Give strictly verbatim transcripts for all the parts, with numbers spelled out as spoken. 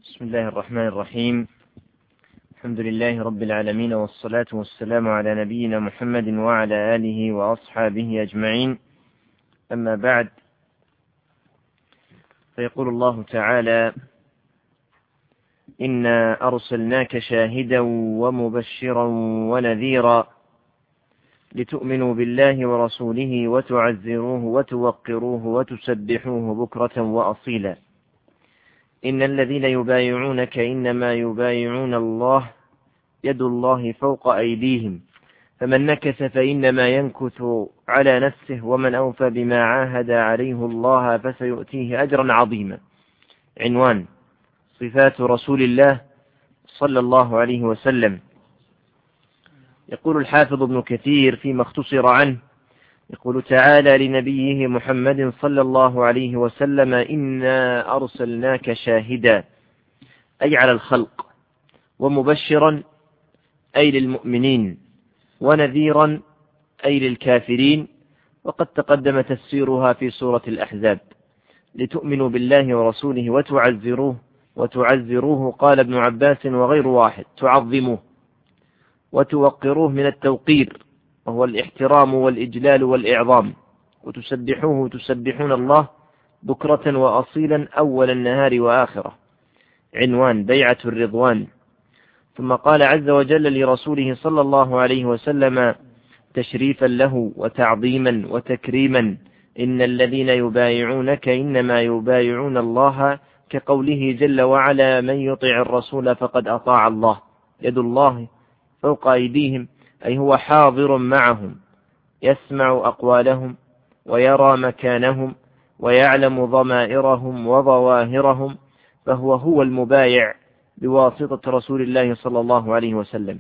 بسم الله الرحمن الرحيم. الحمد لله رب العالمين، والصلاة والسلام على نبينا محمد وعلى آله وأصحابه أجمعين. أما بعد، فيقول الله تعالى: إنا أرسلناك شاهدا ومبشرا ونذيرا لتؤمنوا بالله ورسوله وتعزروه وتوقروه وتسبحوه بكرة وأصيلا. إن الذين يبايعونك إنما يبايعون الله يد الله فوق أيديهم فمن نكث فإنما ينكث على نفسه ومن أوفى بما عاهد عليه الله فسيؤتيه أجرا عظيما. عنوان: صفات رسول الله صلى الله عليه وسلم. يقول الحافظ ابن كثير فيما اختصر عنه، يقول تعالى لنبيه محمد صلى الله عليه وسلم: إنا أرسلناك شاهدا، أي على الخلق، ومبشرا أي للمؤمنين، ونذيرا أي للكافرين. وقد تقدم تفسيرها في سورة الأحزاب: لتؤمنوا بالله ورسوله وتعزروه. وتعزروه قال ابن عباس وغير واحد: تعظموه. وتوقروه من التوقير، وهو الاحترام والإجلال والإعظام. وتسبحوه، تسبحون الله بكرة وأصيلا أول النهار وآخرة. عنوان: بيعة الرضوان. ثم قال عز وجل لرسوله صلى الله عليه وسلم تشريفا له وتعظيما وتكريما: إن الذين يبايعونك إنما يبايعون الله، كقوله جل وعلا: من يطع الرسول فقد أطاع الله. يد الله فوق أيديهم، أي هو حاضر معهم، يسمع أقوالهم ويرى مكانهم ويعلم ضمائرهم وظواهرهم، فهو هو المبايع بواسطة رسول الله صلى الله عليه وسلم.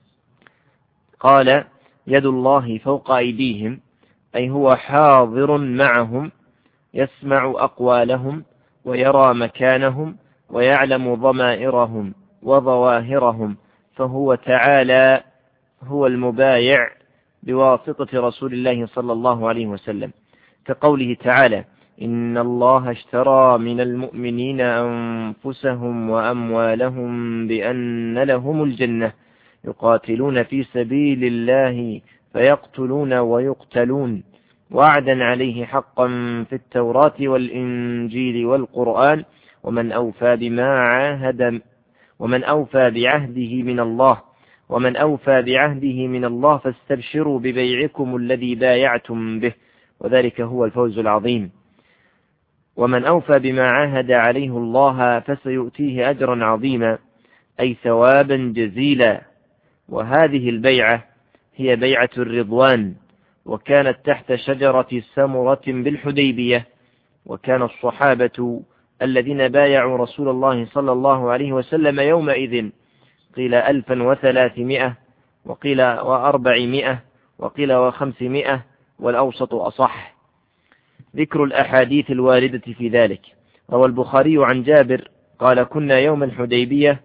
قال: يد الله فوق أيديهم، أي هو حاضر معهم، يسمع أقوالهم ويرى مكانهم ويعلم ضمائرهم وظواهرهم، فهو تعالى هو المبايع بواسطة رسول الله صلى الله عليه وسلم، كقوله تعالى: إن الله اشترى من المؤمنين أنفسهم وأموالهم بأن لهم الجنة يقاتلون في سبيل الله فيقتلون ويقتلون وعدا عليه حقا في التوراة والإنجيل والقرآن ومن أوفى بما عاهد ومن أوفى بعهده من الله ومن أوفى بعهده من الله فاستبشروا ببيعكم الذي بايعتم به وذلك هو الفوز العظيم. ومن أوفى بما عاهد عليه الله فسيؤتيه أجرا عظيما، أي ثوابا جزيلا. وهذه البيعة هي بيعة الرضوان، وكانت تحت شجرة سمرة بالحديبية. وكان الصحابة الذين بايعوا رسول الله صلى الله عليه وسلم يومئذ قيل ألفا وثلاثمائة، وقيل وأربعمائة، وقيل وخمسمائة، والأوسط أصح. ذكر الأحاديث الواردة في ذلك: روى البخاري عن جابر قال: كنا يوم الحديبية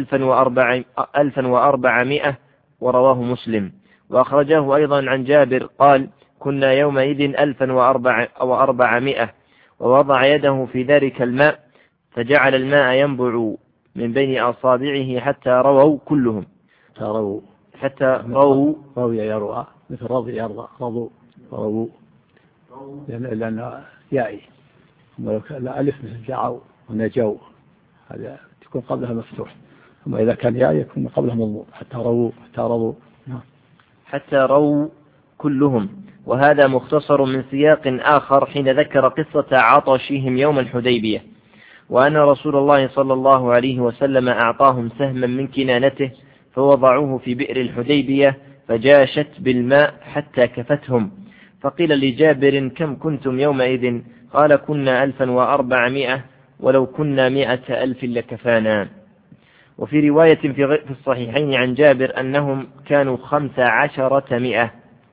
ألفا وأربعمائة، ورواه مسلم. وأخرجه أيضا عن جابر قال: كنا يومئذ ألفا وأربعمائة، ووضع يده في ذلك الماء فجعل الماء ينبع من بين أصابعه حتى رووا كلهم. رووا حتى رووا روي يروى، مثل رضي يرضى، رضوا رووا، لأن لأن يائي، ولو كان ألف مثل جعوا ونجوا، هذا تكون قبلها مفتوح، أما إذا كان يائي يكون قبلها مضموم، حتى رووا حتى رضوا. حتى رووا كلهم. وهذا مختصر من سياق آخر حين ذكر قصة عطشهم يوم الحديبية، وأن رسول الله صلى الله عليه وسلم أعطاهم سهما من كنانته فوضعوه في بئر الحديبية فجاشت بالماء حتى كفتهم. فقيل لجابر: كم كنتم يومئذ؟ قال: كنا ألفا وأربعمائة، ولو كنا مائة ألف لكفانا. وفي رواية في الصحيحين عن جابر أنهم كانوا خمس عشرة مئة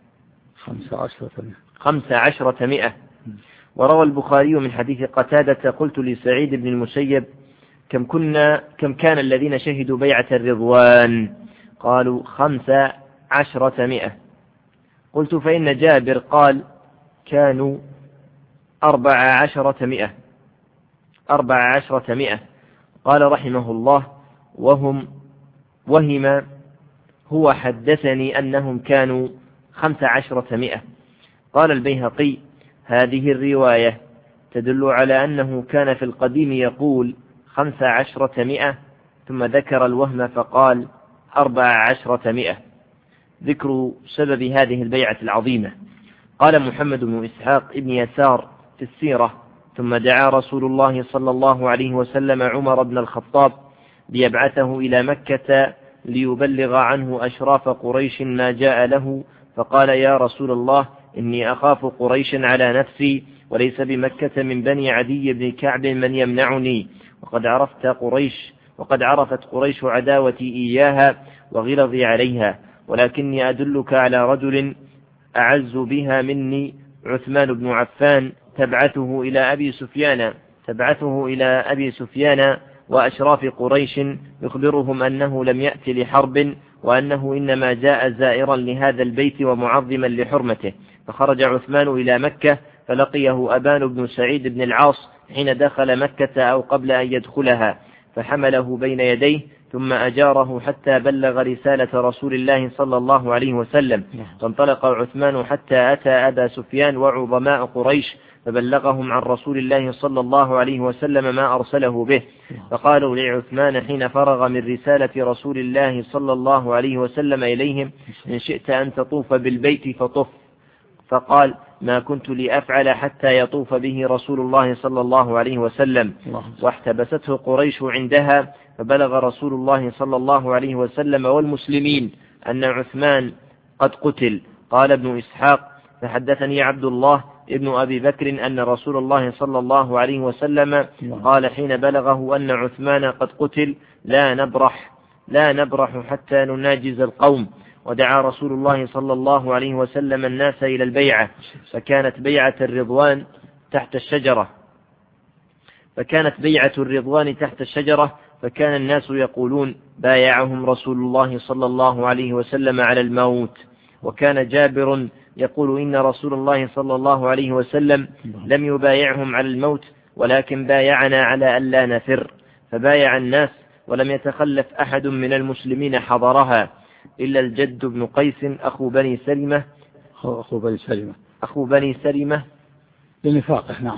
خمس عشرة مئة. وروى البخاري من حديث قتادة: قلت لسعيد بن المسيب: كم كنا كم كان الذين شهدوا بيعة الرضوان؟ قالوا: خمس عشرة مئة. قلت: فإن جابر قال: كانوا أربع عشرة مئة أربع عشرة مئة. قال رحمه الله: وهم وهم هو حدثني أنهم كانوا خمس عشرة مئة. قال البيهقي: هذه الرواية تدل على أنه كان في القديم يقول خمس عشرة مئة، ثم ذكر الوهم فقال أربع عشرة مئة. ذكر سبب هذه البيعة العظيمة. قال محمد بن إسحاق ابن يسار في السيرة: ثم دعا رسول الله صلى الله عليه وسلم عمر بن الخطاب ليبعثه إلى مكة ليبلغ عنه أشراف قريش ما جاء له، فقال: يا رسول الله، إني أخاف قريش على نفسي، وليس بمكة من بني عدي بن كعب من يمنعني، وقد عرفت قريش وقد عرفت قريش عداوتي إياها وغلظي عليها، ولكني أدلك على رجل أعز بها مني، عثمان بن عفان، تبعثه إلى أبي سفيان تبعثه إلى أبي سفيان وأشراف قريش، يخبرهم أنه لم يأتي لحرب، وأنه إنما جاء زائرا لهذا البيت ومعظما لحرمته. فخرج عثمان إلى مكة فلقيه أبان بن سعيد بن العاص حين دخل مكة أو قبل أن يدخلها، فحمله بين يديه ثم أجاره حتى بلغ رسالة رسول الله صلى الله عليه وسلم. فانطلق عثمان حتى أتى أبا سفيان وعظماء قريش فبلغهم عن رسول الله صلى الله عليه وسلم ما أرسله به. فقالوا لعثمان حين فرغ من رسالة رسول الله صلى الله عليه وسلم إليهم: إن شئت أن تطوف بالبيت فطف. فقال: ما كنت لأفعل حتى يطوف به رسول الله صلى الله عليه وسلم. واحتبسته قريش عندها، فبلغ رسول الله صلى الله عليه وسلم والمسلمين أن عثمان قد قتل. قال ابن إسحاق: فحدثني عبد الله ابن أبي بكر أن رسول الله صلى الله عليه وسلم قال حين بلغه أن عثمان قد قتل: لا نبرح لا نبرح حتى نناجز القوم. ودعا رسول الله صلى الله عليه وسلم الناس إلى البيعة، فكانت بيعة الرضوان تحت الشجرة فكانت بيعة الرضوان تحت الشجرة فكان الناس يقولون: بايعهم رسول الله صلى الله عليه وسلم على الموت. وكان جابر يقول: إن رسول الله صلى الله عليه وسلم لم يبايعهم على الموت، ولكن بايعنا على ألا نفر. فبايع الناس ولم يتخلف أحد من المسلمين حضرها إلا الجد بن قيس أخو بني سلمة أخو بني سلمة أخو بني سلمة لنفاقه. نعم.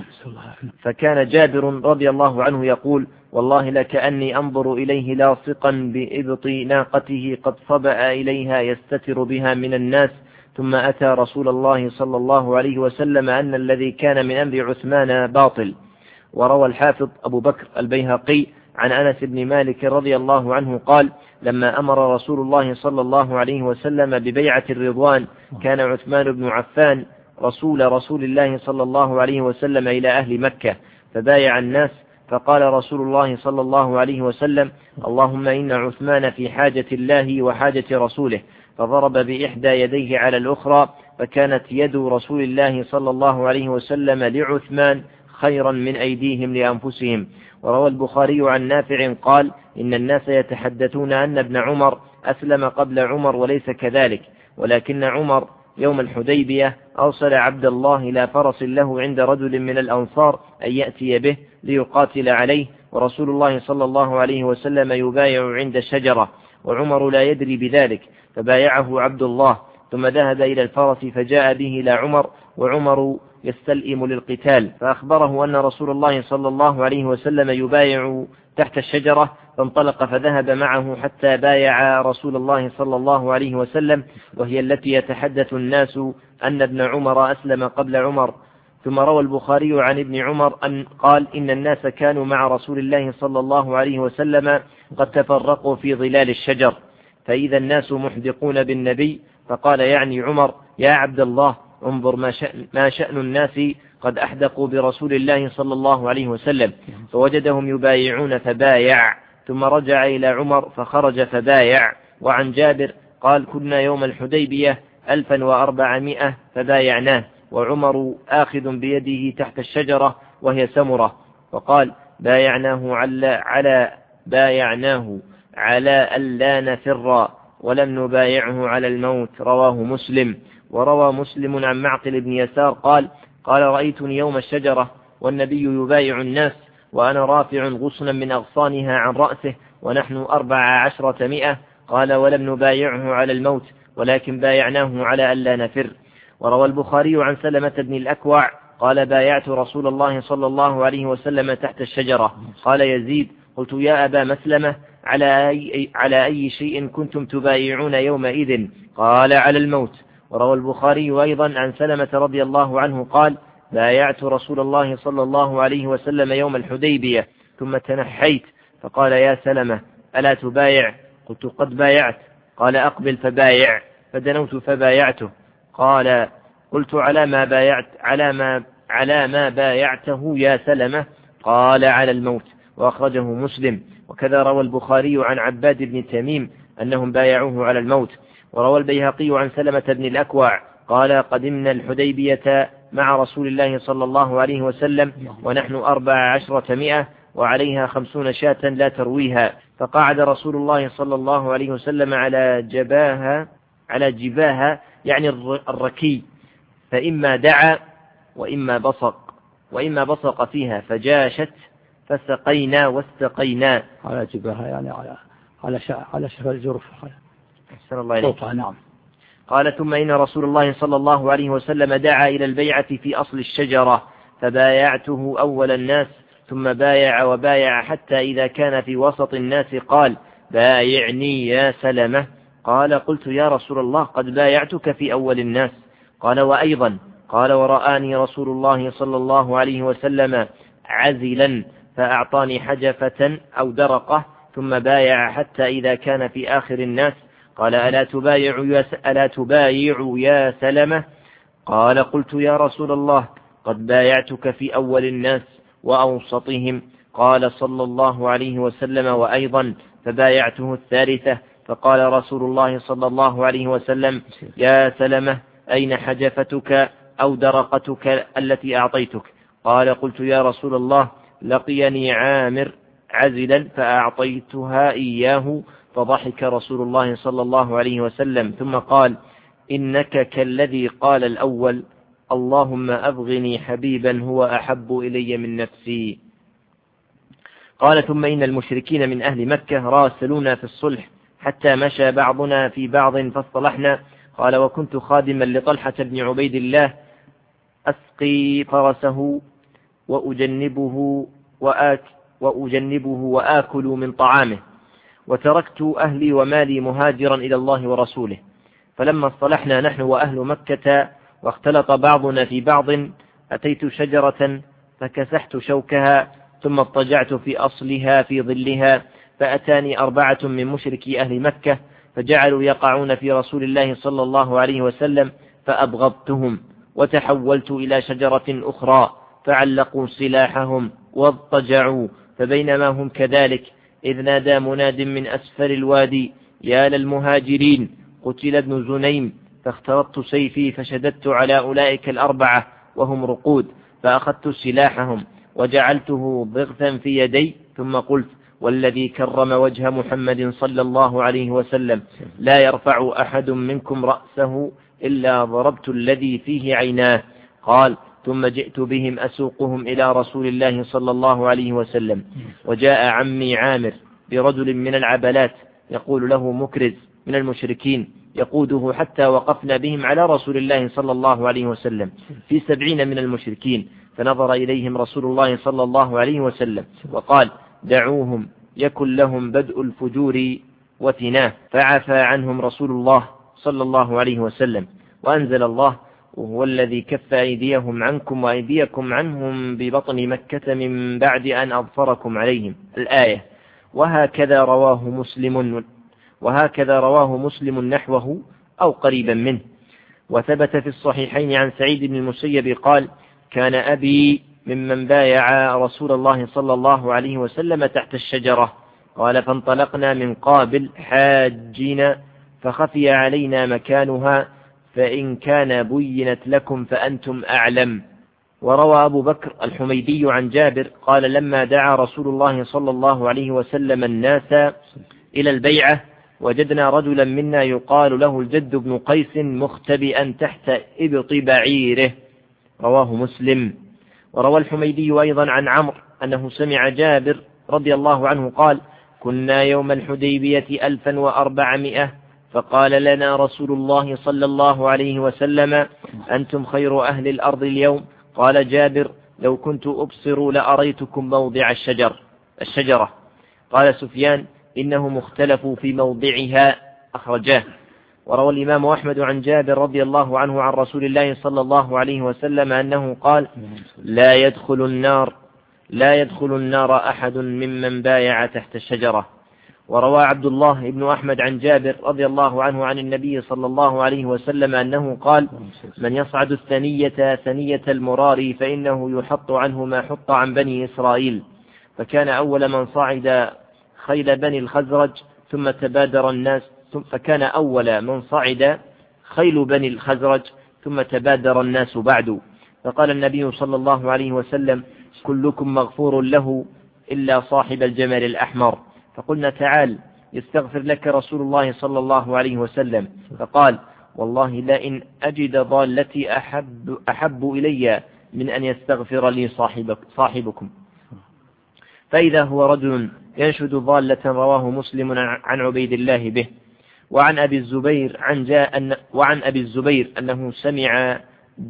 فكان جابر رضي الله عنه يقول: والله لكأني أنظر إليه لاصقا بإبط ناقته قد صبأ إليها يستتر بها من الناس. ثم أتى رسول الله صلى الله عليه وسلم أن الذي كان من أمر عثمان باطل. وروى الحافظ أبو بكر البيهقي عن أنس بن مالك رضي الله عنه قال: لما أمر رسول الله صلى الله عليه وسلم ببيعة الرضوان كان عثمان بن عفان رسول رسول الله صلى الله عليه وسلم إلى أهل مكة، فبايع الناس. فقال رسول الله صلى الله عليه وسلم: اللهم إن عثمان في حاجة الله وحاجة رسوله. فضرب بإحدى يديه على الأخرى، فكانت يد رسول الله صلى الله عليه وسلم لعثمان خيرا من أيديهم لأنفسهم. وروى البخاري عن نافع قال: إن الناس يتحدثون أن ابن عمر أسلم قبل عمر، وليس كذلك، ولكن عمر يوم الحديبية أرسل عبد الله إلى فرس له عند رجل من الأنصار أن يأتي به ليقاتل عليه، ورسول الله صلى الله عليه وسلم يبايع عند الشجرة، وعمر لا يدري بذلك، فبايعه عبد الله. ثم ذهب إلى الفرس فجاء به إلى عمر، وعمر يستلئم للقتال، فأخبره أن رسول الله صلى الله عليه وسلم يبايع تحت الشجرة، فانطلق فذهب معه حتى بايع رسول الله صلى الله عليه وسلم، وهي التي يتحدث الناس أن ابن عمر أسلم قبل عمر. ثم روى البخاري عن ابن عمر أن قال: إن الناس كانوا مع رسول الله صلى الله عليه وسلم قد تفرقوا في ظلال الشجر، فإذا الناس محدقون بالنبي، فقال يعني عمر: يا عبد الله، انظر ما شأن, ما شأن الناس قد أحدقوا برسول الله صلى الله عليه وسلم. فوجدهم يبايعون فبايع، ثم رجع إلى عمر فخرج فبايع. وعن جابر قال: كنا يوم الحديبية ألفا وأربعمائة فبايعناه، وعمر آخذ بيده تحت الشجرة وهي سمرة، وقال: بايعناه على, على بايعناه على ألا نفر، ولم نبايعه على الموت. رواه مسلم. وروى مسلم عن معقل بن يسار قال: قال: رأيتني يوم الشجرة والنبي يبايع الناس، وأنا رافع غصنا من أغصانها عن رأسه ونحن أربع عشرة مئة. قال ولم نبايعه على الموت ولكن بايعناه على ألا نفر. وروى البخاري عن سلمة بن الأكوع قال بايعت رسول الله صلى الله عليه وسلم تحت الشجرة. قال يزيد قلت يا أبا مسلمة على أي, على أي شيء كنتم تبايعون يومئذ؟ قال على الموت. وروى البخاري أيضا عن سلمة رضي الله عنه قال بايعت رسول الله صلى الله عليه وسلم يوم الحديبية ثم تنحيت فقال يا سلمة ألا تبايع؟ قلت قد بايعت. قال أقبل فبايع. فدنوت فبايعته. قال قلت على ما بايعت على ما على ما بايعته يا سلمة؟ قال على الموت. وأخرجه مسلم. وكذا روى البخاري عن عباد بن تميم أنهم بايعوه على الموت. وروى البيهقي عن سلمة بن الأكوع قال قدمنا الحديبية مع رسول الله صلى الله عليه وسلم ونحن أربع عشرة مئة وعليها خمسون شاة لا ترويها. فقعد رسول الله صلى الله عليه وسلم على جباها على جباها يعني الركي، فإما دعا وإما بصق وإما بصق فيها فجاشت فسقينا واستقينا. على جباها يعني على على على شفا الجرف. أحسن الله إليك. نعم. قال ثم إن رسول الله صلى الله عليه وسلم دعا إلى البيعة في أصل الشجرة فبايعته أول الناس ثم بايع وبايع حتى إذا كان في وسط الناس قال بايعني يا سلمة. قال قلت يا رسول الله قد بايعتك في أول الناس. قال وأيضا قال ورآني رسول الله صلى الله عليه وسلم عزلا فأعطاني حجفة أو درقة ثم بايع حتى إذا كان في آخر الناس قال ألا تبايع يا, ألا تبايع يا سلمة؟ قال قلت يا رسول الله قد بايعتك في أول الناس وأوسطهم. قال صلى الله عليه وسلم وأيضا فبايعته الثالثة. فقال رسول الله صلى الله عليه وسلم يا سلمة أين حجفتك أو درقتك التي أعطيتك؟ قال قلت يا رسول الله لقيني عامر عزلا فأعطيتها إياه. فضحك رسول الله صلى الله عليه وسلم ثم قال إنك كالذي قال الأول اللهم أبغني حبيبا هو أحب إلي من نفسي. قال ثم إن المشركين من أهل مكة راسلونا في الصلح حتى مشى بعضنا في بعض فاصطلحنا. قال وكنت خادما لطلحة بن عبيد الله أسقي فرسه وأجنبه وآك وأجنبه وآكل من طعامه وتركت أهلي ومالي مهاجرا إلى الله ورسوله. فلما اصطلحنا نحن وأهل مكة واختلط بعضنا في بعض أتيت شجرة فكسحت شوكها ثم اضطجعت في أصلها في ظلها فأتاني أربعة من مشركي أهل مكة فجعلوا يقعون في رسول الله صلى الله عليه وسلم فأبغضتهم وتحولت إلى شجرة أخرى فعلقوا سلاحهم واضطجعوا. فبينما هم كذلك إذ نادى مناد من أسفل الوادي يا للمهاجرين قتل ابن زنيم. فاخترت سيفي فشددت على أولئك الأربعة وهم رقود فأخذت سلاحهم وجعلته ضغثا في يدي ثم قلت والذي كرم وجه محمد صلى الله عليه وسلم لا يرفع أحد منكم رأسه إلا ضربت الذي فيه عيناه. قال ثم جئت بهم أسوقهم إلى رسول الله صلى الله عليه وسلم. وجاء عمي عامر برجل من العبلات يقول له مكرز من المشركين يقوده حتى وقفنا بهم على رسول الله صلى الله عليه وسلم في سبعين من المشركين. فنظر إليهم رسول الله صلى الله عليه وسلم وقال دعوهم يكن لهم بدء الفجور وثناه. فعفى عنهم رسول الله صلى الله عليه وسلم وأنزل الله وهو الذي كف أيديهم عنكم وأيديكم عنهم ببطن مكة من بعد أن أظفركم عليهم الآية. وهكذا رواه مسلم وهكذا رواه مسلم نحوه أو قريبا منه. وثبت في الصحيحين عن سعيد بن المسيب قال كان أبي ممن بايع رسول الله صلى الله عليه وسلم تحت الشجرة. قال فانطلقنا من قابل حاجين فخفي علينا مكانها فإن كان بينت لكم فأنتم أعلم. وروى أبو بكر الحميدي عن جابر قال لما دعا رسول الله صلى الله عليه وسلم الناس إلى البيعة وجدنا رجلا منا يقال له الجد بن قيس مختبئا تحت إبط بعيره. رواه مسلم. وروى الحميدي أيضا عن عمرو أنه سمع جابر رضي الله عنه قال: كنا يوم الحديبية ألفا وأربعمائة، فقال لنا رسول الله صلى الله عليه وسلم: أنتم خير أهل الأرض اليوم. قال جابر: لو كنت أبصر لأريتكم موضع الشجر الشجرة. قال سفيان: إنهم اختلفوا في موضعها، أخرجاه. وروى الإمام أحمد عن جابر رضي الله عنه عن رسول الله صلى الله عليه وسلم أنه قال: لا يدخل النار لا يدخل النار أحد ممن بايع تحت الشجرة. وروى عبد الله بن أحمد عن جابر رضي الله عنه عن النبي صلى الله عليه وسلم أنه قال: من يصعد الثنية ثنية المرار فإنه يحط عنه ما حط عن بني إسرائيل. فكان أول من صعد خيل بني الخزرج ثم تبادر الناس فكان أول من صعد خيل بني الخزرج ثم تبادر الناس بعد. فقال النبي صلى الله عليه وسلم: كلكم مغفور له إلا صاحب الجمل الأحمر. فقلنا: تعال يستغفر لك رسول الله صلى الله عليه وسلم. فقال: والله لئن أجد ضالتي أحب, أحب إلي من أن يستغفر لي صاحبك صاحبكم. فإذا هو رجل ينشد ضالة. رواه مسلم عن عبيد الله به. وعن أبي الزبير عن جاء وعن أبي الزبير أنه سمع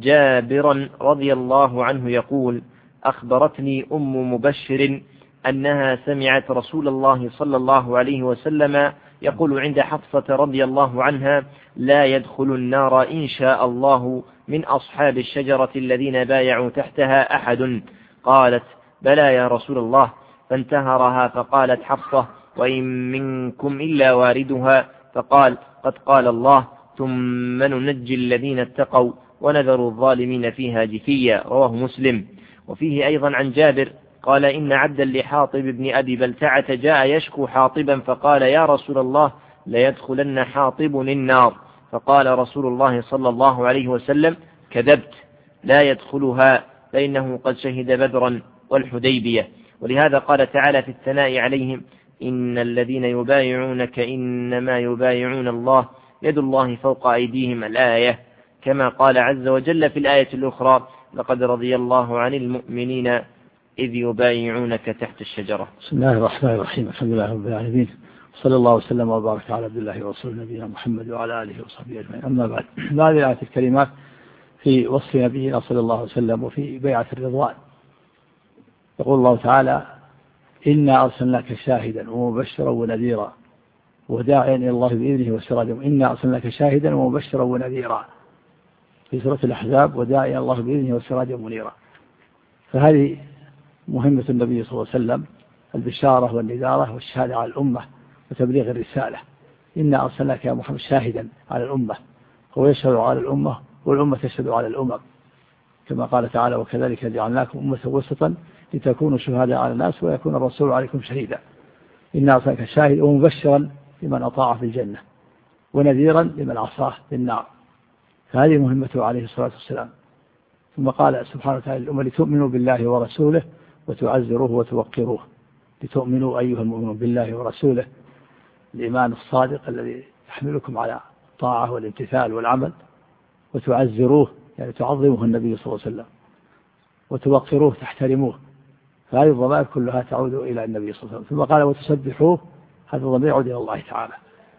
جابرا رضي الله عنه يقول: أخبرتني أم مبشر أنها سمعت رسول الله صلى الله عليه وسلم يقول عند حفصة رضي الله عنها: لا يدخل النار إن شاء الله من أصحاب الشجرة الذين بايعوا تحتها أحد. قالت: بلى يا رسول الله. فانتهرها فقالت حفصة: وإن منكم إلا واردها. فقال: قد قال الله: ثم ننجي الذين اتقوا ونذر الظالمين فيها جثيا. رواه مسلم. وفيه أيضا عن جابر قال: إن عبدا لحاطب بن أبي بلتعة جاء يشكو حاطبا فقال: يا رسول الله، ليدخلن حاطب النار. فقال رسول الله صلى الله عليه وسلم: كذبت، لا يدخلها، فإنه قد شهد بدرا والحديبية. ولهذا قال تعالى في الثناء عليهم: إن الذين يبايعونك إنما يبايعون الله يد الله فوق أيديهم، الآية. كما قال عز وجل في الآية الأخرى: لقد رضي الله عن المؤمنين إذ يبايعونك تحت الشجرة. بسم الله الرحمن الرحيم. الحمد لله رب العالمين، صلى الله وسلم وبارك على عبد الله ورسوله نبينا محمد وعلى آله وصحبه أجمعين. أما بعد، هذه الآيات الكريمات في وصف نبينا صلى الله عليه وسلم وفي بيعة الرضوان. يقول الله تعالى: إنا أرسلناك شاهدا ومبشرا ونذيرا وداعيا إلى الله بإذنه وسراجا. إنا أرسلناك شاهدا ومبشرا ونذيرا في سورة الأحزاب، وداعيا إلى الله بإذنه وسراجا منيرا. فهذه مهمة النبي صلى الله عليه وسلم: البشارة والنذارة والشهادة على الأمة وتبليغ الرسالة. إنا أرسلناك يا محمد شاهدا على الأمة، هو يشهد على الأمة والأمة تشهد على الأمم، كما قال تعالى: وكذلك جعلناكم أمة وسطا لتكونوا شهداء على الناس ويكون الرسول عليكم شهيدا. إنا أرسلناك شاهدا ومبشرا لمن أطاع في الجنة ونذيرا لمن عصاه في النار. فهذه مهمته عليه الصلاة والسلام. ثم قال سبحانه وتعالى للأمة: لتؤمنوا بالله ورسوله وتعزروه وتوقروه. لتؤمنوا أيها المؤمنون بالله ورسوله، الإيمان الصادق الذي يحملكم على الطاعة والامتثال والعمل. وتعزروه يعني تعظمه النبي صلى الله عليه وسلم، وتوقروه تحترموه. فهذه الضمائر كلها تعود إلى النبي صلى الله عليه وسلم. ثم قال: وتسبحوه، هذا الضمير يعود إلى الله تعالى.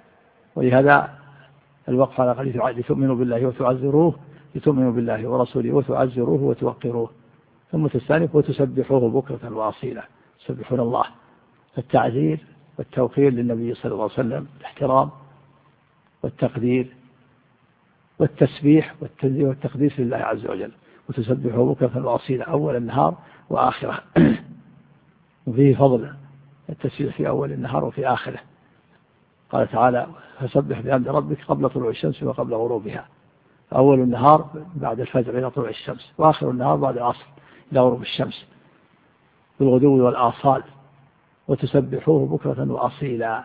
ولهذا الوقف على قال: لتؤمنوا بالله وتعزروه، لتؤمنوا بالله ورسوله وتعزروه وتوقروه. ثم تستأنف: وتسبحوه بكرة وأصيلا. تسبحون الله. فالتعزير والتوقير للنبي صلى الله عليه وسلم، الاحترام والتقدير والتسبيح والتنزيه والتقديس لله عز وجل. وتسبحوه بكرة وأصيلا، أول النهار وآخره. وفيه فضل التسبيح في أول النهار وفي آخره. قال تعالى: فسبح بحمد ربك قبل طلوع الشمس وقبل غروبها. أول النهار بعد الفجر إلى طلوع الشمس، وآخر النهار بعد العصر إلى غروب الشمس، بالغدو والآصال. وتسبحوه بكرة وأصيلا.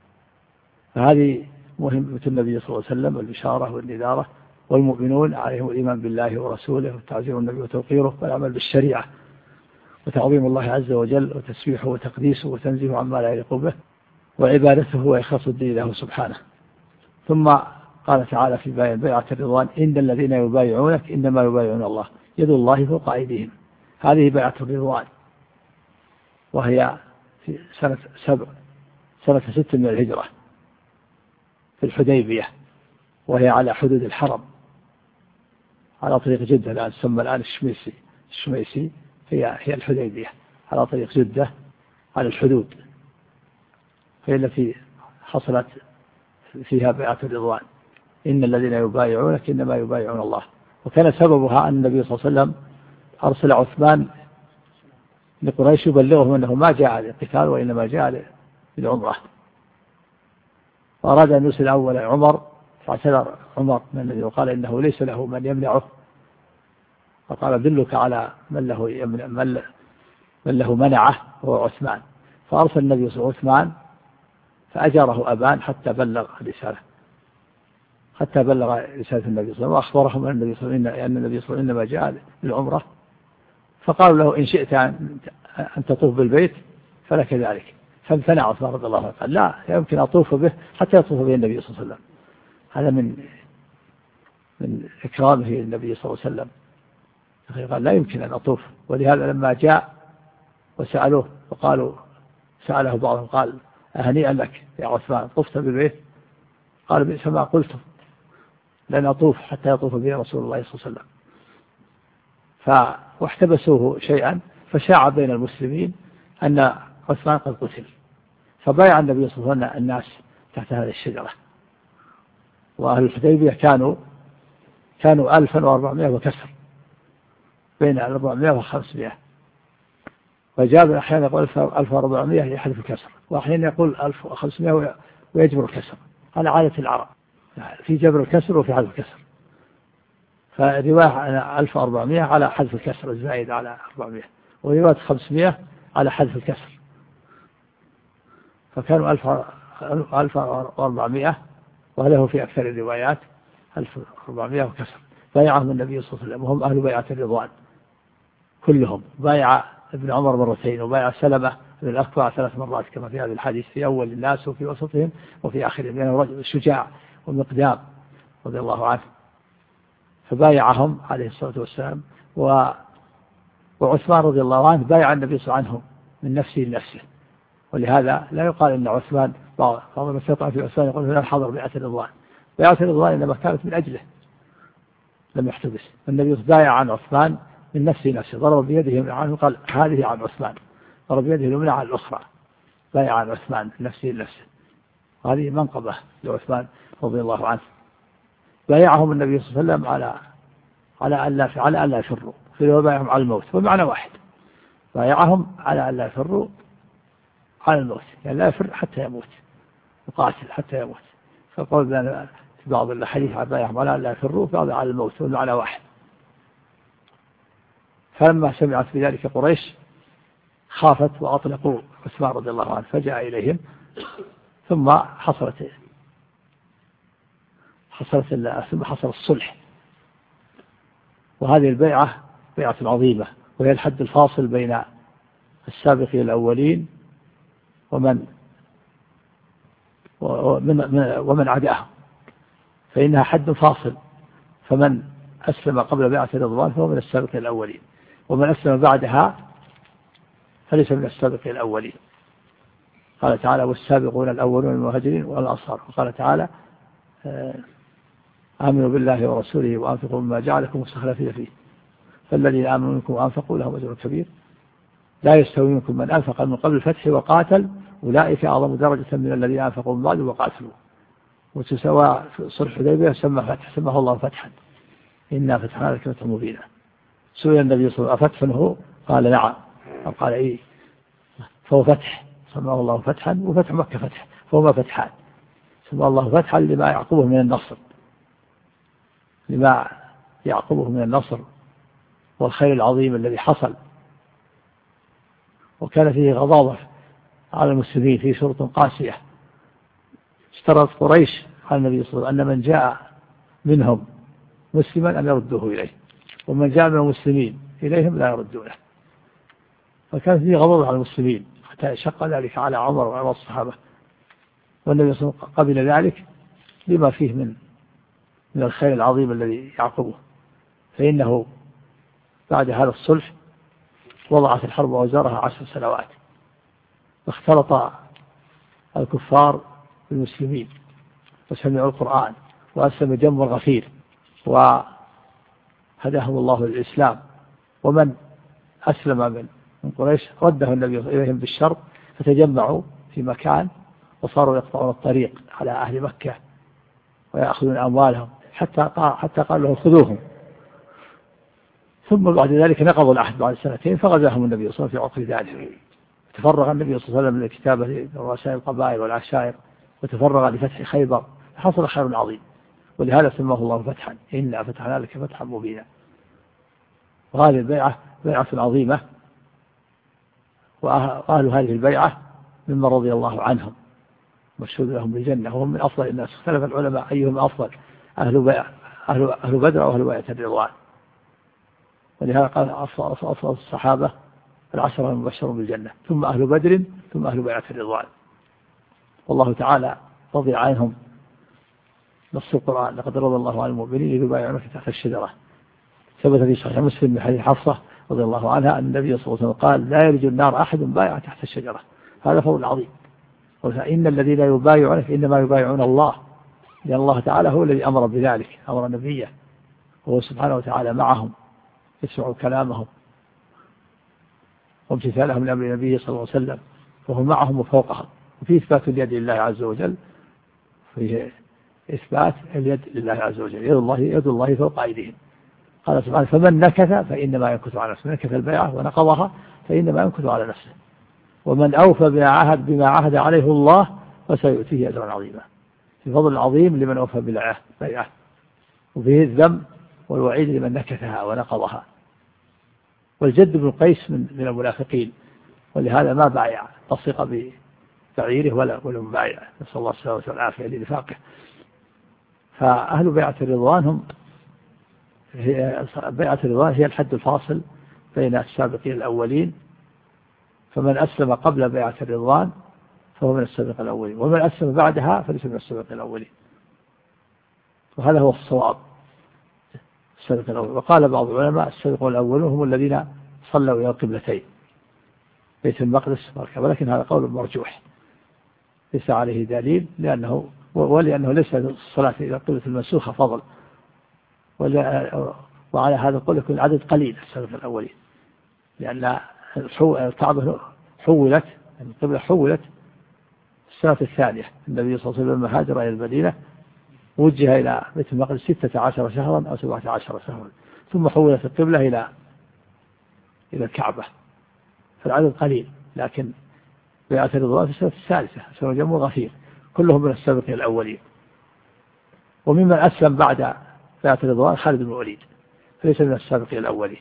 فهذه مهمة النبي صلى الله عليه وسلم: البشارة والنذارة، والمؤمنون عليهم الإيمان بالله ورسوله وتعزير النبي وتوقيره والعمل بالشريعة وتعظيم الله عز وجل وتسبيحه وتقديسه وتنزيه عما لا يليق به وعبادته وإخلاص الدين له سبحانه. ثم قال تعالى في بيعة الرضوان: إن الذين يبايعونك إنما يبايعون الله يد الله فوق أيديهم. هذه بيعة الرضوان، وهي في سنة سبع سنة ست من الهجرة في الحديبية، وهي على حدود الحرم على طريق جدة، الآن تسمى الآن الشميسي الشميسي هي هي الحديبية على طريق جدة على الحدود، هي التي حصلت فيها بيعة الرضوان. إن الذين يبايعونك إنما يبايعون الله. وكان سببها أن النبي صلى الله عليه وسلم أرسل عثمان لقريش يبلغهم أنه ما جاء للقتال وإنما جاء للعمرة، وأراد أن يرسل أول عمر فاعتذر عمر من الذي وقال إنه ليس له من يمنعه، فقال أدلك على من له يمنع من له منعه هو عثمان. فأرسل النبي صلى الله عليه وسلم عثمان فأجره أبان حتى بلغ رسالة حتى بلغ رسالة النبي صلى الله عليه وسلم، وأخبرهم أن النبي صلى الله عليه وسلم أن النبي صلى الله عليه وسلم إنما جاء للعمرة. فقالوا له إن شئت أن تطوف بالبيت فلك ذلك، فامتنع عثمان رضي الله عنه قال لا يمكن أطوف به حتى يطوف به النبي صلى الله عليه وسلم. هذا من من إكرامه للنبي صلى الله عليه وسلم، قال لا يمكن أن أطوف. ولهذا لما جاء وسألوه وقالوا سأله بعضهم قال أهنيئا لك يا عثمان طفت بالبيت؟ قال بئس ما قلت لن أطوف حتى يطوف به رسول الله صلى الله عليه وسلم. فاحتبسوه شيئا فشاع بين المسلمين أن عثمان قد قتل، فبايع النبي صلى الله عليه وسلم الناس تحت هذه الشجرة. وأهل الحديبية كانوا كانوا ألفا وأربعمائة وكسر، بين أربعمائة وخمسمائة، وجابر أحيانا يقول ألف وأربعمائة يحذف الكسر، وأحيانا يقول ألف وخمسمائة ويجبر الكسر، على عادة العرب في جبر الكسر وفي حذف الكسر. فرواية ألف وأربعمائة على حذف الكسر الزائد على أربعمائة، ورواية خمسمائة على حذف الكسر، فكانوا ألف وأربعمائة، وله في أكثر الروايات ألف وأربعمائة وكسر. بايعهم النبي صلى الله عليه وسلم وهم أهل بيعة الرضوان كلهم. بايع ابن عمر مرتين، وبايع سلمة بن الأكوع ثلاث مرات كما في هذا الحديث، في أول الناس وفي وسطهم وفي آخرهم، لأنه رجل شجاع ومقدام رضي الله عنه. فبايعهم عليه الصلاة والسلام. و... وعثمان رضي الله عنه بايع النبي صلى الله عليه وسلم من نفسه لنفسه، ولهذا لا يقال أن عثمان بعض من استطاع في عثمان يقول هنا الحضر بيعة الرضوان. بيعة الرضوان إنما كانت من أجله لم يحتبس. النبي بايع عن عثمان من نفسه نفسه، ضرب بيده عنه قال هذه عن عثمان، ضرب بيده اليمنى عن الأخرى، بايع عن عثمان من نفسه لنفسه. هذه منقبة لعثمان رضي الله عنه. بايعهم النبي صلى الله عليه وسلم على على أن لا على أن لا يفروا، في بايعهم على الموت، والمعنى واحد، بايعهم على أن لا يفروا على الموت، يعني لا يفر حتى يموت، يقاتل حتى يموت. فقال لنا في بعض الحديث بايعهم على أن لا يفروا، بعض على الموت، والمعنى واحد. فلما سمعت بذلك قريش خافت وأطلقوا عثمان رضي الله عنه، فجاء إليهم، ثم حصلت حصلت ثم حصل الصلح. وهذه البيعة بيعة عظيمة، وهي الحد الفاصل بين السابقين الأولين ومن ومن, ومن عداهم، فإنها حد فاصل. فمن أسلم قبل بيعة الرضوان فهو من السابقين الأولين، ومن أسلم بعدها فليس من السابقين الأولين. قال تعالى والسابقون الأولون من المهاجرين والأنصار. وقال تعالى آمنوا بالله ورسوله وأنفقوا مما جعلكم مستخلفين فيه فالذين آمنوا منكم وأنفقوا لهم أجر كبير لا يستوي منكم من أنفق من قبل الفتح وقاتل أولئك أعظم درجة من الذين أنفقوا من بعد وقاتلوا. وتسوى في صلح الحديبية سمى فتح، سماه الله فتحا إنا فتحنا لك فتحا مبينا. سئل النبي صلى الله عليه وسلم أفتح هو؟ قال نعم، قال إيه، فهو فتح، سماه الله فتحا. وفتح مكة فتح، فهما فتحان، سماه الله فتحا لما يعقبه من النصر لما يعقبه من النصر والخير العظيم الذي حصل. وكان فيه غضاضة على المسلمين في شروط قاسية. اشترط قريش على النبي صلى الله عليه وسلم أن من جاء منهم مسلما أن يردوه إليه، ومن جاء من المسلمين إليهم لا يردونه. فكان فيه غضاضة على المسلمين حتى شق ذلك على عمر وعلى الصحابة، والنبي صلى الله عليه وسلم قبل ذلك لما فيه من من الخير العظيم الذي يعقبه. فإنه بعد هذا الصلح وضعت الحرب أوزارها عشر سنوات، واختلط الكفار بالمسلمين وسمعوا القرآن وأسلم جم غفير وهداهم الله للإسلام. ومن أسلم من من قريش رده النبي إليهم بالشر فتجمعوا في مكان وصاروا يقطعون الطريق على أهل مكة ويأخذون أموالهم حتى حتى قال له خذوهم. ثم بعد ذلك نقضوا العهد بعد سنتين فغزاهم النبي صلى الله عليه وسلم في عقر ذلك. تفرغ النبي صلى الله عليه وسلم للكتابة لرؤساء القبائل والعشائر وتفرغ لفتح خيبر حصل خير عظيم، ولهذا سماه الله فتحا إنا فتحنا لك فتحا مبينا. وهذه البيعة بيعة عظيمة، وأهل هذه البيعة ممن رضي الله عنهم مشهود لهم بالجنة وهم من أفضل الناس. اختلف العلماء أيهم أفضل أهل بيع أهل أهل بدر أو أهل بيعة الرضوان، ولهذا قال أفضل الصحابة العشرة المبشرون بالجنة ثم أهل بدر ثم أهل بيعة الرضوان. والله تعالى رضي عنهم نص القرآن لقد رضي الله عن المؤمنين يبايعونك تحت الشجرة. ثبت في صحيح مسلم من حديث حفصة رضي الله عنها أن النبي صلى الله عليه وسلم قال لا يلج النار أحد بايع تحت الشجرة. هذا فضل عظيم. إن الذين يبايعونك إنما يبايعون الله، لأن الله تعالى هو الذي أمر بذلك، أمر نبيه وهو سبحانه وتعالى معهم يسمع كلامهم وامتثالهم لأمر نبيه صلى الله عليه وسلم وهو معهم وفوقهم. وفي إثبات اليد لله عز وجل، في إثبات اليد لله عز وجل، يد الله يد الله فوق أيديهم. قال سبحانه فمن نكث فإنما ينكث على نفسه، نكث البيعة ونقضها فإنما ينكث على نفسه، ومن أوفى بما عهد بما عهد عليه الله فسيؤتيه أجرا عظيما. في فضل العظيم لمن أوفى بالبيعة، وفيه الذم والوعيد لمن نكثها ونقضها. والجد بن قيس من من المنافقين، ولهذا ما بايع تصدق بتعييره ولا ولا مبايع، نسأل الله السلامة والعافية لنفاقه. فأهل بيعة الرضوان هم هي بيعة الرضوان هي الحد الفاصل بين السابقين الأولين، فمن أسلم قبل بيعة الرضوان فهو من السابقين الأولين، ومن أسلم بعدها فليس من السابقين الأولين. وهذا هو الصواب السابقين الأولين. وقال بعض العلماء السابقون الأولون هم الذين صلوا إلى القبلتين بيت المقدس والكعبة، ولكن هذا قول مرجوح ليس عليه دليل، لأنه ولأنه ليس الصلاة إلى القبلة المنسوخة فضل، وعلى هذا القول يكون العدد قليل السابقين الأولين، لأن الكعبة حولت القبلة حولت السنة الثانية. النبي صلى الله عليه وسلم هاجر إلى المدينة وجه إلى بيت المقدس ستة عشر شهرا أو سبعة عشر شهرا، ثم حولت القبلة إلى إلى الكعبة، فالعدد قليل. لكن بيعة الرضوان في السنة الثالثة سنة جم غفير، كلهم من السابقين الأولين. وممن أسلم بعد بيعة الرضوان خالد بن الوليد فليس من السابقين الأولين.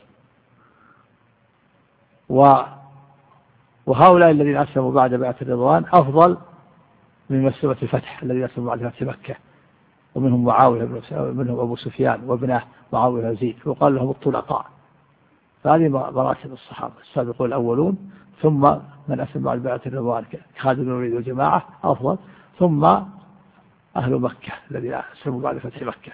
وهؤلاء الذين أسلموا بعد بيعة الرضوان أفضل من مسلمة الفتح الذين أسلموا بعد فتح مكة، ومنهم معاوية منهم أبو سفيان وابنه معاوية يزيد، وقال لهم الطلقاء. فهذه مراتب الصحابة السابقون الأولون، ثم من أسلم بعد بيعة الرضوان خالد بن الوليد والجماعة أفضل، ثم أهل مكة الذين أسلموا بعد فتح مكة.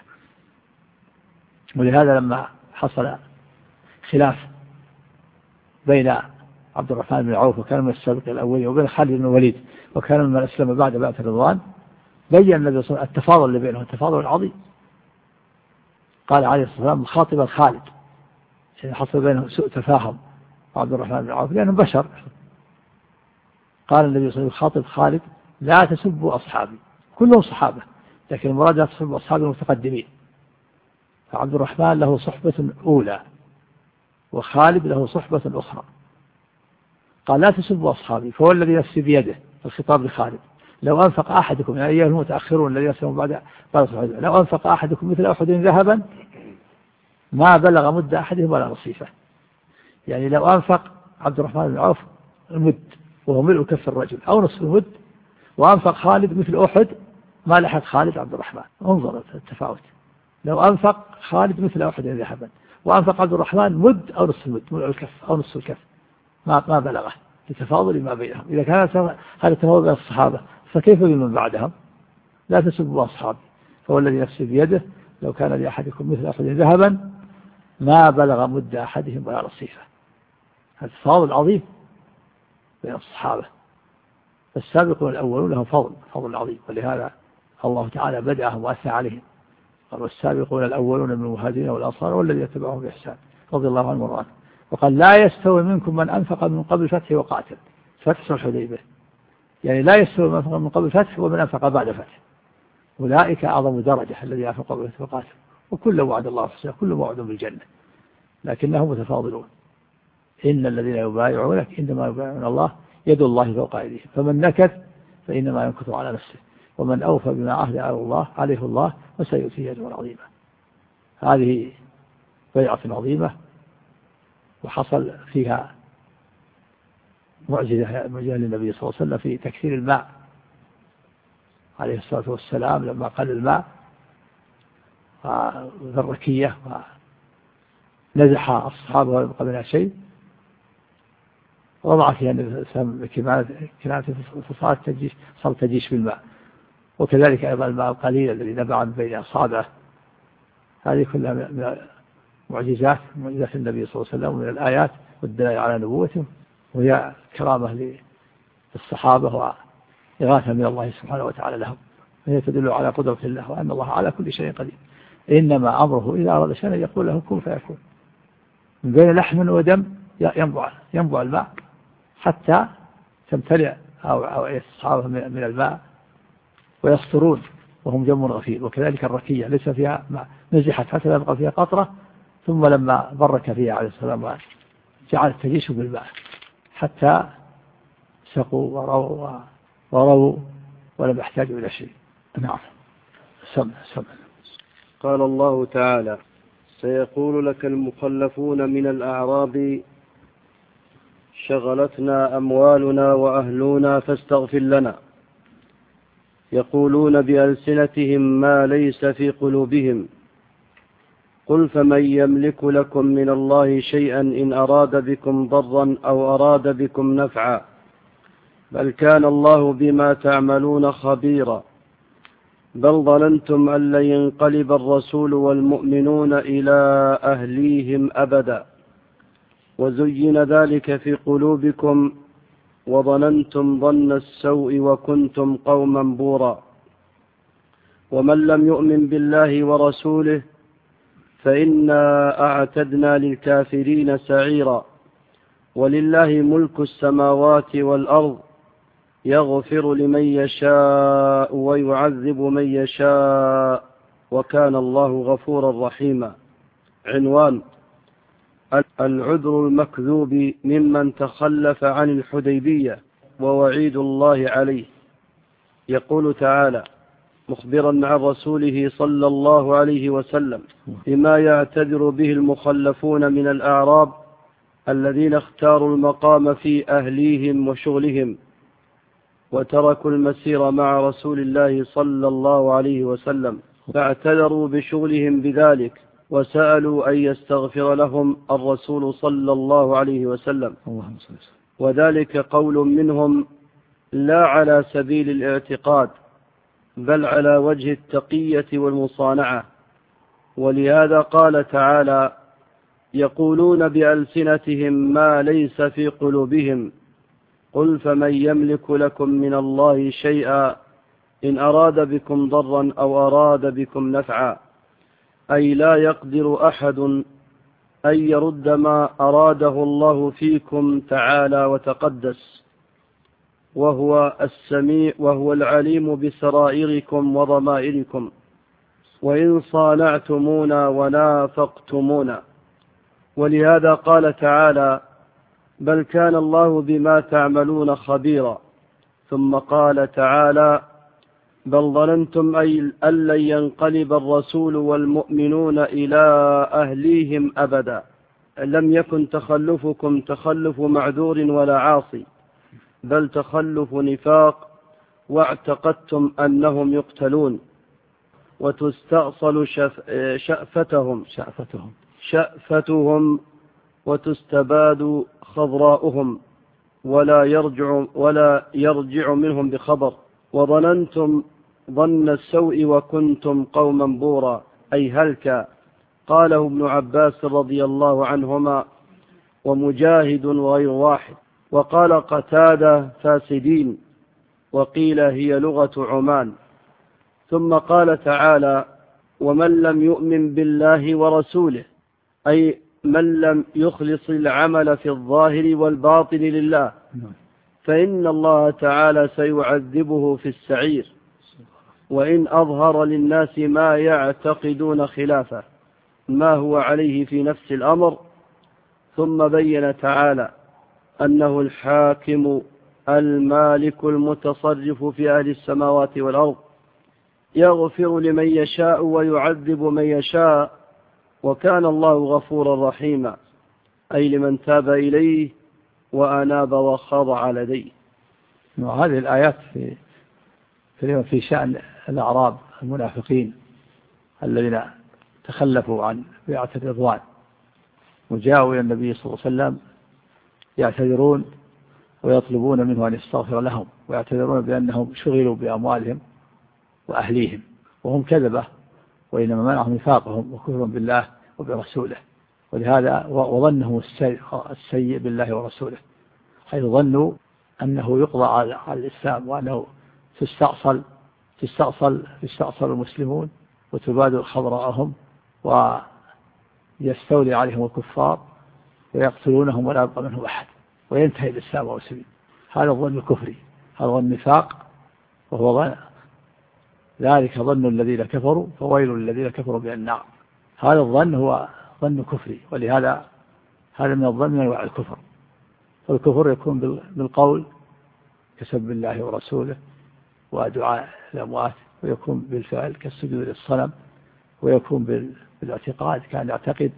ولهذا لما حصل خلاف بين عبد الرحمن بن عوف وكان من السابقين الأولين وبين خالد بن الوليد وكان من أسلم بعد بيعة الرضوان، بين النبي صلى الله عليه وسلم التفاضل اللي بينهم التفاضل عظيم. قال عليه الصلاة والسلام خاطبا خالد، يعني حصل بينهم سوء تفاهم عبد الرحمن بن عوف لأنهم بشر. قال النبي صلى الله عليه وسلم خاطب خالد لا تسبوا أصحابي، كلهم صحابة لكن المراد لا تسبوا أصحابي المتقدمين، فعبد الرحمن له صحبة أولى وخالد له صحبة أخرى. قال لا تسبوا أصحابي فهو الذي نفسي بيده، الخطاب لخالد، لو أنفق أحدكم يعني أيها المتأخرون الذين يسلمون بعد بعد صحبة، لو أنفق أحدكم مثل أحد ذهبا ما بلغ مد أحدهم ولا نصيفه. يعني لو أنفق عبد الرحمن بن عوف المد وهو ملء كف الرجل أو نصف المد، وأنفق خالد مثل أحد ما لحق خالد عبد الرحمن. انظر التفاوت، لو أنفق خالد مثل أحد ذهبا وأنفق عبد الرحمن مد أو نصف المد ملء الكف أو نصف الكف ما ما بلغه لتفاضل ما بينهم. إذا كان هذا التفاضل بين الصحابة فكيف بمن بعدهم؟ لا تسبوا أصحابي فهو الذي نفسي بيده لو كان لأحدكم مثل أحد ذهبا ما بلغ مد أحدهم ولا نصيفه. هذا التفاضل عظيم بين الصحابة. فالسابقون الأولون لهم فضل فضل عظيم، ولهذا الله تعالى بدأهم وأثنى عليهم، قال والسابقون الأولون من المهاجرين والأنصار والذين اتبعوهم بإحسان رضي الله عنهم ورضوا عنه. وقال لا يستوي منكم من أنفق من قبل الفتح وقاتل، فتح صلح الحديبية، يعني لا يستوي من أنفق من قبل الفتح ومن أنفق بعد الفتح، أولئك أعظم درجة الذين أنفقوا قبل الفتح وقاتل، وكل وعد الله حسنى، كل وعد بالجنة، لكنهم متفاضلون. إن الذين يبايعونك إنما يبايعون الله يد الله فوق أيديهم، فمن نكث فإنما ينكث على نفسه، ومن أوفى بما عهد على الله عليه الله وسيؤتيه أجرا عظيما. هذه بيعة عظيمة وحصل فيها معجزة معجزة للنبي صلى الله عليه وسلم في تكثير الماء عليه الصلاة والسلام، لما قل الماء وذركية ونزح الصحابة ولم يبق منها شيء، وضع فيها كنانة فصارت تجيش صارت تجيش بالماء. وكذلك أيضا الماء القليل الذي نبع من بين أصابعه، هذه كلها من معجزات معجزات النبي صلى الله عليه وسلم، ومن الآيات والدلائل على نبوته، وهي كرامة للصحابة وإغاثة من الله سبحانه وتعالى لهم، وهي تدل على قدرة الله وأن الله على كل شيء قدير. إنما أمره إذا أراد شيئا يقول له كن فيكون، من بين لحم ودم ينبع ينبع الماء حتى تمتلئ أو الصحابة من الماء ويسطرون وهم جم غفير. وكذلك الركية ليس فيها ماء، نزحت حتى لا يبقى فيها قطرة، ثم لما برك فيها عليه السلام جعلت تجيش بالماء حتى سقوا وروا وروا ولم يحتاجوا إلى شيء. نعم. سمع سمع. قال الله تعالى: سيقول لك المخلفون من الأعراب شغلتنا أموالنا وأهلنا فاستغفر لنا، يقولون بألسنتهم ما ليس في قلوبهم، قل فمن يملك لكم من الله شيئا إن أراد بكم ضرا أو أراد بكم نفعا، بل كان الله بما تعملون خبيرا، بل ظننتم أن لن ينقلب الرسول والمؤمنون إلى أهليهم أبدا، وزين ذلك في قلوبكم وظننتم ظن السوء وكنتم قوما بورا، ومن لم يؤمن بالله ورسوله فإنا أعتدنا للكافرين سعيرا، ولله ملك السماوات والأرض يغفر لمن يشاء ويعذب من يشاء وكان الله غفورا رحيما. عنوان: العذر المكذوب ممن تخلف عن الحديبية ووعيد الله عليه. يقول تعالى مخبرا عن رسوله صلى الله عليه وسلم بما يعتذر به المخلفون من الأعراب الذين اختاروا المقام في أهليهم وشغلهم وتركوا المسير مع رسول الله صلى الله عليه وسلم، فاعتذروا بشغلهم بذلك وسألوا أن يستغفر لهم الرسول صلى الله عليه وسلم، وذلك قول منهم لا على سبيل الاعتقاد بل على وجه التقية والمصانعة. ولهذا قال تعالى: يقولون بألسنتهم ما ليس في قلوبهم، قل فمن يملك لكم من الله شيئا إن أراد بكم ضرا أو أراد بكم نفعا، أي لا يقدر أحد أن يرد ما أراده الله فيكم تعالى وتقدس، وهو السميع وهو العليم بسرائركم وضمائركم، وإن صانعتمونا ونافقتمونا. ولهذا قال تعالى: بل كان الله بما تعملون خبيرا. ثم قال تعالى: بل ظننتم أن لن ينقلب الرسول والمؤمنون إلى أهليهم أبدا، لم يكن تخلفكم تخلف معذور ولا عاصي، بل تخلف نفاق، واعتقدتم أنهم يقتلون وتستأصل شأفتهم شأفتهم شأفتهم وتستباد خضراؤهم ولا يرجع ولا يرجع منهم بخبر، وظننتم ظن السوء وكنتم قوما بورا، أي هلكا. قاله ابن عباس رضي الله عنهما ومجاهد وغير واحد. وقال قتادة: فاسدين، وقيل هي لغة عمان. ثم قال تعالى: ومن لم يؤمن بالله ورسوله، أي من لم يخلص العمل في الظاهر والباطن لله، فإن الله تعالى سيعذبه في السعير، وإن أظهر للناس ما يعتقدون خلافه ما هو عليه في نفس الأمر. ثم بين تعالى أنه الحاكم المالك المتصرف في أهل السماوات والأرض، يغفر لمن يشاء ويعذب من يشاء، وكان الله غفورا رحيما، أي لمن تاب إليه وأناب وخضع لديه. وهذه الآيات في في في شأن الأعراب المنافقين الذين تخلفوا عن بيعة الرضوان وجاءوا إلى النبي صلى الله عليه وسلم يعتذرون ويطلبون منه أن يستغفر لهم، ويعتذرون بأنهم شغلوا بأموالهم وأهليهم وهم كذبة، وإنما منعهم نفاقهم وكفرهم بالله وبرسوله. ولهذا وظنهم السيء بالله ورسوله، حيث ظنوا أنه يقضى على الإسلام، وأنه تستأصل تستأصل تستأصل المسلمون وتبادل خضراءهم ويستولي عليهم الكفار ويقتلونهم ولا يبقى منهم أحد وينتهي الإسلام والمسلمين. هذا الظن الكفري، هذا هو النفاق، وهو ظن ذلك ظن الذين كفروا فويل للذين كفروا بالنار. هذا الظن هو ظن كفري، ولهذا هذا من الظن من انواع الكفر. فالكفر يكون بالقول كسب الله ورسوله ودعاء الأموات، ويكون بالفعل كالسجود للصنم، ويكون بالاعتقاد كان يعتقد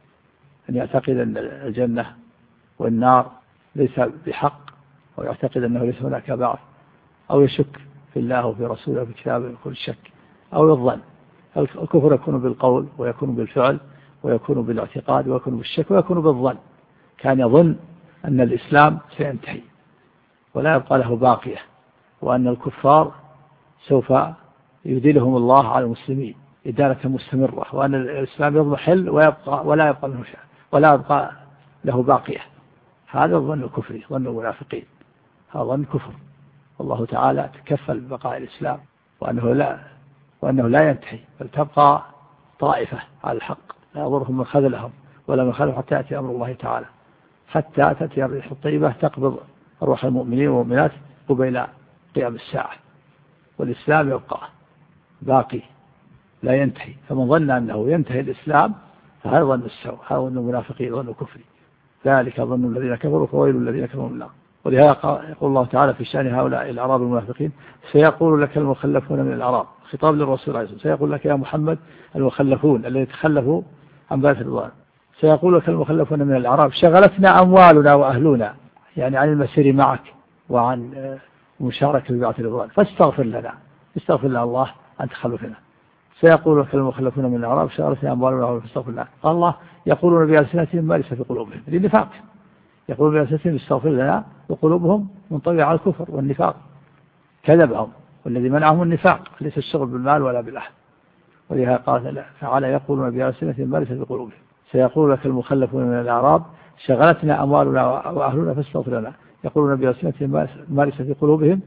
أن يعتقد أن الجنة والنار ليس بحق، أو يعتقد أنه ليس هناك بعث، أو يشك في الله وفي رسوله وفي كتابه يكون الشك، أو الظن. الكفر يكون بالقول ويكون بالفعل ويكون بالاعتقاد ويكون بالشك ويكون بالظن. كان يظن أن الإسلام سينتهي ولا يبقى له باقية، وأن الكفار سوف يدلهم الله على المسلمين إدالة مستمرة، وأن الإسلام يضمحل ويبقى ولا يبقى منه شيء ولا يبقى له باقية. هذا الظن الكفري، ظن المنافقين، هذا ظن كفر. والله تعالى تكفل ببقاء الإسلام، وأنه لا وأنه لا ينتهي، بل تبقى طائفة على الحق لا يضرهم من خذلهم ولا من خذلهم حتى يأتي أمر الله تعالى، حتى تأتي الريح الطيبة تقبض أرواح المؤمنين والمؤمنات قبيل قيام الساعة، والإسلام يبقى باقي لا ينتهي. فمن ظن أنه ينتهي الإسلام فهذا ظن السوء، هذا ظن المنافقين، ظن كفري. ذلك ظن الذين كفروا فويل الذين كفروا من النار. ولهذا يقول الله تعالى في شأن هؤلاء الأعراب المنافقين: سيقول لك المخلفون من الأعراب، خطاب للرسول عليه الصلاة والسلام، سيقول لك يا محمد المخلفون الذين تخلفوا عن بيعة الرضوان، سيقول لك المخلفون من الأعراب شغلتنا أموالنا وأهلنا، يعني عن المسير معك وعن مشاركة في بيعة الرضوان، فاستغفر لنا، استغفر لنا الله عن تخلفنا. سيقول لك المخلفون من الأعراب شغلتنا أموالنا وأهلنا فاستغفر لنا. قال الله: يقولون بألسنتهم ما ليس في قلوبهم، للنفاق. يقولون بألسنتهم استغفر لنا وقلوبهم منطوية على الكفر والنفاق، كذبهم، والذي منعهم النفاق ليس الشغل بالمال ولا بالأهل. ولهذا قال تعالى: يقولون بألسنتهم ما ليس في قلوبهم. سيقول لك المخلفون من الأعراب شغلتنا أموالنا وأهلنا فاستغفر لنا. يقولون بألسنتهم ما ليس في قلوبهم.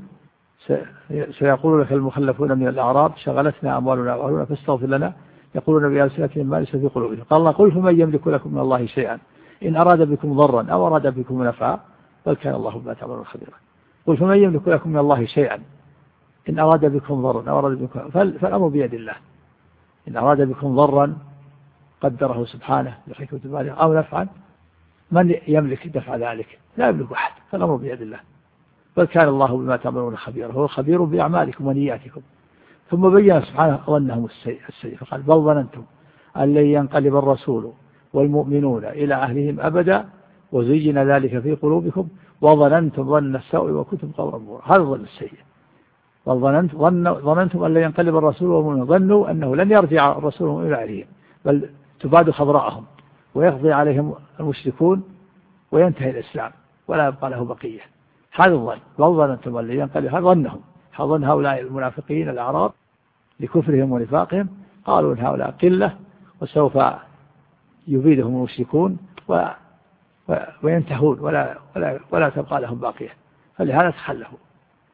سيقول لك المخلفون من الأعراب شغلتنا أموالنا وأهلنا فاستغفر لنا. يقولون بألسنتهم ما ليس في قلوبهم. قال الله: قل فمن يملك لكم من الله شيئا إن أراد بكم ضرا أو أراد بكم نفعا بل كان الله بما تعملون خبيرا. قل فمن يملك لكم من الله شيئا إن أراد بكم ضرا أو أراد بكم، فالأمر بيد الله. إن أراد بكم ضرا قدره سبحانه بحكمة بالغة أو نفعا، من يملك دفع ذلك؟ لا يملك أحد، فالأمر بيد الله. بل كان الله بما تعملون خبيرا، هو خبير بأعمالكم ونياتكم. ثم بين سبحانه ظنهم السيء فقال: بل ظننتم أن لن ينقلب الرسول والمؤمنون إلى أهلهم أبدا وزين ذلك في قلوبكم وظننتم ظن السوء وكنتم قوما بورا. هذا الظن السيء. وظننتم ظننتم أن لن ينقلب الرسول والمؤمنون، ظنوا أنه لن يرجع الرسول إلى أهلهم بل تباد خضراءهم ويقضي عليهم المشركون وينتهي الإسلام ولا يبقى له بقية. هذا الظن. وظننتم أن لن ينقلب، هذا ظنهم، ظن هؤلاء المنافقين الأعراب لكفرهم ونفاقهم، قالوا إن هؤلاء قلة وسوف يبيدهم المشركون و... و... وينتهون ولا ولا ولا تبقى لهم باقية، فلهذا تخلفوا.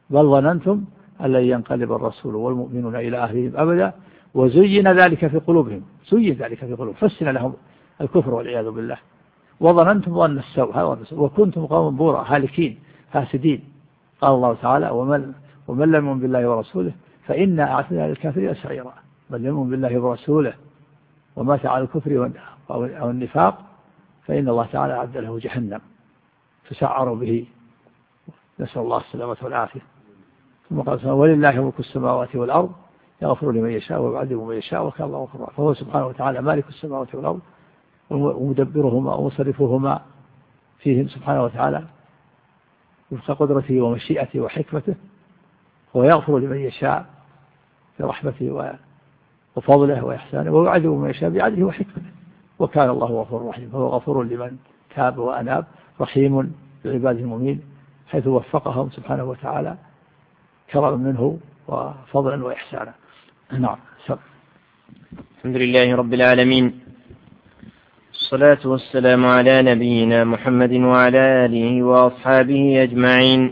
بل ظننتم أن لن ينقلب الرسول والمؤمنون إلى أهلهم أبدا وزين ذلك في قلوبهم زين ذلك في قلوبهم حسن لهم الكفر والعياذ بالله وظننتم ظن السوء وكنتم قوما بورا هالكين فاسدين. قال الله تعالى ومن, ومن لم يؤمن بالله ورسوله فإنا أعتدنا للكافرين سعيرا. من لم يؤمن بالله ورسوله ومات على الكفر أو النفاق فإن الله تعالى أعد له جهنم تسعروا به نسأل الله السلامة والعافية. ثم قال ولله ملك السماوات والأرض يغفر لمن يشاء ويعذب من يشاء وكان الله غفورا. فهو سبحانه وتعالى مالك السماوات والأرض ومدبرهما ومصرفهما فيهم سبحانه وتعالى وفق قدرته ومشيئته وحكمته ويغفر لمن يشاء برحمته وفضله وإحسانه ويعذب من يشاء بعدله وحكمته وكان الله غفور رحيم. فهو غفور لمن تاب وأناب رحيم بعباده المؤمنين حيث وفقهم سبحانه وتعالى كرم منه وفضلا وإحسانا. نعم. الحمد لله رب العالمين الصلاة والسلام على نبينا محمد وعلى آله وأصحابه أجمعين.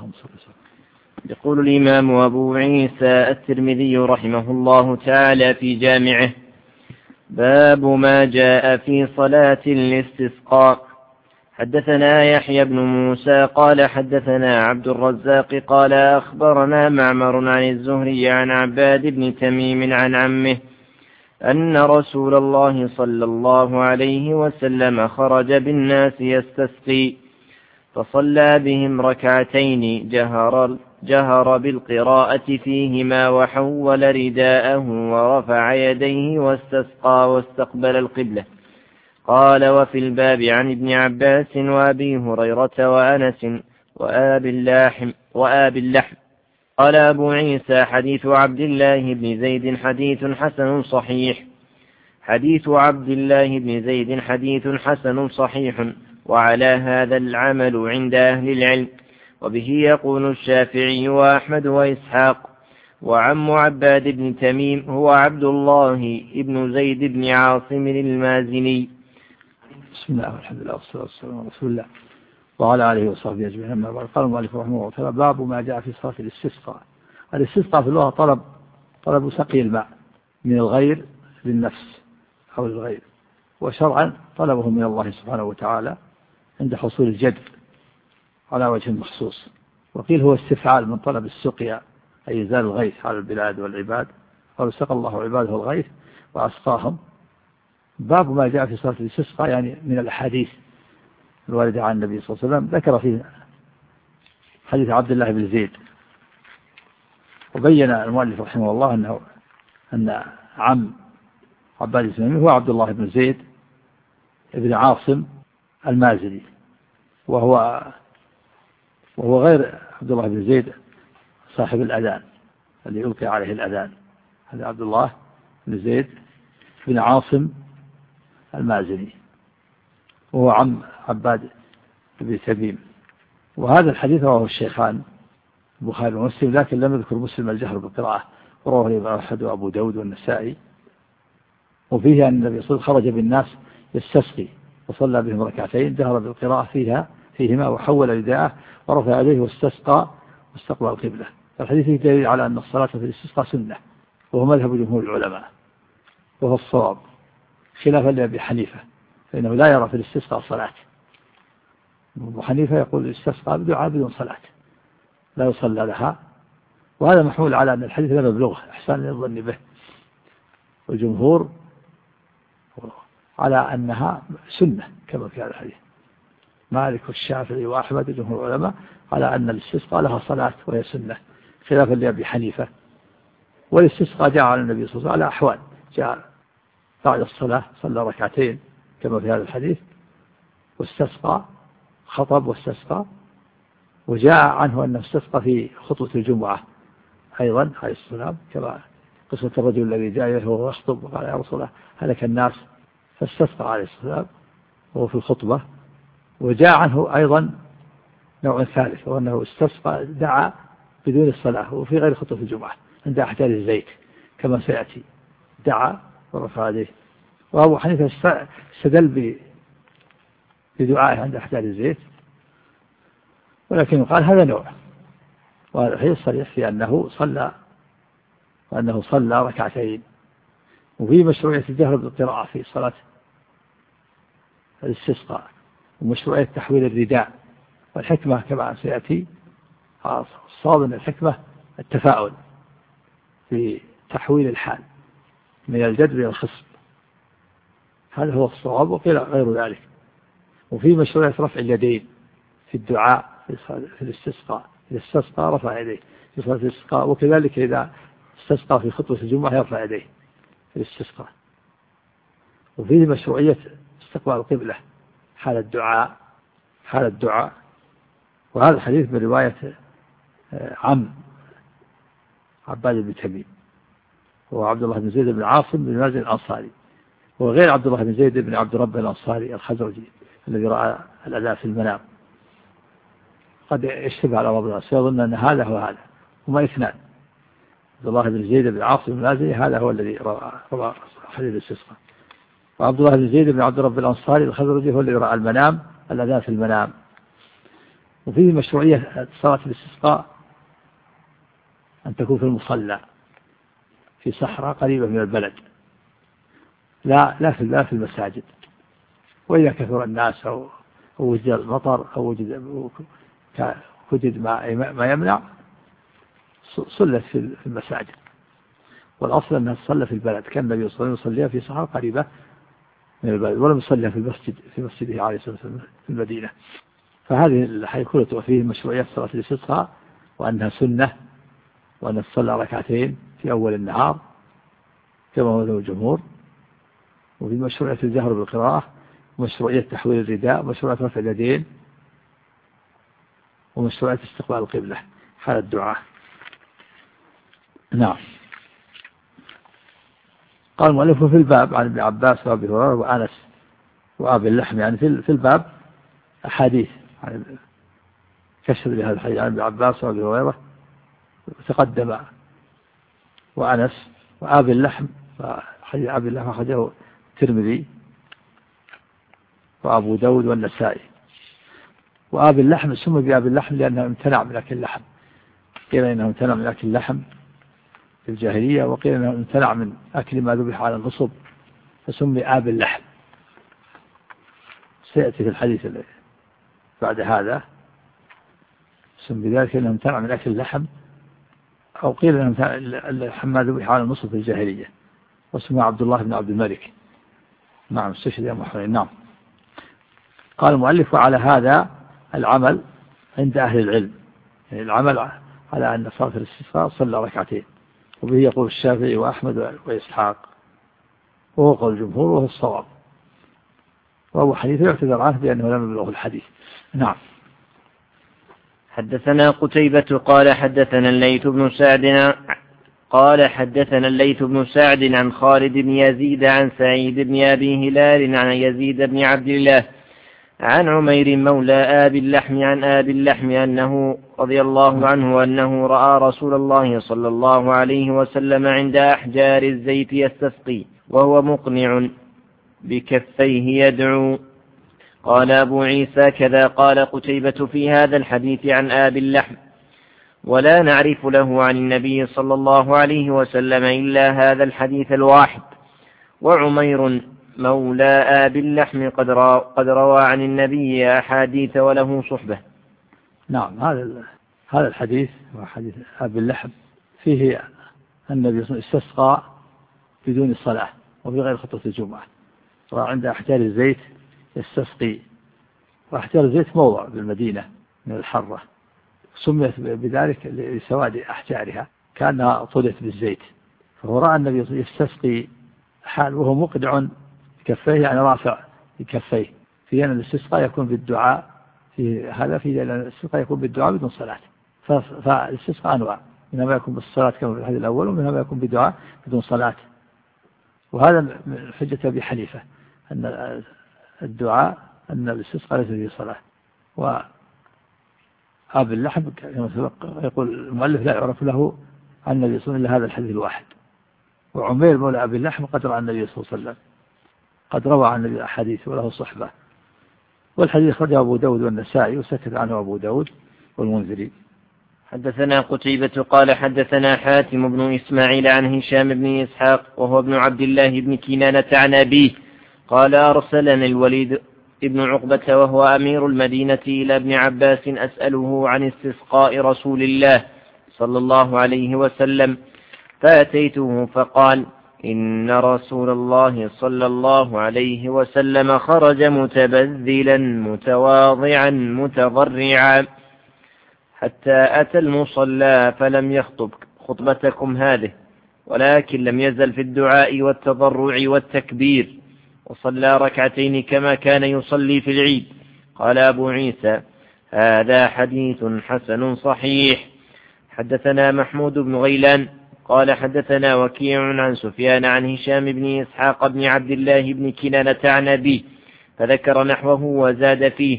يقول الإمام أبو عيسى الترمذي رحمه الله تعالى في جامعه باب ما جاء في صلاة الاستسقاء. حدثنا يحيى بن موسى قال حدثنا عبد الرزاق قال أخبرنا معمر عن الزهري عن عباد بن تميم عن عمه أن رسول الله صلى الله عليه وسلم خرج بالناس يستسقي فصلى بهم ركعتين جهر, جهر بالقراءة فيهما وحول رداءه ورفع يديه واستسقى واستقبل القبلة. قال وفي الباب عن ابن عباس وأبي هريرة وأنس وآب اللحم, وآب اللحم. قال أبو عيسى حديث عبد الله بن زيد حديث حسن صحيح حديث عبد الله بن زيد حديث حسن صحيح وعلى هذا العمل عند أهل العلم وبه يقول الشافعي وأحمد وإسحاق. وعم عباد بن تميم هو عبد الله بن زيد بن عاصم المازني. بسم الله والحمد لله والصلاة والسلام على رسول الله وعلى آله وصحبه أجمعين. أما بعد قال المؤلف رحمه الله تعالى باب ما جاء في صلاة الاستسقاء. الاستسقاء في اللغة طلب طلب سقي الماء من الغير للنفس أو للغير وشرعا طلبه من الله سبحانه وتعالى عند حصول الجدب على وجه مخصوص. وقيل هو استفعال من طلب السقيا أي إزال الغيث على البلاد والعباد قالوا سقى الله عباده الغيث وأسقاهم. باب ما جاء في صلاة الاستسقاء يعني من الأحاديث الواردة عن النبي صلى الله عليه وسلم. ذكر في حديث عبد الله بن زيد وبين المؤلف رحمه الله أنه أن عم عباد بن هو عبد الله بن زيد بن عاصم المازني وهو وهو غير عبد الله بن زيد صاحب الأذان الذي يلقي عليه الأذان. هذا عبد الله بن زيد بن عاصم المازني وهو عم عباد بن تميم. وهذا الحديث رواه الشيخان البخاري ومسلم لكن لم يذكر مسلم الجهر بالقراءة ورواه الإمام أحمد وأبو داود والنسائي. وفيه أن النبي صلى الله عليه وسلم خرج بالناس يستسقي وصلى بهم ركعتين جهر بالقراءة فيها فيهما وحول رداءه ورفع يديه واستسقى واستقبل القبلة. الحديث دليل على أن الصلاة في الاستسقاء سنة وهو مذهب جمهور العلماء وهو الصواب خلافا لأبي حنيفة فإنه لا يرى في الاستسقاء صلاة. أبو حنيفة يقول الاستسقاء بدعاء بدون صلاة لا يصلى لها وهذا محمول على أن الحديث لا يبلغ إحسان الظن به. والجمهور على أنها سنة كما في هذا الحديث. مالك والشافعي وأحمد جمهور العلماء على أن الاستسقاء لها صلاة وهي سنة خلافا لأبي حنيفة. والاستسقاء جاء على النبي صلى الله عليه وسلم على أحوال جاء بعد الصلاة صلى ركعتين كما في هذا الحديث واستسقى خطب واستسقى. وجاء عنه أنه استسقى في خطبة الجمعة أيضا عليه السلام كما قصة الرجل الذي جاء وهو يخطب وقال يا رسول الله هلك الناس فاستسقى عليه السلام وهو في الخطبة. وجاء عنه أيضا نوع ثالث وأنه استسقى دعا بدون الصلاة وفي غير خطبة الجمعة عند أحجار الزيت كما سيأتي دعا ورفع يديه. وأبو حنيفة استدل بدعائه عند أحجار الزيت ولكن قال هذا نوع وهي صريح في أنه صلى وأنه صلى ركعتين. وفي مشروعية الجهر بالقراءة في صلاة الاستسقاء، ومشروعية تحويل الرداء. والحكمة كما سيأتي الصواب أن الحكمة التفاؤل في تحويل الحال من الجد إلى الخصب، هذا هو الصواب، وقيل غير ذلك. وفي مشروعية رفع اليدين في الدعاء في الاستسقاء، إذا استسقى رفع يديه في صلاة الاستسقاء، وكذلك إذا استسقى في خطبة الجمعة يرفع يديه في الاستسقاء. وفيه مشروعية استقبال القبلة حال الدعاء حال الدعاء وهذا الحديث من رواية عم عباد بن تميم، هو عبد الله بن زيد بن عاصم بن مازن الأنصاري، وغير عبد الله بن زيد بن عبد رب الأنصاري الخزرجي الذي رأى الأذى في المنام، قد يشتبه على بعض الناس يظن أن هذا هو هذا، هما اثنان، عبد الله بن زيد بن عاصم المازني هذا هو الذي رأى حديث الاستسقاء، وعبد الله بن زيد بن عبد رب الأنصاري الخزرجي هو الذي رأى المنام الأذى في المنام. وفيه مشروعية صلاة الاستسقاء أن تكون في المصلى في صحراء قريبة من البلد، لا لا في لا في المساجد، وإذا كثر الناس أو وجد المطر أو وجد وجد ما ما يمنع صلت في المساجد، والأصل أنها تصلى في البلد، كان النبي صلى الله عليه وسلم يصليها في صحراء قريبة من البلد، ولم يصليها في المسجد في مسجده عليه الصلاة والسلام في المدينة. فهذه الحيكولة وفيه مشروعية صلاة الاستسقاء وأنها سنة، وأن تصلى ركعتين في أول النهار كما هو له الجمهور. وفي مشروعية الجهر بالقراءة، ومشروعية تحويل الرداء، ومشروعية رفع اليدين، ومشروعية استقبال القبلة حال الدعاء. نعم. قال المؤلف في الباب عن ابن عباس وابي هريرة وأنس وأبي اللحم، يعني في الباب أحاديث عن كشف لهذا الحديث عن ابن عباس وابي هريرة وتقدم وأنس وأبي اللحم، حديث أبي اللحم أخرجه الترمذي وأبو داود والنسائي. وأبي اللحم سمي بأبي اللحم لأنه امتنع من أكل اللحم، قيل إنه امتنع من أكل اللحم في الجاهلية، وقيل إنه امتنع من أكل ما ذبح على النصب فسمي أبي اللحم. سيأتي في الحديث بعد هذا سمي بذلك إنه امتنع من أكل اللحم، أو قيل إنه اللحم ما ذبح على النصب في الجاهلية، واسمه عبد الله بن عبد الملك. نعم استشهد يا محمد. نعم. قال المؤلف وعلى هذا العمل عند أهل العلم، يعني العمل على أن صلاة الاستسقاء صلى ركعتين، وبه يقول الشافعي وأحمد وإسحاق، وهو قول الجمهور وهو الصواب، وأبو حنيفة يعتذر عنه بأنه لم يبلغه الحديث. نعم. حدثنا قتيبة قال حدثنا الليث بن سعد قال حدثنا الليث بن سعد عن خالد بن يزيد عن سعيد بن أبي هلال عن يزيد بن عبد الله عن عمير مولى آبي اللحم عن آبي اللحم أنه رضي الله عنه أنه رأى رسول الله صلى الله عليه وسلم عند أحجار الزيت يستسقي وهو مقنع بكفيه يدعو. قال أبو عيسى كذا قال قتيبة في هذا الحديث عن آبي اللحم، ولا نعرف له عن النبي صلى الله عليه وسلم إلا هذا الحديث الواحد. وعمير مولى آبي اللحم قد قد روى عن النبي أحاديث وله صحبة. نعم. هذا هذا الحديث وحديث آبي اللحم فيه النبي استسقى بدون صلاة وفي غير خطبة الجمعة، وعند أحجار الزيت يستسقي، وأحجار الزيت موضع بالمدينة من الحرة، سميت بذلك لسواد أحجارها كأنها طلت بالزيت، فهو رأى النبي يستسقي حال وهو مقدع كفيه، يعني رافع كفيه، في أن الاستسقاء يكون بالدعاء، في هذا في أن الاستسقاء يكون بالدعاء بدون صلاة، فالاستسقاء أنواع، منها ما يكون بالصلاة كما في الحديث الأول، ومنها ما يكون بدعاء بدون صلاة. وهذا من حجة أبي حنيفة أن الدعاء أن الاستسقاء ليس فيه صلاة. وأبي اللحم يقول المؤلف لا يعرف له عن النبي صلى الله عليه وسلم إلا هذا الحديث الواحد. وعمير مولى أبي اللحم قد روى عن النبي صلى الله عليه وسلم، قد روى عن النبي أحاديث وله صحبة. والحديث خرجه أبو داود والنسائي وسكت عنه أبو داود والمنذري، حدثنا قتيبة قال حدثنا حاتم بن إسماعيل عن هشام بن إسحاق وهو ابن عبد الله بن كنانة عن أبيه قال أرسلني الوليد ابن عقبة وهو أمير المدينة إلى ابن عباس أسأله عن استسقاء رسول الله صلى الله عليه وسلم، فأتيته فقال: إن رسول الله صلى الله عليه وسلم خرج متبذلا متواضعا متضرعا حتى أتى المصلى فلم يخطب خطبتكم هذه، ولكن لم يزل في الدعاء والتضرع والتكبير، وصلى ركعتين كما كان يصلي في العيد. قال أبو عيسى: هذا حديث حسن صحيح. حدثنا محمود بن غيلان قال حدثنا وكيع عن سفيان عن هشام بن إسحاق بن عبد الله بن كنانة عن أبيه فذكر نحوه وزاد فيه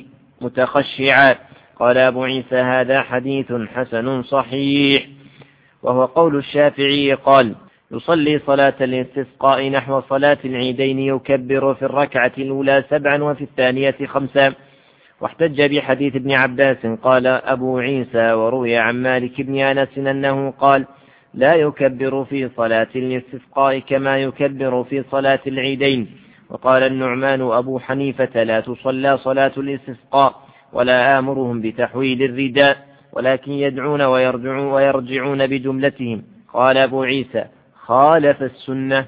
متخشعا. قال أبو عيسى: هذا حديث حسن صحيح. وهو قول الشافعي قال: يصلي صلاة الاستسقاء نحو صلاة العيدين، يكبر في الركعة الأولى سبعا وفي الثانية خمسا. واحتج بحديث ابن عباس. قال أبو عيسى: وروي عن مالك بن أنس أنه قال: لا يكبر في صلاة الاستسقاء كما يكبر في صلاة العيدين. وقال النعمان أبو حنيفة: لا تصلى صلاة الاستسقاء ولا آمرهم بتحويل الرداء، ولكن يدعون ويرجعون, ويرجعون بجملتهم. قال أبو عيسى: خالف السنة.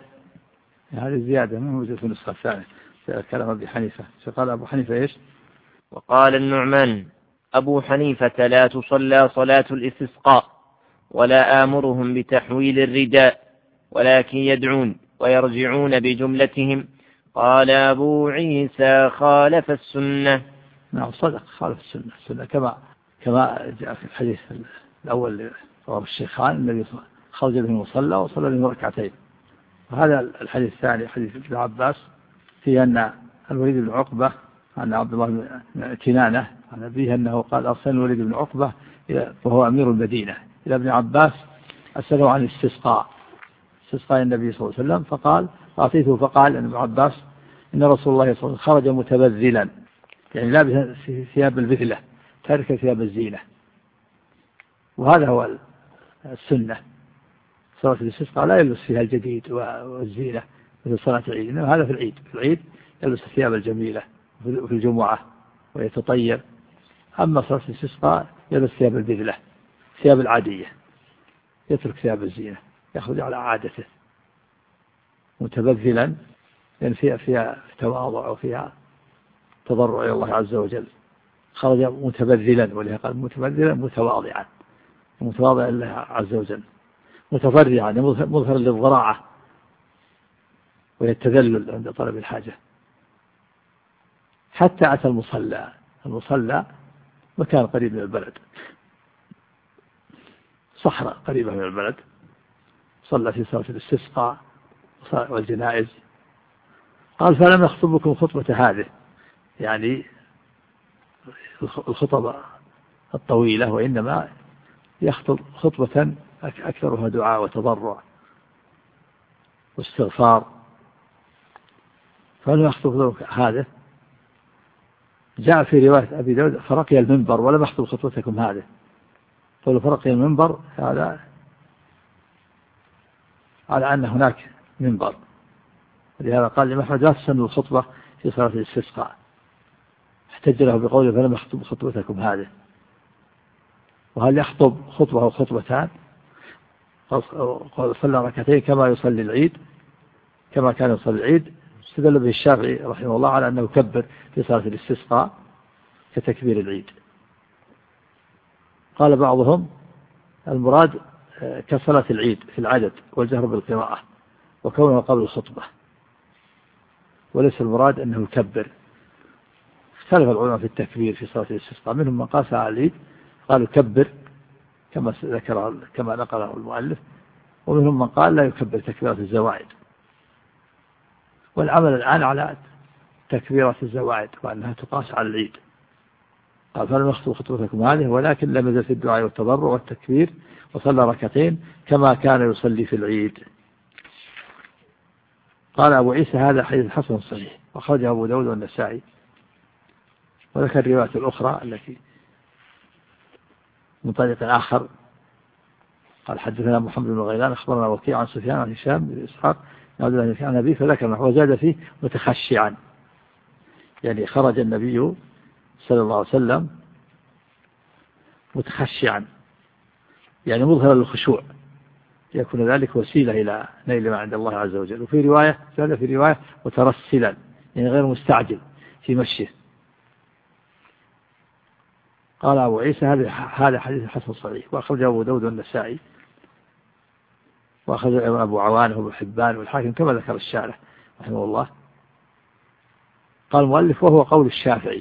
هذه زيادة من وجهة النسخة الثانية كلام أبي حنيفة. قال أبو حنيفة إيش؟ وقال النعمان أبو حنيفة: لا تصلى صلاة الاستسقاء ولا آمرهم بتحويل الرداء، ولكن يدعون ويرجعون بجملتهم. قال أبو عيسى: خالف السنة. نعم صدق، خالف السنة. السنة كما كما جاء في الحديث الأول رواه الشيخان: النبي خرج به المصلى وصلى به ركعتين. وهذا الحديث الثاني حديث ابن عباس في أن الوليد بن عقبة عن عبد الله بن كنانة عن أبيه أنه قال: أرسل الوليد بن عقبة وهو أمير المدينة إلى ابن عباس أسأله عن الاستسقاء استسقاء النبي صلى الله عليه وسلم، فقال أعطيته فقال ابن عباس: إن رسول الله صلى الله عليه وسلم خرج متبذلا، يعني لابس ثياب البذلة، ترك ثياب الزينة. وهذا هو السنة. صلاة الاستسقاء لا يلبس فيها الجديد والزينة مثل صلاة العيد، إنما هذا في العيد. في العيد يلبس الثياب الجميلة في الجمعة ويتطير. أما صلاة الاستسقاء يلبس ثياب البذلة، ثياب العادية، يترك ثياب الزينة، يخرج على عادته متبذلا، لأن فيها فيها تواضع وفيها تضرع إلى الله عز وجل. خرج متبذلا، ولهذا قال متبذلا متواضعا، متواضع لله عز وجل، متضرعا مظهر للضراعة ويتذلل عند طلب الحاجة. حتى أتى المصلى. المصلى مكان قريب من البلد، صحراء قريبة من البلد، صلى في صلاة الاستسقاء والجنائز. قال: فلم يخطبكم خطبة هذه، يعني الخطبة الطويلة، وإنما يخطب خطبة أكثرها دعاء وتضرع واستغفار. فلم يخطب هذه. جاء في رواية أبي داود: فرقي المنبر ولم يخطب خطبتكم هذه. قالوا فرقي المنبر هذا على أن هناك منبر، لهذا قال لما أحمد: لا تسن الخطبة في صلاة الاستسقاء. احتج له بقوله: فلم يخطب خطبتكم هذه. وهل يخطب خطبة أو خطبتان؟ صلى ركعتين كما يصلي العيد، كما كان يصلي العيد. استدل به الشافعي رحمه الله على أنه يكبر في صلاة الاستسقاء كتكبير العيد. قال بعضهم: المراد كصلاة العيد في العدد والجهر بالقراءة وكونه قبل الخطبة، وليس المراد أنه يكبر. اختلف العلماء في التكبير في صلاة الاستسقاء، منهم من قاس على العيد قالوا كبر كما ذكر كما نقله المؤلف، ومنهم من قال لا يكبر تكبيرة الزوائد. والعمل الآن على تكبيرة الزوائد وأنها تقاس على العيد. قال: فلم يخطب خطبتكم هذه، ولكن لم يزل في الدعاء والتضرع والتكبير، وصلى ركعتين كما كان يصلي في العيد. قال أبو عيسى: هذا حديث حسن صحيح، وخرجه أبو داود والنسائي. وذكر الرواية الأخرى التي من طريق آخر قال حدثنا محمد بن غيلان أخبرنا وكيع عن سفيان عن هشام بن إسحاق عن النبي فذكر نحو وزاد فيه متخشعا، يعني خرج النبي صلى الله عليه وسلم متخشعا يعني مظهر الخشوع، يكون ذلك وسيلة إلى نيل ما عند الله عز وجل. وفي رواية هذا في رواية مترسلا يعني غير مستعجل في مشيه. قال أبو عيسى هذا هذا حديث حسن صحيح، وأخرجه أبو داود والنسائي، وأخرجه أبو عوان وابن حبان والحاكم كما ذكر الشارح رحمه الله. قال المؤلف وهو قول الشافعي،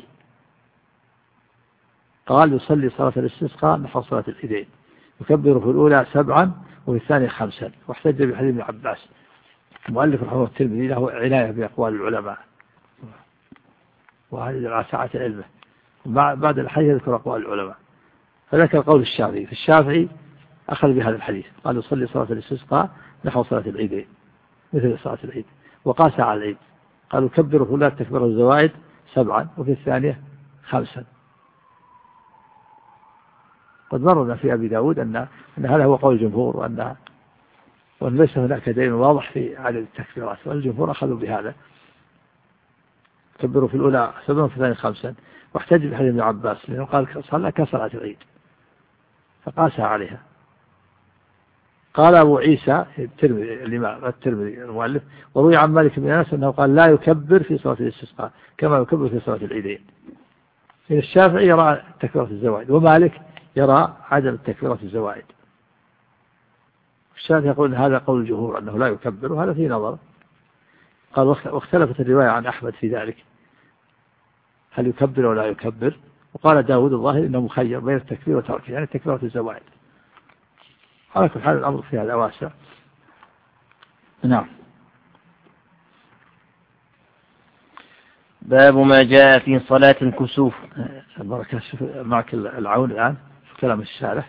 قال يصلي صلاة الاستسقاء نحو صلاة العيدين، يكبر في الأولى سبعا وفي الثانية خمسا، واحتج بحديث ابن عباس. المؤلف رحمه الترمذي له عناية بأقوال العلماء وهذه على سعة علمه، بعد الحديث يذكر أقوال العلماء، فذكر قول الشافعي. في الشافعي أخذ بهذا الحديث، قال يصلي صلاة الاستسقاء نحو صلاة العيدين مثل صلاة العيد، وقاس على العيد، قال يكبر في الأولى تكبير الزوائد سبعا وفي الثانية خمسا. قد مرنا في أبي داود أن, أن هذا هو قول الجمهور، وأن, وأن ليس هناك دليل واضح في عدد التكبيرات، والجمهور أخذوا بهذا، كبروا في الأولى سبعا وفي الثانية خمسا، واحتج بحديث ابن عباس لأنه قال صلى كصلاة العيد فقاسها عليها. قال أبو عيسى الترمذي الإمام الترمذي المؤلف وروي عن مالك بن أنس أنه قال لا يكبر في صلاة الاستسقاء كما يكبر في صلاة العيدين. إن الشافعي يرى تكبيرة الزوائد، ومالك يرى عدم التكبيرة الزوائد. الشافعي يقول هذا قول الجمهور أنه لا يكبر، وهذا فيه نظر. قال واختلفت الرواية عن أحمد في ذلك، هل يكبر ولا يكبر؟ وقال داود الظاهر إنه مخير بين التكبير وتركه، يعني تكبيرة الزوائد. على كل حال الأمر في هذا واسع. نعم. باب ما جاء في صلاة الكسوف. بركة معك العون الآن في كلام الشارح،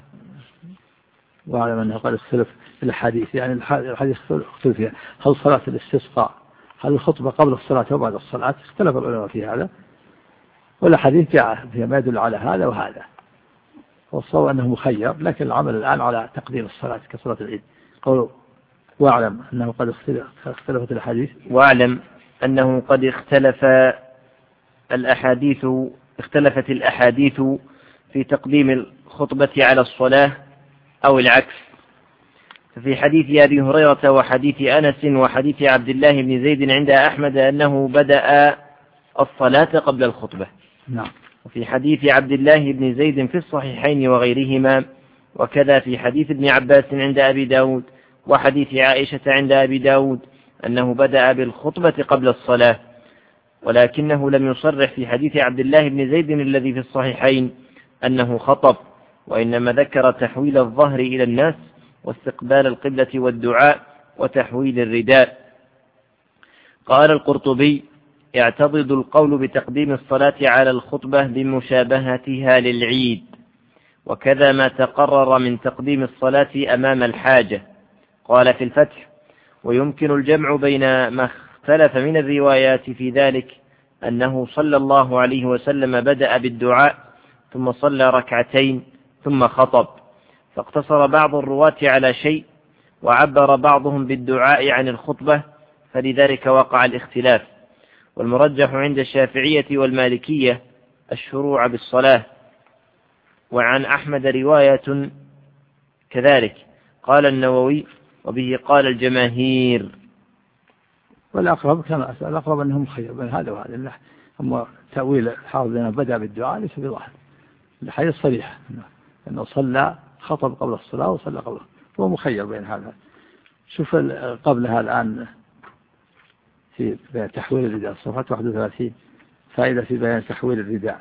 وأعلم أنه قد اختلف الحديث، يعني الحديث اختلف فيها، هل صلاة الاستسقاء هل الخطبة قبل الصلاة وبعد الصلاة؟ اختلف العلماء في هذا، والحديث جاء فيها ما يدل على هذا وهذا، والصواب أنه مخير، لكن العمل الآن على تقديم الصلاة كصلاة العيد. قولوا واعلم أنه قد اختلفت الحديث واعلم أنه قد اختلف الأحاديث اختلفت الأحاديث في تقديم الخطبة على الصلاة أو العكس. ففي حديث أبي هريرة وحديث أنس وحديث عبد الله بن زيد عند أحمد أنه بدأ الصلاة قبل الخطبة. نعم. وفي حديث عبد الله بن زيد في الصحيحين وغيرهما، وكذا في حديث ابن عباس عند أبي داود وحديث عائشة عند أبي داود أنه بدأ بالخطبة قبل الصلاة، ولكنه لم يصرح في حديث عبد الله بن زيد الذي في الصحيحين أنه خطب، وإنما ذكر تحويل الظهر إلى الناس واستقبال القبلة والدعاء وتحويل الرداء. قال القرطبي يعتضد القول بتقديم الصلاة على الخطبة بمشابهتها للعيد، وكذا ما تقرر من تقديم الصلاة أمام الحاجة. قال في الفتح ويمكن الجمع بين ما اختلف من الروايات في ذلك أنه صلى الله عليه وسلم بدأ بالدعاء ثم صلى ركعتين ثم خطب، فاقتصر بعض الرواة على شيء وعبر بعضهم بالدعاء عن الخطبة، فلذلك وقع الاختلاف. والمرجح عند الشافعية والمالكية الشروع بالصلاة، وعن أحمد رواية كذلك. قال النووي وبه قال الجماهير. والأقرب كما أسأل الأقرب أنهم خير بين هذا وهذا، هم تأويل الحافظ أنه بدأ بالدعاء ليس بظاهر، الحديث صريح أنه صلى خطب قبل الصلاة وصلى قبله، هو مخير بين هذا. شوف قبلها الآن في تحويل الرداء صفحة واحد وثلاثين، فائدة في بيان تحويل الرداء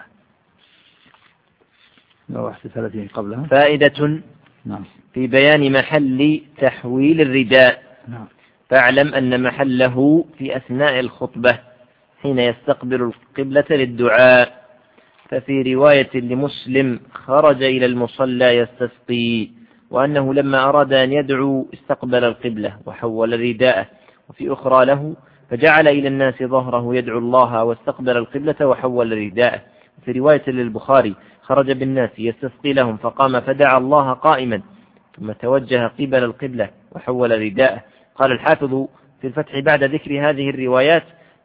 واحد وثلاثين قبلها فائدة نعم. في بيان محل تحويل الرداء. نعم. فاعلم أن محله في أثناء الخطبة حين يستقبل القبلة للدعاء. ففي رواية لمسلم خرج إلى المصلى يستسقي، وأنه لما أراد أن يدعو استقبل القبلة وحول رداءه. وفي أخرى له فجعل إلى الناس ظهره يدعو الله واستقبل القبلة وحول رداءه. في رواية للبخاري خرج بالناس يستسقي لهم فقام فدعا الله قائما ثم توجه قبل القبلة وحول رداءه. قال الحافظ في الفتح بعد ذكر هذه الروايات: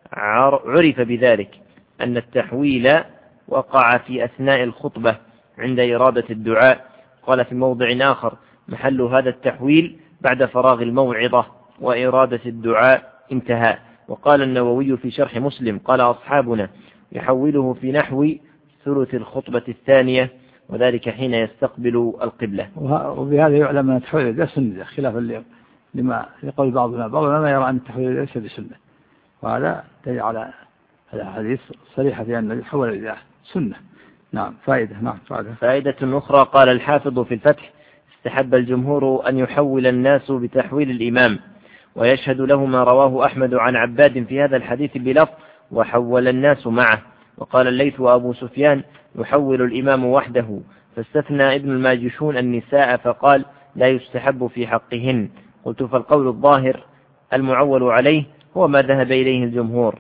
عرف بذلك أن التحويل وقع في أثناء الخطبة عند إرادة الدعاء. قال في موضع آخر: محل هذا التحويل بعد فراغ الموعظة وإرادة الدعاء انتهى. وقال النووي في شرح مسلم: قال أصحابنا يحوله في نحو ثلث الخطبة الثانية، وذلك حين يستقبل القبلة. وبهذا يعلم أن التحويل ليس سنة، خلافا لما يقول بعضنا بعضنا ما يرى أن التحويل ليس بسنة، وهذا دليل على الحديث صريحة في أن يحول إلى سنة. نعم. فائدة. نعم. فائدة. فائدة أخرى. قال الحافظ في الفتح: استحب الجمهور أن يحول الناس بتحويل الإمام، ويشهد له ما رواه أحمد عن عباد في هذا الحديث بلفظ: وحول الناس معه. وقال الليث وأبو سفيان: يحول الإمام وحده، فاستثنى ابن الماجشون النساء فقال: لا يستحب في حقهن. قلت: فالقول الظاهر المعول عليه هو ما ذهب إليه الجمهور.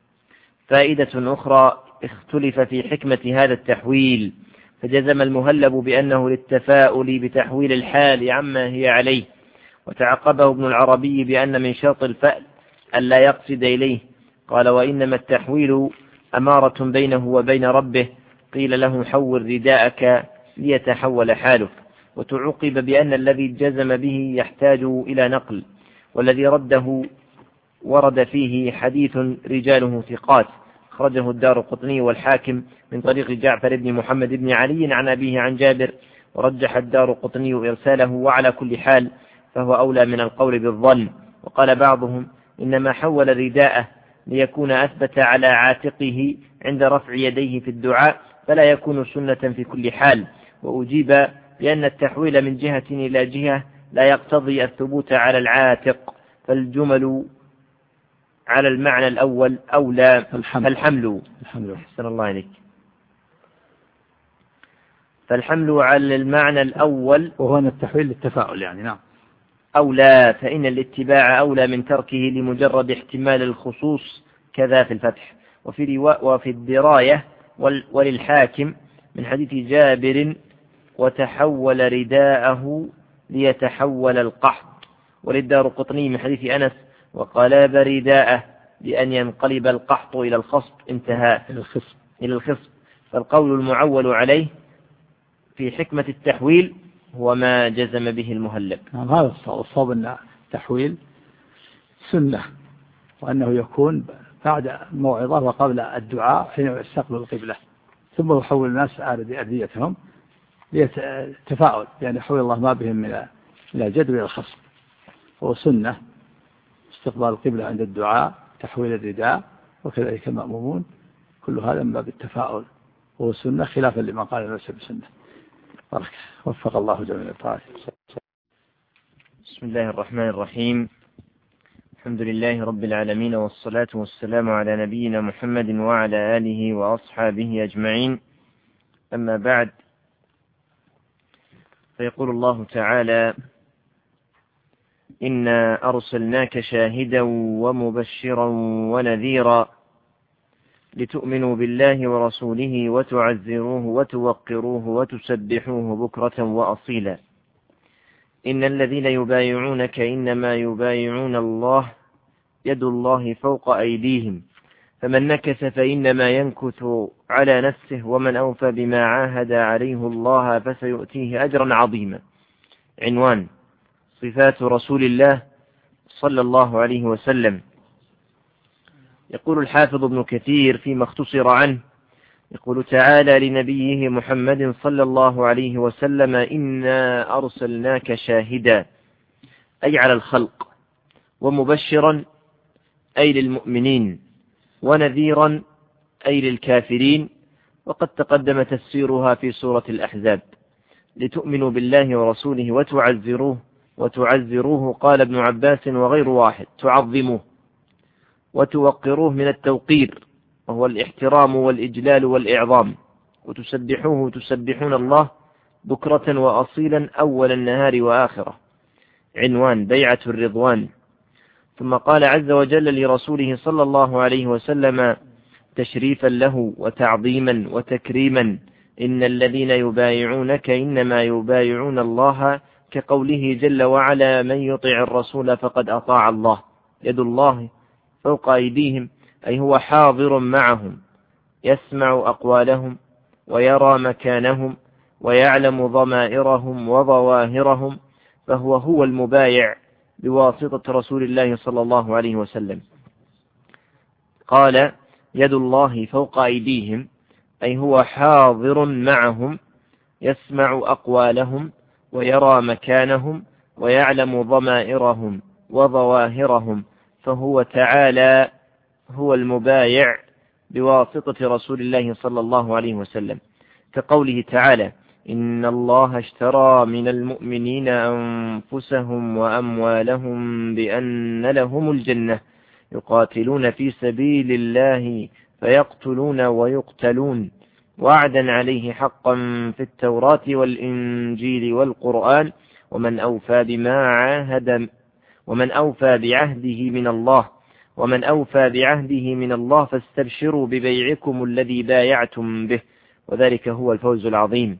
فائدة أخرى: اختلف في حكمة هذا التحويل، فجزم المهلب بأنه للتفاؤل بتحويل الحال عما هي عليه، وتعقبه ابن العربي بأن من شرط الفأل ألا يقصد إليه. قال: وإنما التحويل أمارة بينه وبين ربه، قيل له: حول رداءك ليتحول حالك. وتعقب بأن الذي جزم به يحتاج إلى نقل، والذي رده ورد فيه حديث رجاله ثقات، خرجه الدارقطني والحاكم من طريق جعفر بن محمد بن علي عن أبيه عن جابر، ورجح الدارقطني إرساله، وعلى كل حال فهو أولى من القول بالظن. وقال بعضهم: إنما حول رداءه ليكون أثبت على عاتقه عند رفع يديه في الدعاء، فلا يكون سنة في كل حال. وأجيب بأن التحويل من جهة إلى جهة لا يقتضي الثبوت على العاتق، فالجمل على المعنى الأول أولى. فالحمل أحسن الله عليك فالحمل على المعنى الأول، وهو أن التحويل للتفاؤل يعني. نعم. أولى، فإن الاتباع أولى من تركه لمجرد احتمال الخصوص، كذا في الفتح. وفي, وفي الدراية وللحاكم من حديث جابر: وتحول رداءه ليتحول القحط. وللدارقطني من حديث أنس: وقلب رداءه لأن ينقلب القحط إلى الخصب، انتهى إلى الخصب. فالقول المعول عليه في حكمة التحويل هو ما جزم به المهلب. نعم. هذا الصواب أن التحويل سنة، وأنه يكون بعد الموعظة وقبل الدعاء حين يستقبل القبلة، ثم يحول الناس أرديتهم ليتفاؤل، يعني يحول الله ما بهم من إلى جد وإلى الخصم. هو سنة استقبال القبلة عند الدعاء، تحويل الرداء، وكذلك المأمومون، كل هذا من باب التفاؤل، وهو سنة خلافا لما قال ليس بسنة. بارك وفق الله جميع الطاعات. بسم الله الرحمن الرحيم. الحمد لله رب العالمين، والصلاة والسلام على نبينا محمد وعلى آله وأصحابه أجمعين. أما بعد، فيقول الله تعالى: إنا أرسلناك شاهدا ومبشرا ونذيرا لتؤمنوا بالله ورسوله وتعزروه وتوقروه وتسبحوه بكرة وأصيلا. إن الذين يبايعونك إنما يبايعون الله يد الله فوق أيديهم، فمن نكث فإنما ينكث على نفسه، ومن أوفى بما عاهد عليه الله فسيؤتيه أجرا عظيما. عنوان: صفات رسول الله صلى الله عليه وسلم. يقول الحافظ ابن كثير فيما اختصر عنه: يقول تعالى لنبيه محمد صلى الله عليه وسلم: إنا أرسلناك شاهدا، أي على الخلق، ومبشرا أي للمؤمنين، ونذيرا أي للكافرين. وقد تقدم تفسيرها في سورة الأحزاب: لتؤمنوا بالله ورسوله وتعزروه. وتعزروه قال ابن عباس وغير واحد: تعظموه. وتوقروه من التوقير، وهو الاحترام والإجلال والإعظام. وتسبحوه، تسبحون الله بكرة وأصيلا أول النهار وآخرة. عنوان: بيعة الرضوان. ثم قال عز وجل لرسوله صلى الله عليه وسلم تشريفا له وتعظيما وتكريما: إن الذين يبايعونك إنما يبايعون الله، كقوله جل وعلا من يطع الرسول فقد أطاع الله. يد الله فوق أيديهم أي هو حاضر معهم يسمع أقوالهم ويرى مكانهم ويعلم ضمائرهم وظواهرهم، فهو هو المبايع بواسطة رسول الله صلى الله عليه وسلم. قال يد الله فوق أيديهم أي هو حاضر معهم يسمع أقوالهم ويرى مكانهم ويعلم ضمائرهم وظواهرهم، فهو تعالى هو المبايع بواسطة رسول الله صلى الله عليه وسلم، كقوله تعالى إن الله اشترى من المؤمنين أنفسهم وأموالهم بأن لهم الجنة يقاتلون في سبيل الله فيقتلون ويقتلون وعدا عليه حقا في التوراة والإنجيل والقرآن ومن أوفى بما عاهد ومن أوفى بعهده من الله ومن أوفى بعهده من الله فاستبشروا ببيعكم الذي بايعتم به وذلك هو الفوز العظيم.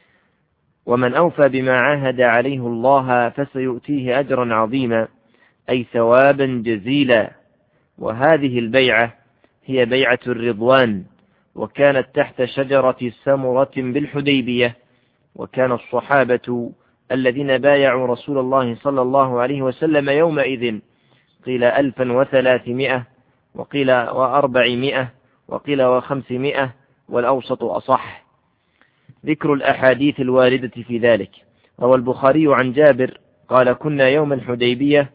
ومن أوفى بما عاهد عليه الله فسيؤتيه أجرا عظيما أي ثوابا جزيلا. وهذه البيعة هي بيعة الرضوان، وكانت تحت شجرة سمرة بالحديبية، وكان الصحابة الذين بايعوا رسول الله صلى الله عليه وسلم يومئذ قيل ألفا وثلاثمائة وقيل وأربعمائة وقيل وخمسمائة والأوسط أصح. ذكر الأحاديث الواردة في ذلك. روى البخاري عن جابر قال كنا يوم الحديبية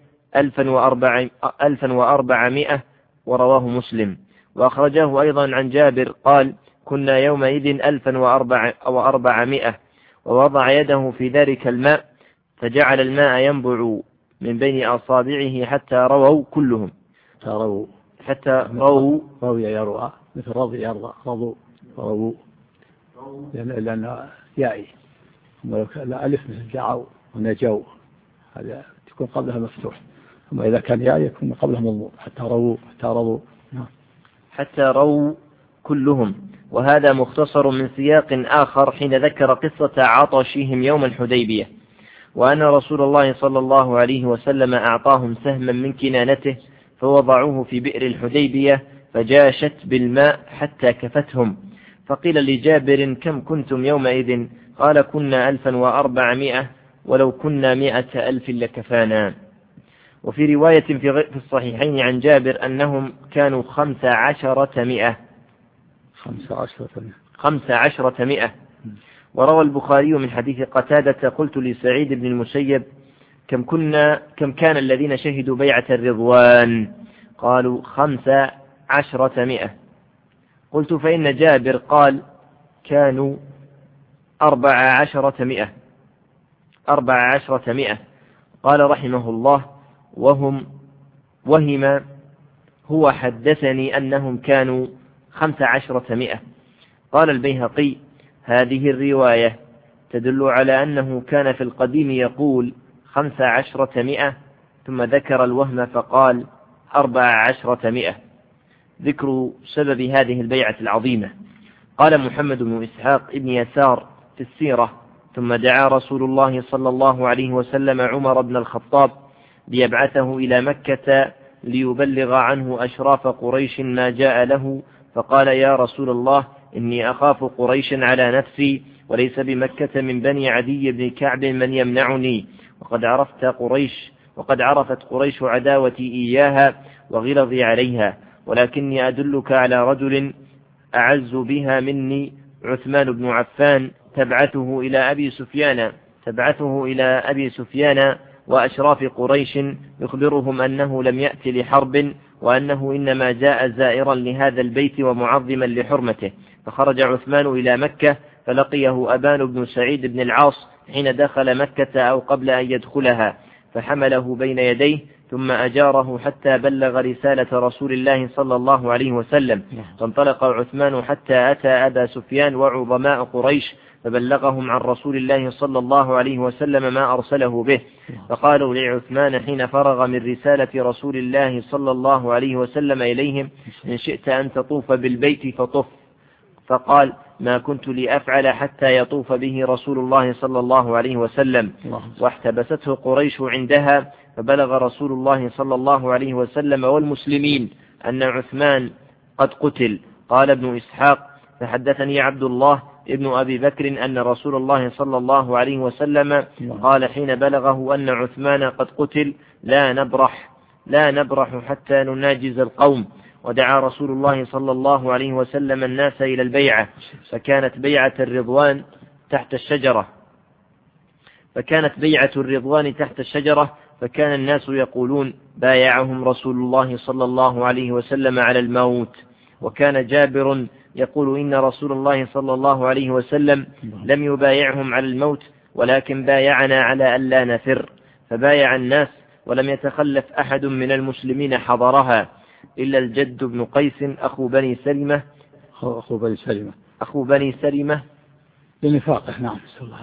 ألفا وأربعمائة ورواه مسلم، وأخرجه أيضا عن جابر قال كنا يومئذ ألفا وأربعمائة ووضع يده في ذلك الماء فجعل الماء ينبع من بين أصابعه حتى رووا كلهم رووا حتى رووا روي يروى مثل رضي يرضى رضوا رووا لأن, لأن يائي لا ألف مثل جعوا ونجوا هذا تكون قبلها مفتوح، أما إذا كان يائي يكون قبلها مضموم حتى رووا حتى رضوا حتى رووا كلهم. وهذا مختصر من سياق آخر حين ذكر قصة عطشهم يوم الحديبية، وأن رسول الله صلى الله عليه وسلم أعطاهم سهما من كنانته فوضعوه في بئر الحديبية فجاشت بالماء حتى كفتهم، فقيل لجابر كم كنتم يومئذ؟ قال كنا ألفا وأربعمائة ولو كنا مائة ألف لكفانا. وفي رواية في الصحيحين عن جابر أنهم كانوا خمس عشرة مئة خمس عشرة مئة. وروى البخاري من حديث قتادة قلت لسعيد بن المسيب كم كنا كم كان الذين شهدوا بيعة الرضوان؟ قالوا خمس عشرة مئة. قلت فإن جابر قال كانوا أربع عشرة مئة أربع عشرة مئة. قال رحمه الله وهم وهم هو حدثني أنهم كانوا خمس عشرة مئة. قال البيهقي هذه الرواية تدل على أنه كان في القديم يقول خمس عشرة مئة ثم ذكر الوهم فقال أربع عشرة مئة. ذكر سبب هذه البيعة العظيمة. قال محمد بن إسحاق ابن يسار في السيرة ثم دعا رسول الله صلى الله عليه وسلم عمر بن الخطاب ليبعثه إلى مكة ليبلغ عنه أشراف قريش ما جاء له، فقال يا رسول الله إني أخاف قريشا على نفسي وليس بمكة من بني عدي بن كعب من يمنعني، وقد عرفت قريش وقد عرفت قريش عداوتي إياها وغلظي عليها، ولكني أدلك على رجل أعز بها مني عثمان بن عفان تبعثه إلى أبي سفيان تبعثه إلى أبي سفيان وأشراف قريش يخبرهم أنه لم يأتي لحرب وأنه إنما جاء زائرا لهذا البيت ومعظما لحرمته. فخرج عثمان إلى مكة فلقيه أبان بن سعيد بن العاص حين دخل مكة أو قبل أن يدخلها، فحمله بين يديه ثم أجاره حتى بلغ رسالة رسول الله صلى الله عليه وسلم، فانطلق عثمان حتى أتى أبا سفيان وعظماء قريش فبلغهم عن رسول الله صلى الله عليه وسلم ما أرسله به، فقالوا لعثمان حين فرغ من رسالة رسول الله صلى الله عليه وسلم إليهم إن شئت أن تطوف بالبيت فطف، فقال ما كنت لأفعل حتى يطوف به رسول الله صلى الله عليه وسلم. واحتبسته قريش عندها، فبلغ رسول الله صلى الله عليه وسلم والمسلمين أن عثمان قد قتل. قال ابن إسحاق فحدثني عبد الله ابن أبي بكر أن رسول الله صلى الله عليه وسلم قال حين بلغه أن عثمان قد قتل لا نبرح لا نبرح حتى نناجز القوم. ودعا رسول الله صلى الله عليه وسلم الناس إلى البيعة، فكانت بيعة الرضوان تحت الشجرة فكانت بيعة الرضوان تحت الشجرة فكان الناس يقولون بايعهم رسول الله صلى الله عليه وسلم على الموت. وكان جابر يقول إن رسول الله صلى الله عليه وسلم لم يبايعهم على الموت ولكن بايعنا على ألا نفر. فبايع الناس ولم يتخلف أحد من المسلمين حضرها إلا الجد بن قيس أخو بني سلمة أخو بني سلمة أخو بني سلمة لنفاقه. نعم.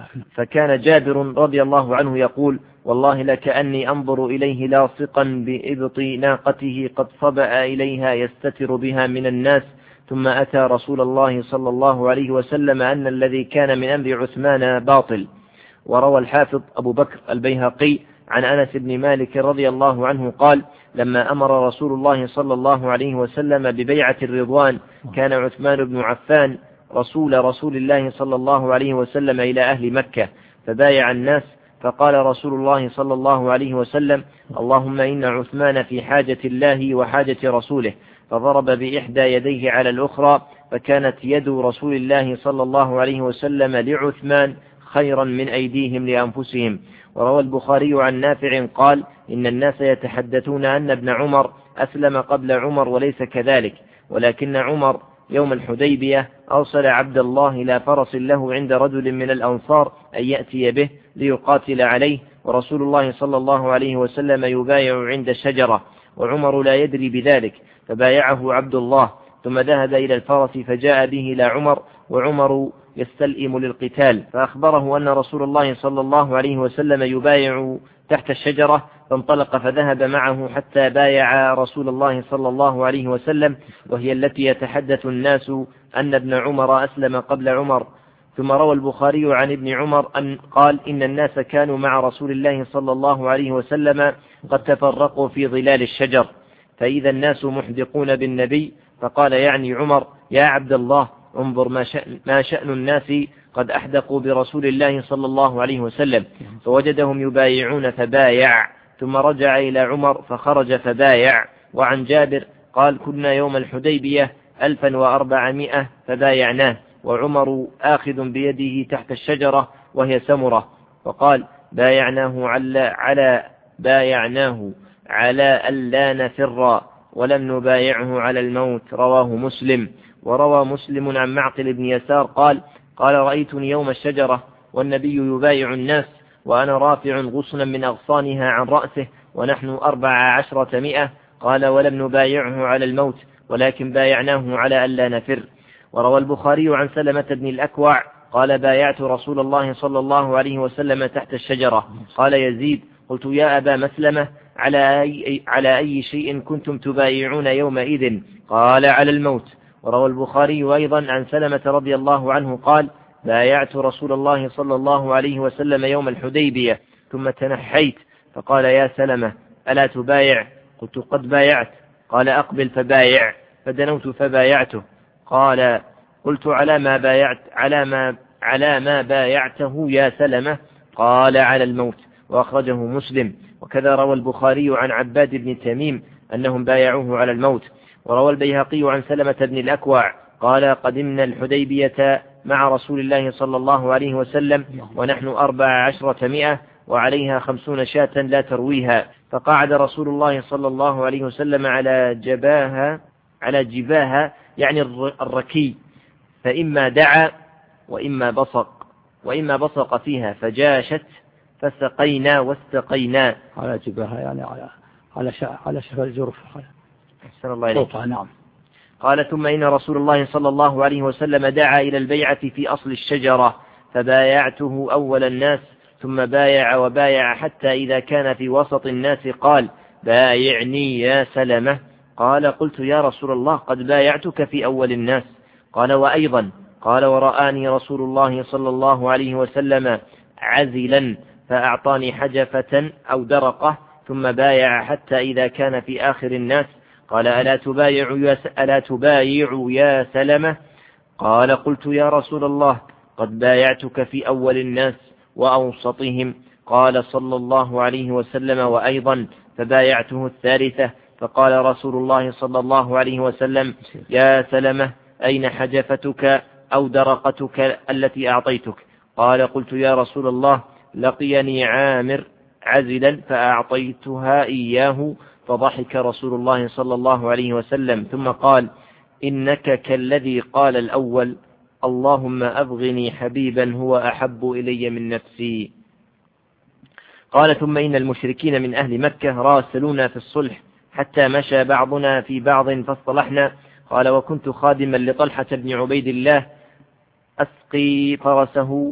فكان جابر رضي الله عنه يقول والله لكأني أنظر إليه لاصقا بإبط ناقته قد صبأ إليها يستتر بها من الناس. ثم أتى رسول الله صلى الله عليه وسلم أن الذي كان من أمر عثمان باطل. وروى الحافظ أبو بكر البيهقي عن أنس بن مالك رضي الله عنه قال لما أمر رسول الله صلى الله عليه وسلم ببيعة الرضوان كان عثمان بن عفان رسول رسول الله صلى الله عليه وسلم إلى أهل مكة فبايع الناس. فقال رسول الله صلى الله عليه وسلم اللهم إن عثمان في حاجة الله وحاجة رسوله. فضرب بإحدى يديه على الأخرى فكانت يد رسول الله صلى الله عليه وسلم لعثمان خيرا من أيديهم لأنفسهم. وروى البخاري عن نافع قال إن الناس يتحدثون أن ابن عمر أسلم قبل عمر وليس كذلك، ولكن عمر يوم الحديبية أرسل عبد الله إلى فرس له عند رجل من الأنصار أن يأتي به ليقاتل عليه، ورسول الله صلى الله عليه وسلم يبايع عند الشجرة وعمر لا يدري بذلك، فبايعه عبد الله ثم ذهب إلى الفرس فجاء به إلى عمر وعمر يستلئم للقتال، فأخبره أن رسول الله صلى الله عليه وسلم يبايع تحت الشجرة، فانطلق فذهب معه حتى بايع رسول الله صلى الله عليه وسلم، وهي التي يتحدث الناس أن ابن عمر أسلم قبل عمر. ثم روى البخاري عن ابن عمر أن قال إن الناس كانوا مع رسول الله صلى الله عليه وسلم قد تفرقوا في ظلال الشجر، فإذا الناس محدقون بالنبي، فقال يعني عمر يا عبد الله انظر ما شأن, ما شأن الناس قد أحدقوا برسول الله صلى الله عليه وسلم، فوجدهم يبايعون فبايع، ثم رجع إلى عمر فخرج فبايع. وعن جابر قال كنا يوم الحديبية ألفا وأربعمائة فبايعناه وعمر آخذ بيده تحت الشجرة وهي سمرة، وقال بايعناه على, على بايعناه على ألا نفر ولم نبايعه على الموت. رواه مسلم. وروى مسلم عن معقل بن يسار قال قال رأيتني يوم الشجرة والنبي يبايع الناس وأنا رافع غصنا من أغصانها عن رأسه ونحن أربع عشرة مئة. قال ولم نبايعه على الموت ولكن بايعناه على ألا نفر. وروى البخاري عن سلمة بن الأكوع قال بايعت رسول الله صلى الله عليه وسلم تحت الشجرة. قال يزيد قلت يا أبا مسلمة على أي, على أي شيء كنتم تبايعون يومئذ؟ قال على الموت. وروى البخاري أيضا عن سلمة رضي الله عنه قال بايعت رسول الله صلى الله عليه وسلم يوم الحديبية ثم تنحيت فقال يا سلمة ألا تبايع؟ قلت قد بايعت. قال أقبل فبايع، فدنوت فبايعته. قال قلت على ما بايعت على ما على ما بايعته يا سلمة؟ قال على الموت. وأخرجه مسلم. وكذا روى البخاري عن عباد بن تميم أنهم بايعوه على الموت. وروى البيهقي عن سلمة بن الأكوع قال قدمنا الحديبية مع رسول الله صلى الله عليه وسلم ونحن أربع عشرة مئة وعليها خمسون شاة لا ترويها، فقعد رسول الله صلى الله عليه وسلم على جباها على جباها يعني الركي، فإما دعا وإما بصق وإما بصق فيها فجاشت فسقينا واستقينا. على جباها يعني على على على شفا الجرف. أحسن الله إليك. نعم. قال ثم إن رسول الله صلى الله عليه وسلم دعا إلى البيعة في أصل الشجرة فبايعته أول الناس ثم بايع وبايع حتى إذا كان في وسط الناس قال بايعني يا سلمة. قال قلت يا رسول الله قد بايعتك في أول الناس. قال وأيضا قال ورآني رسول الله صلى الله عليه وسلم عزلا فأعطاني حجفة أو درقة ثم بايع حتى إذا كان في آخر الناس قال ألا تبايع يا, ألا تبايع يا سلمة؟ قال قلت يا رسول الله قد بايعتك في أول الناس وأوسطهم. قال صلى الله عليه وسلم وأيضا فبايعته الثالثة. فقال رسول الله صلى الله عليه وسلم يا سلمة أين حجفتك أو درقتك التي أعطيتك؟ قال قلت يا رسول الله لقيني عامر عزلا فأعطيتها إياه. فضحك رسول الله صلى الله عليه وسلم ثم قال إنك كالذي قال الأول اللهم أبغني حبيبا هو أحب إلي من نفسي. قال ثم إن المشركين من أهل مكة راسلونا في الصلح حتى مشى بعضنا في بعض فاصطلحنا. قال وكنت خادما لطلحة بن عبيد الله أسقي فرسه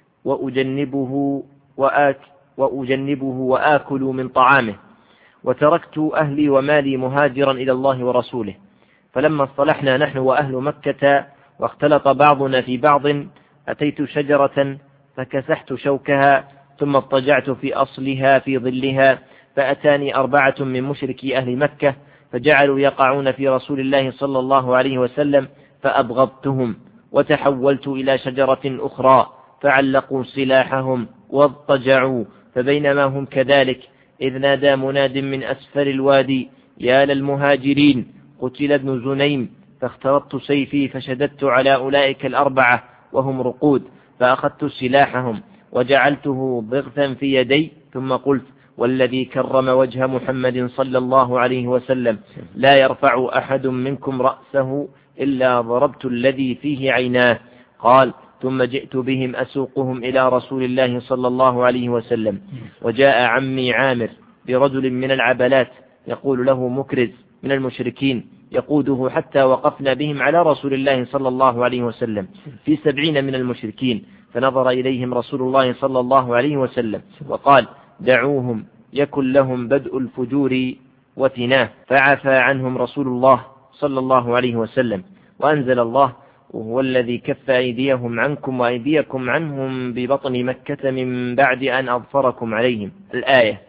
وأجنبه وآك وأجنبه وآكل من طعامه وتركت أهلي ومالي مهاجرا إلى الله ورسوله. فلما اصطلحنا نحن وأهل مكة واختلط بعضنا في بعض أتيت شجرة فكسحت شوكها ثم اضطجعت في أصلها في ظلها فأتاني أربعة من مشركي أهل مكة فجعلوا يقعون في رسول الله صلى الله عليه وسلم فأبغضتهم وتحولت إلى شجرة أخرى فعلقوا سلاحهم واضطجعوا. فبينما هم كذلك إذ نادى مناد من أسفل الوادي يا للمهاجرين قتل ابن زنيم. فاخترطت سيفي فشددت على أولئك الأربعة وهم رقود فأخذت سلاحهم وجعلته ضغثا في يدي ثم قلت والذي كرم وجه محمد صلى الله عليه وسلم لا يرفع أحد منكم رأسه إلا ضربت الذي فيه عيناه. قال ثم جئت بهم أسوقهم إلى رسول الله صلى الله عليه وسلم وجاء عمي عامر برجل من العبلات يقول له مكرز من المشركين يقوده حتى وقفنا بهم على رسول الله صلى الله عليه وسلم في سبعين من المشركين. فنظر إليهم رسول الله صلى الله عليه وسلم وقال دعوهم يكن لهم بدء الفجور وثناه. فعفى عنهم رسول الله صلى الله عليه وسلم وأنزل الله وهو الذي كف أيديهم عنكم وأيديكم عنهم ببطن مكة من بعد أن أظفركم عليهم الآية.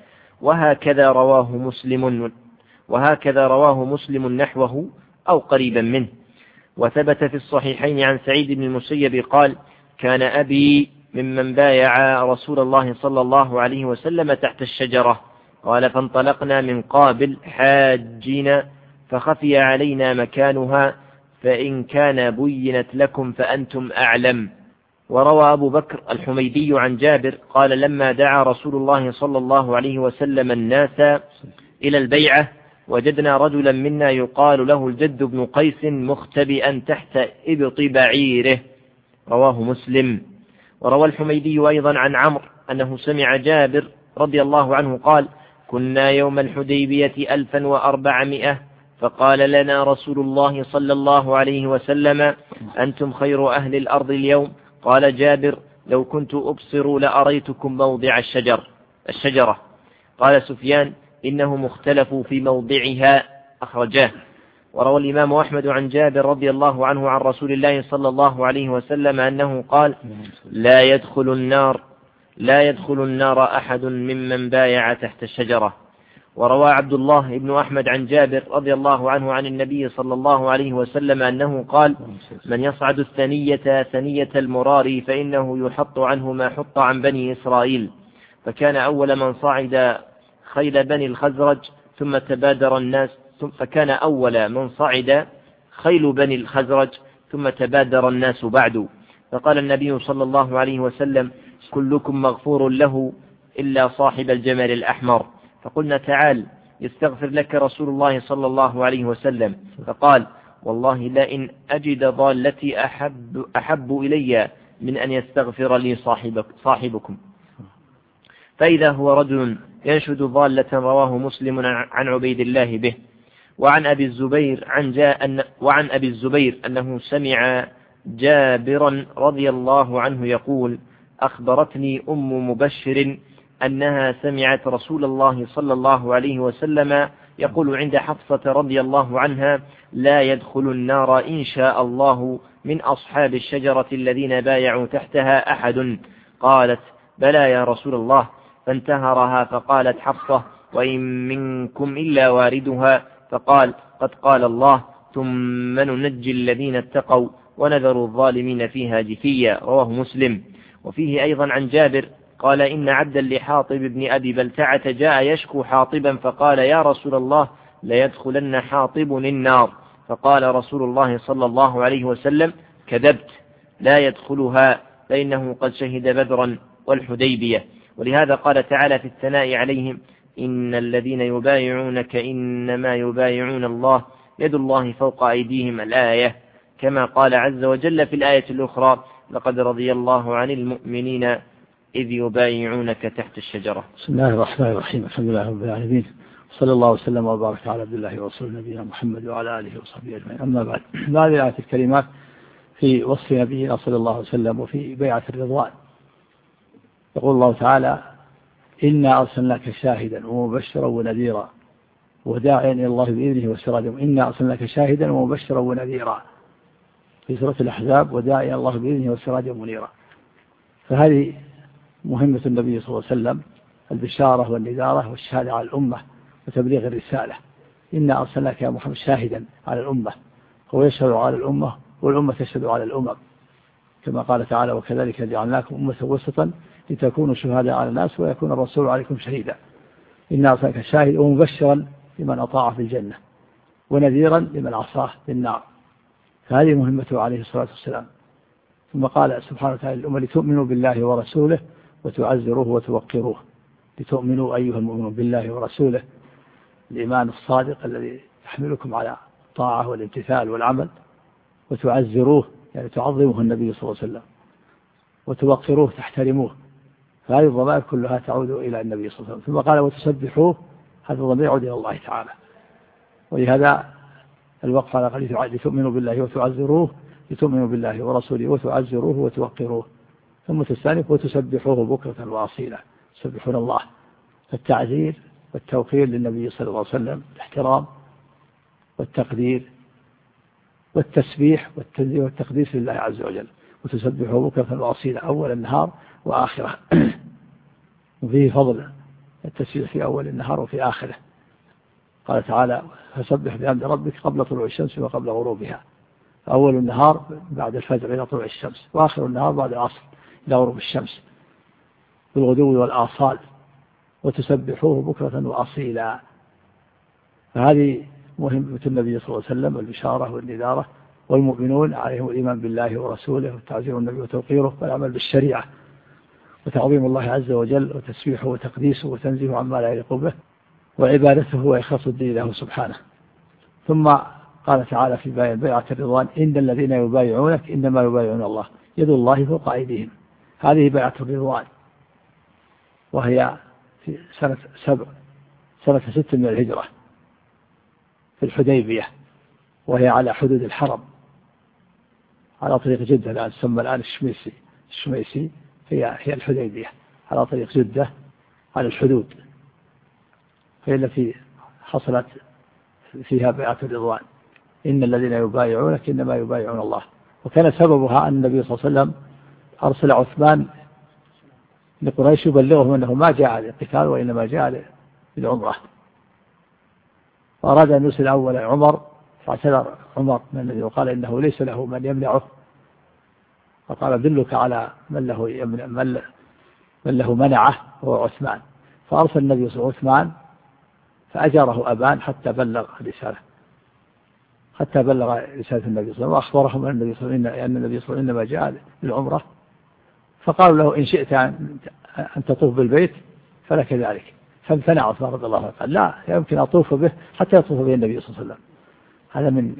وهكذا رواه مسلم وهكذا رواه مسلم نحوه أو قريبا منه. وثبت في الصحيحين عن سعيد بن المسيب قال كان أبي ممن بايع رسول الله صلى الله عليه وسلم تحت الشجرة. قال فانطلقنا من قابل حاجين فخفي علينا مكانها فإن كان بينت لكم فأنتم أعلم. وروى أبو بكر الحميدي عن جابر قال لما دعا رسول الله صلى الله عليه وسلم الناس إلى البيعة وجدنا رجلا منا يقال له الجد بن قيس مختبئا تحت إبط بعيره. رواه مسلم. وروى الحميدي أيضا عن عمرو أنه سمع جابر رضي الله عنه قال كنا يوم الحديبية ألفا وأربعمائة فقال لنا رسول الله صلى الله عليه وسلم أنتم خير أهل الأرض اليوم. قال جابر لو كنت أبصر لأريتكم موضع الشجر الشجرة. قال سفيان إنهم اختلفوا في موضعها أخرجاه. وروى الإمام أحمد عن جابر رضي الله عنه عن رسول الله صلى الله عليه وسلم أنه قال لا يدخل النار لا يدخل النار أحد ممن بايع تحت الشجرة. وروى عبد الله بن أحمد عن جابر رضي الله عنه عن النبي صلى الله عليه وسلم أنه قال من يصعد الثنية ثنية المرار فإنه يحط عنه ما حط عن بني إسرائيل. فكان أول من صعد خيل بني الخزرج ثم تبادر الناس فكان أول من صعد خيل بني الخزرج ثم تبادر الناس بعد. فقال النبي صلى الله عليه وسلم كلكم مغفور له إلا صاحب الجمل الأحمر. فقلنا تعال يستغفر لك رسول الله صلى الله عليه وسلم. فقال والله لئن أجد ضالتي أحب, أحب إلي من أن يستغفر لي صاحبك صاحبكم. فإذا هو رجل ينشد ضالة. رواه مسلم عن عبيد الله به. وعن أبي الزبير عن جاء أن وعن أبي الزبير أنه سمع جابرا رضي الله عنه يقول أخبرتني أم مبشر أنها سمعت رسول الله صلى الله عليه وسلم يقول عند حفصة رضي الله عنها: لا يدخل النار إن شاء الله من أصحاب الشجرة الذين بايعوا تحتها أحد. قالت: بلى يا رسول الله. فانتهرها فقالت حفصة: وإن منكم إلا واردها. فقال: قد قال الله: ثم ننجي الذين اتقوا ونذر الظالمين فيها جثيا. رواه مسلم. وفيه أيضا عن جابر قال: إن عبدا لحاطب بن أبي بلتعة جاء يشكو حاطبا فقال: يا رسول الله، ليدخلن حاطب النار. فقال رسول الله صلى الله عليه وسلم: كذبت، لا يدخلها، فإنه قد شهد بدرا والحديبية. ولهذا قال تعالى في الثناء عليهم: إن الذين يبايعونك إنما يبايعون الله يد الله فوق أيديهم، الآية. كما قال عز وجل في الآية الأخرى: لقد رضي الله عن المؤمنين إذ يبايعونك تحت الشجرة. بسم الله الرحمن الرحيم. الحمد لله رب العالمين، صلى الله وسلم وبارك على عبد الله ورسوله نبينا محمد وعلى آله وصحبه أجمعين. أما بعد، هذه الآية الكريمات في وصف نبينا صلى الله عليه وسلم وفي بيعة الرضوان. يقول الله تعالى: إنا أرسلناك شاهدا ومبشرا ونذيرا وداعيا إلى الله بإذنه وسراجا. إنا أرسلناك شاهدا ومبشرا ونذيرا في سورة الأحزاب، وداعيا إلى الله بإذنه وسراجا منيرا. فهذه مهمة النبي صلى الله عليه وسلم، البشارة والنذارة والشهادة على الأمة وتبليغ الرسالة. إنا أرسلناك يا محمد شاهدا على الأمة، هو يشهد على الأمة والأمة تشهد على الأمم، كما قال تعالى: وكذلك جعلناكم أمة وسطا لتكونوا شهداء على الناس ويكون الرسول عليكم شهيدا. إنا أرسلناك شاهدا ومبشرا لمن أطاع في الجنة ونذيرا لمن عصاه في النار. فهذه مهمته عليه الصلاة والسلام. ثم قال سبحانه وتعالى للأمة: لتؤمنوا بالله ورسوله وتعزروه وتوقروه. لتؤمنوا أيها المؤمنون بالله ورسوله، الإيمان الصادق الذي يحملكم على الطاعة والامتثال والعمل. وتعزروه يعني تعظمه النبي صلى الله عليه وسلم، وتوقروه تحترموه. فهذه الضمائر كلها تعود إلى النبي صلى الله عليه وسلم. ثم قال: وتسبحوه، هذا الضمير يعود إلى الله تعالى. ولهذا الوقف على قال: لتؤمنوا بالله وتعزروه، لتؤمنوا بالله ورسوله وتعزروه وتوقروه. ثم تستأنف: وتسبحوه بكرة وأصيلا. تسبحون الله. التعزير والتوقير للنبي صلى الله عليه وسلم، الاحترام والتقدير والتسبيح والتنزيه والتقديس لله عز وجل. وتسبحوه بكرة وأصيلا، أول النهار وآخره. وفيه فضل التسبيح في أول النهار وفي آخره. قال تعالى: فسبح بحمد ربك قبل طلوع الشمس وقبل غروبها. أول النهار بعد الفجر إلى طلوع الشمس، وآخر النهار بعد العصر إلى غروب الشمس، بالغدو والآصال. وتسبحوه بكرة وأصيلا. فهذه مهمة النبي صلى الله عليه وسلم، البشارة والنذارة، والمؤمنون عليهم الإيمان بالله ورسوله وتعزير النبي وتوقيره والعمل بالشريعة وتعظيم الله عز وجل وتسبيحه وتقديسه وتنزيه عما لا يليق به وعبادته وإخلاص الدين له سبحانه. ثم قال تعالى في بيعة الرضوان: إن الذين يبايعونك إنما يبايعون الله يد الله فوق أيديهم. هذه بيعة الرضوان، وهي في سنة سبع سنة ست من الهجرة في الحديبية، وهي على حدود الحرم على طريق جدة، الآن تسمى الآن الشميسي الشميسي هي هي الحديبية على طريق جدة على الحدود، هي التي حصلت فيها بيعة الرضوان. إن الذين يبايعونك إنما يبايعون الله. وكان سببها أن النبي صلى الله عليه وسلم أرسل عثمان لقريش يبلغهم أنه ما جاء للقتال وإنما جاء للعمرة، فأراد أن يرسل أول عمر، فاعتذر عمر من الذي وقال إنه ليس له من يمنعه، فقال: دلك على من له يمنع من له منعه هو عثمان. فأرسل النبي صلى الله عليه وسلم عثمان فأجره أبان حتى بلغ رسالة حتى بلغ رسالة النبي صلى الله عليه وسلم، وأخبرهم أن النبي صلى الله عليه وسلم أن النبي صلى الله عليه وسلم إنما جاء للعمرة. فقالوا له: إن شئت أن تطوف بالبيت فلك ذلك. فامتنع عثمان رضي الله عنه، قال: لا يمكن أطوف به حتى يطوف به النبي صلى الله عليه وسلم. هذا من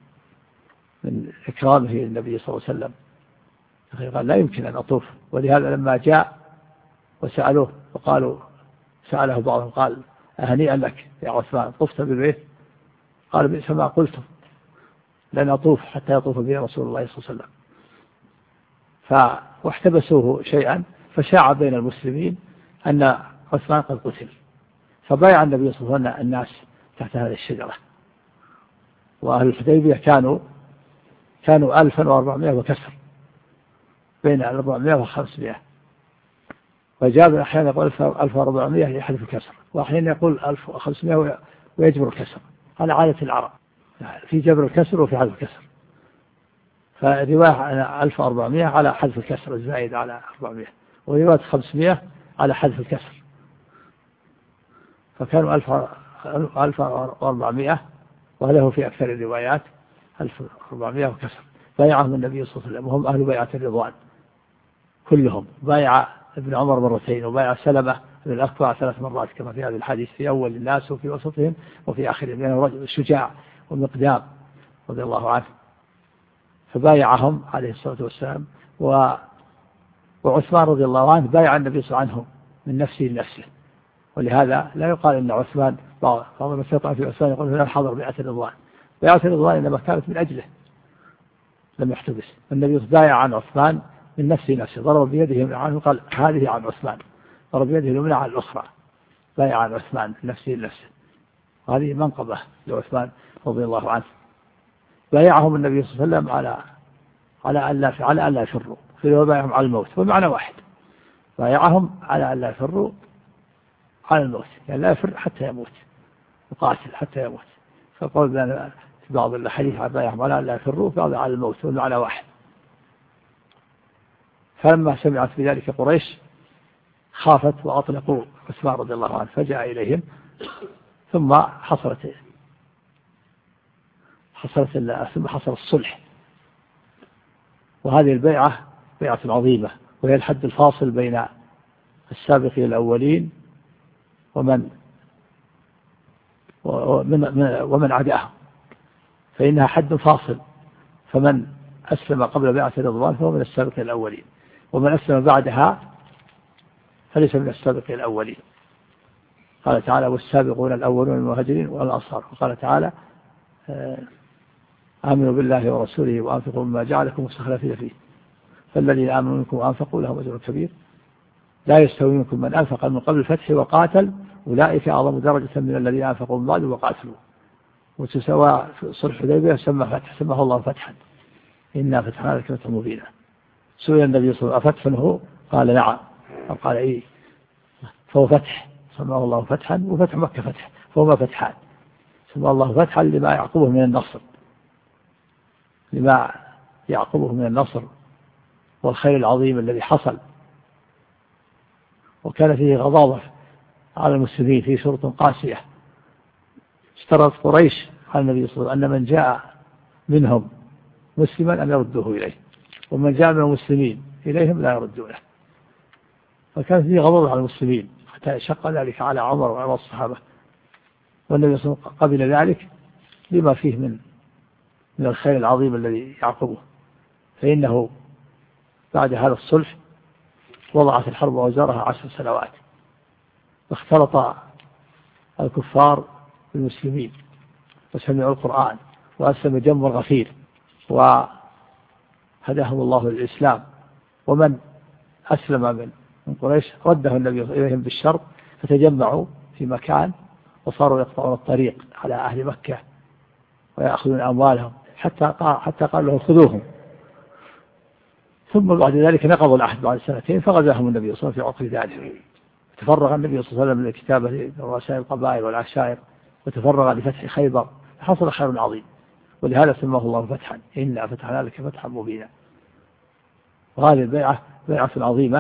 من إكرامه للنبي صلى الله عليه وسلم. قال: لا يمكن أن أطوف. ولهذا لما جاء وسألوه وقالوا سأله بعضهم قال: أهنيئا لك يا عثمان، طفت بالبيت؟ قال: بئس ما قلت، لن أطوف حتى يطوف به رسول الله صلى الله عليه وسلم. فاحتبسوه شيئا، فشاع بين المسلمين أن عثمان قد قتل، فبايع النبي صلى الله عليه وسلم الناس تحت هذه الشجرة. وأهل الحديبية كانوا كانوا ألفا وأربعمائة وكسر، بين أربعمائة وخمسمائة، وجابر أحيانا يقول ألف وأربعمائة يحذف الكسر، وأحيانا يقول ألف وخمسمائة ويجبر الكسر، على عادة العرب في جبر الكسر وفي حذف الكسر. فرواية ألف وأربعمائة على حذف الكسر الزائد على أربعمائة، ورواية خمسمائة على حذف الكسر، فكانوا ألف وأربعمائة، وله في أكثر الروايات ألف وأربعمائة وكسر. بايعهم النبي صلى الله عليه وسلم وهم أهل بيعة الرضوان كلهم. بايع ابن عمر مرتين، وبايع سلمة بن الأكوع ثلاث مرات كما في هذا الحديث، في أول الناس وفي وسطهم وفي آخرهم، لأنه يعني رجل شجاع ومقدام رضي الله عنه. فبايعهم عليه الصلاة والسلام. و... وعثمان رضي الله عنه بايع النبي صلى الله عليه وسلم من نفسه لنفسه، ولهذا لا يقال أن عثمان بعض من استطاع في عثمان يقول هنا حضر بيعة الرضوان. بيعة الرضوان إنما كانت من أجله لم يحتبس. النبي بايع عن عثمان من نفسه نفسه، ضرب بيده عنه قال هذه عن عثمان، ضرب بيده اليمنى عن الأخرى، بايع عن عثمان من نفسه لنفسه. هذه منقبة لعثمان رضي الله عنه. بايعهم النبي صلى الله عليه وسلم على على أن لا على أن لا يفروا، في بايعهم على الموت، والمعنى واحد، بايعهم على أن لا يفروا على الموت، يعني لا يفر حتى يموت، يقاتل حتى يموت. فقال لنا في بعض الحديث بايعهم على أن لا يفروا، بعض على الموت، والمعنى واحد. فلما سمعت بذلك قريش خافت وأطلقوا عثمان رضي الله عنه، فجاء إليهم، ثم حصلت حصلت ثم حصل الصلح. وهذه البيعة بيعة عظيمة، وهي الحد الفاصل بين السابقين الأولين ومن ومن, ومن عداهم، فإنها حد فاصل. فمن أسلم قبل بيعة الرضوان فهو من السابقين الأولين، ومن أسلم بعدها فليس من السابقين الأولين. قال تعالى والسابقون الأولون المهاجرين والأنصار. وقال تعالى آمنوا بالله ورسوله وأنفقوا مما جعلكم مستخلفين فيه فالذين آمنوا منكم وأنفقوا لهم أجر كبير لا يستوي منكم من أنفق من قبل الفتح وقاتل أولئك أعظم درجة من الذين أنفقوا من بعد وقاتلوا. وتسوى صلح الحديبية سمى فتح، سماه الله فتحا، إنا فتحنا لك فتحا مبينا. سئل النبي صلى الله عليه وسلم أفتح؟ قال نعم، قال إيه، فهو فتح، سماه الله فتحا. وفتح مكة فتح، فهما فتحان، سماه الله فتحا لما يعقبه من النصر، لما يعقبه من النصر والخير العظيم الذي حصل. وكان فيه غضاضة على المسلمين في شروط قاسية. اشترط قريش على النبي صلى الله عليه وسلم أن من جاء منهم مسلما أن يردوه إليه، ومن جاء من المسلمين إليهم لا يردونه. فكان فيه غضاضة على المسلمين حتى شق ذلك على عمر وعلى الصحابة، والنبي صلى الله عليه وسلم قبل ذلك لما فيه من من الخير العظيم الذي يعقبه. فإنه بعد هذا الصلح وضعت الحرب أوزارها عشر سنوات، واختلط الكفار بالمسلمين وسمعوا القرآن وأسلم جم الغفير وهداهم الله للإسلام. ومن أسلم من من قريش رده النبي إليهم بالشر، فتجمعوا في مكان وصاروا يقطعون الطريق على أهل مكة ويأخذون أموالهم، حتى حتى قال لهم خذوهم. ثم بعد ذلك نقضوا العهد بعد سنتين، فغزاهم النبي صلى الله عليه وسلم في عقر ذلك. تفرغ النبي صلى الله عليه وسلم للكتابة لرؤساء القبائل والعشائر، وتفرغ لفتح خيبر، حصل خير عظيم، ولهذا سماه الله فتحا، إنا فتحنا لك فتحا مبينا. وهذه البيعة بيعة عظيمة،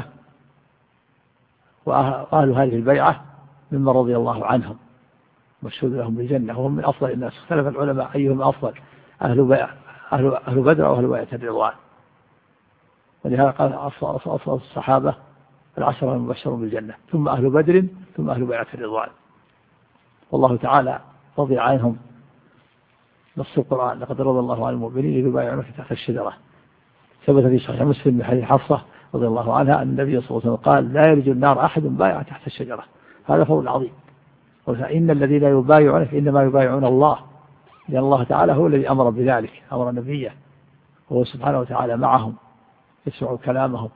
وأهل هذه البيعة ممن رضي الله عنهم مشهود لهم بالجنة، وهم من أفضل الناس. اختلف العلماء أيهم أفضل، أهل بيع أهل أهل بدر أو أهل بيعة الرضوان. ولهذا قال أفضل الصحابة العشرة المبشرون بالجنة، ثم أهل بدر، ثم أهل بيعة الرضوان. والله تعالى رضي عنهم. نص القرآن لقد رضي الله عن المؤمنين يبايعونك تحت الشجرة. ثبت في صحيح مسلم من حديث حفصة رضي الله عنها أن النبي صلى الله عليه وسلم قال لا يرجو النار أحد بايع تحت الشجرة. هذا فضل عظيم. إن الذين يبايعونك إنما يبايعون الله، لأن الله تعالى هو الذي أمر بذلك، أمر نبيه، وهو سبحانه وتعالى معهم يسمع كلامهم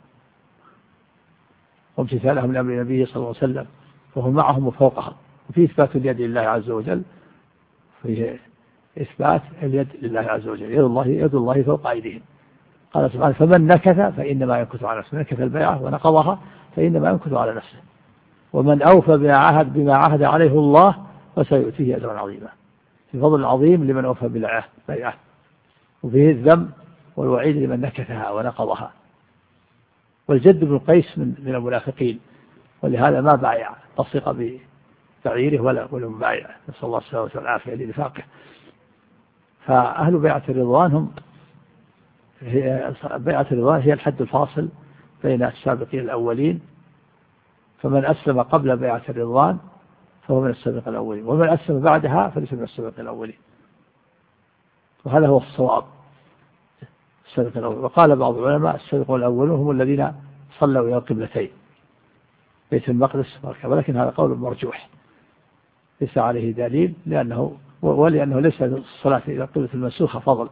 وامتثالهم لأمر نبيه صلى الله عليه وسلم، فهو معهم وفوقهم. وفي إثبات اليد لله عز وجل فيه إثبات اليد لله عز وجل، يد الله يد الله فوق أيديهم. قال سبحانه فمن نكث فإنما ينكث على نفسه، نكث البيعة ونقضها فإنما ينكث على نفسه، ومن أوفى بما عهد بما عهد عليه الله فسيؤتيه أجرا عظيما. في فضل عظيم لمن أوفى بالبيعة، وفيه الذم والوعيد لمن نكثها ونقضها. والجد بن قيس من من المنافقين، ولهذا ما بايع تصدق بتعييره ولا ولا مبايع، نسأل الله السلامة والعافية لنفاقه. فأهل بيعة الرضوان هم هي بيعة الرضوان هي الحد الفاصل بين السابقين الأولين، فمن أسلم قبل بيعة الرضوان فهو من السابقين الأولين، ومن أسلم بعدها فليس من السابقين الأولين، وهذا هو الصواب السابق الأول. وقال بعض العلماء السابقون الأولون هم الذين صلوا إلى القبلتين بيت المقدس والكعبة، ولكن هذا قول مرجوح ليس عليه دليل، لأنه ولأنه ليس الصلاة إلى القبلة المنسوخة فضل،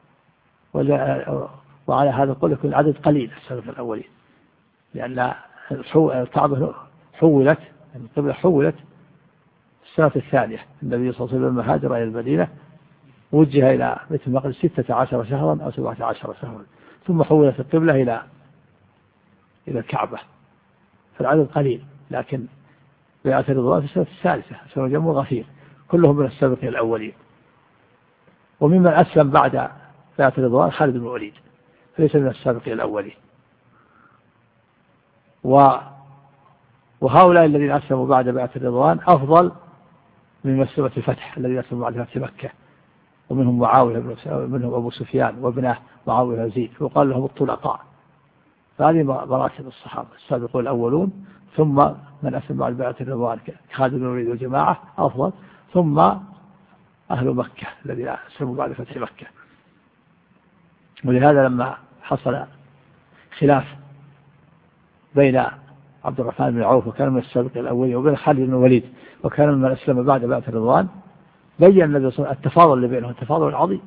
وعلى هذا القول يكون العدد قليل السابق الأولين، لأن الكعبة حولت القبلة حولت السنة الثانية، النبي صلى الله عليه وسلم هاجر إلى المدينة وجه إلى بيت المقدس ستة عشر شهرا أو سبعة عشر شهرا، ثم حولت القبلة إلى إلى الكعبة، فالعدد قليل. لكن بيعة الرضوان في السنة الثالثة، سنة جمع غفير، كلهم من السابقين الأولين. وممن أسلم بعد بيعة الرضوان خالد بن الوليد، فليس من السابقين الأولين. وهؤلاء الذين أسلموا بعد بيعة الرضوان أفضل من مسلمة الفتح الذين أسلموا بعد فتح مكة، ومنهم معاوية ومنهم أبو سفيان وابنه معاوية يزيد، وقال لهم الطلقاء. فهذه مراتب الصحابة السابقون الأولون، ثم من أسلم بعد بيعة الرضوان خالد بن الوليد والجماعة أفضل، ثم أهل مكة الذين أسلموا بعد فتح مكة. ولهذا لما حصل خلاف بين عبد الرحمن بن عوف وكان من السابقين الأولين وبين خالد بن الوليد وكان من أسلم بعد بيعة الرضوان، بين النبي صلى الله عليه وسلم التفاضل اللي بينهم، التفاضل العظيم.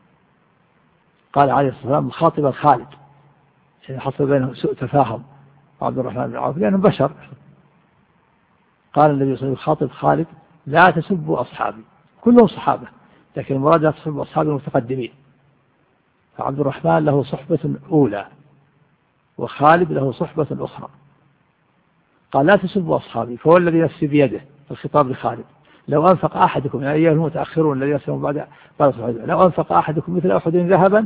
قال عليه الصلاة والسلام مخاطبا خالد، يعني حصل بينهم سوء تفاهم عبد الرحمن بن عوف لأنهم بشر. قال النبي صلى الله عليه وسلم خاطب خالد لا تسبوا أصحابي، كلهم صحابة، لكن المراد لا تسبوا أصحابي المتقدمين، فعبد الرحمن له صحبة أولى وخالد له صحبة أخرى. قال لا تسبوا أصحابي، فهو الذي نفسي بيده، الخطاب لخالد، لو أنفق أحدكم يعني أيها المتأخرون الذين يسلمون بعد لو أنفق أحدكم مثل أحد ذهبا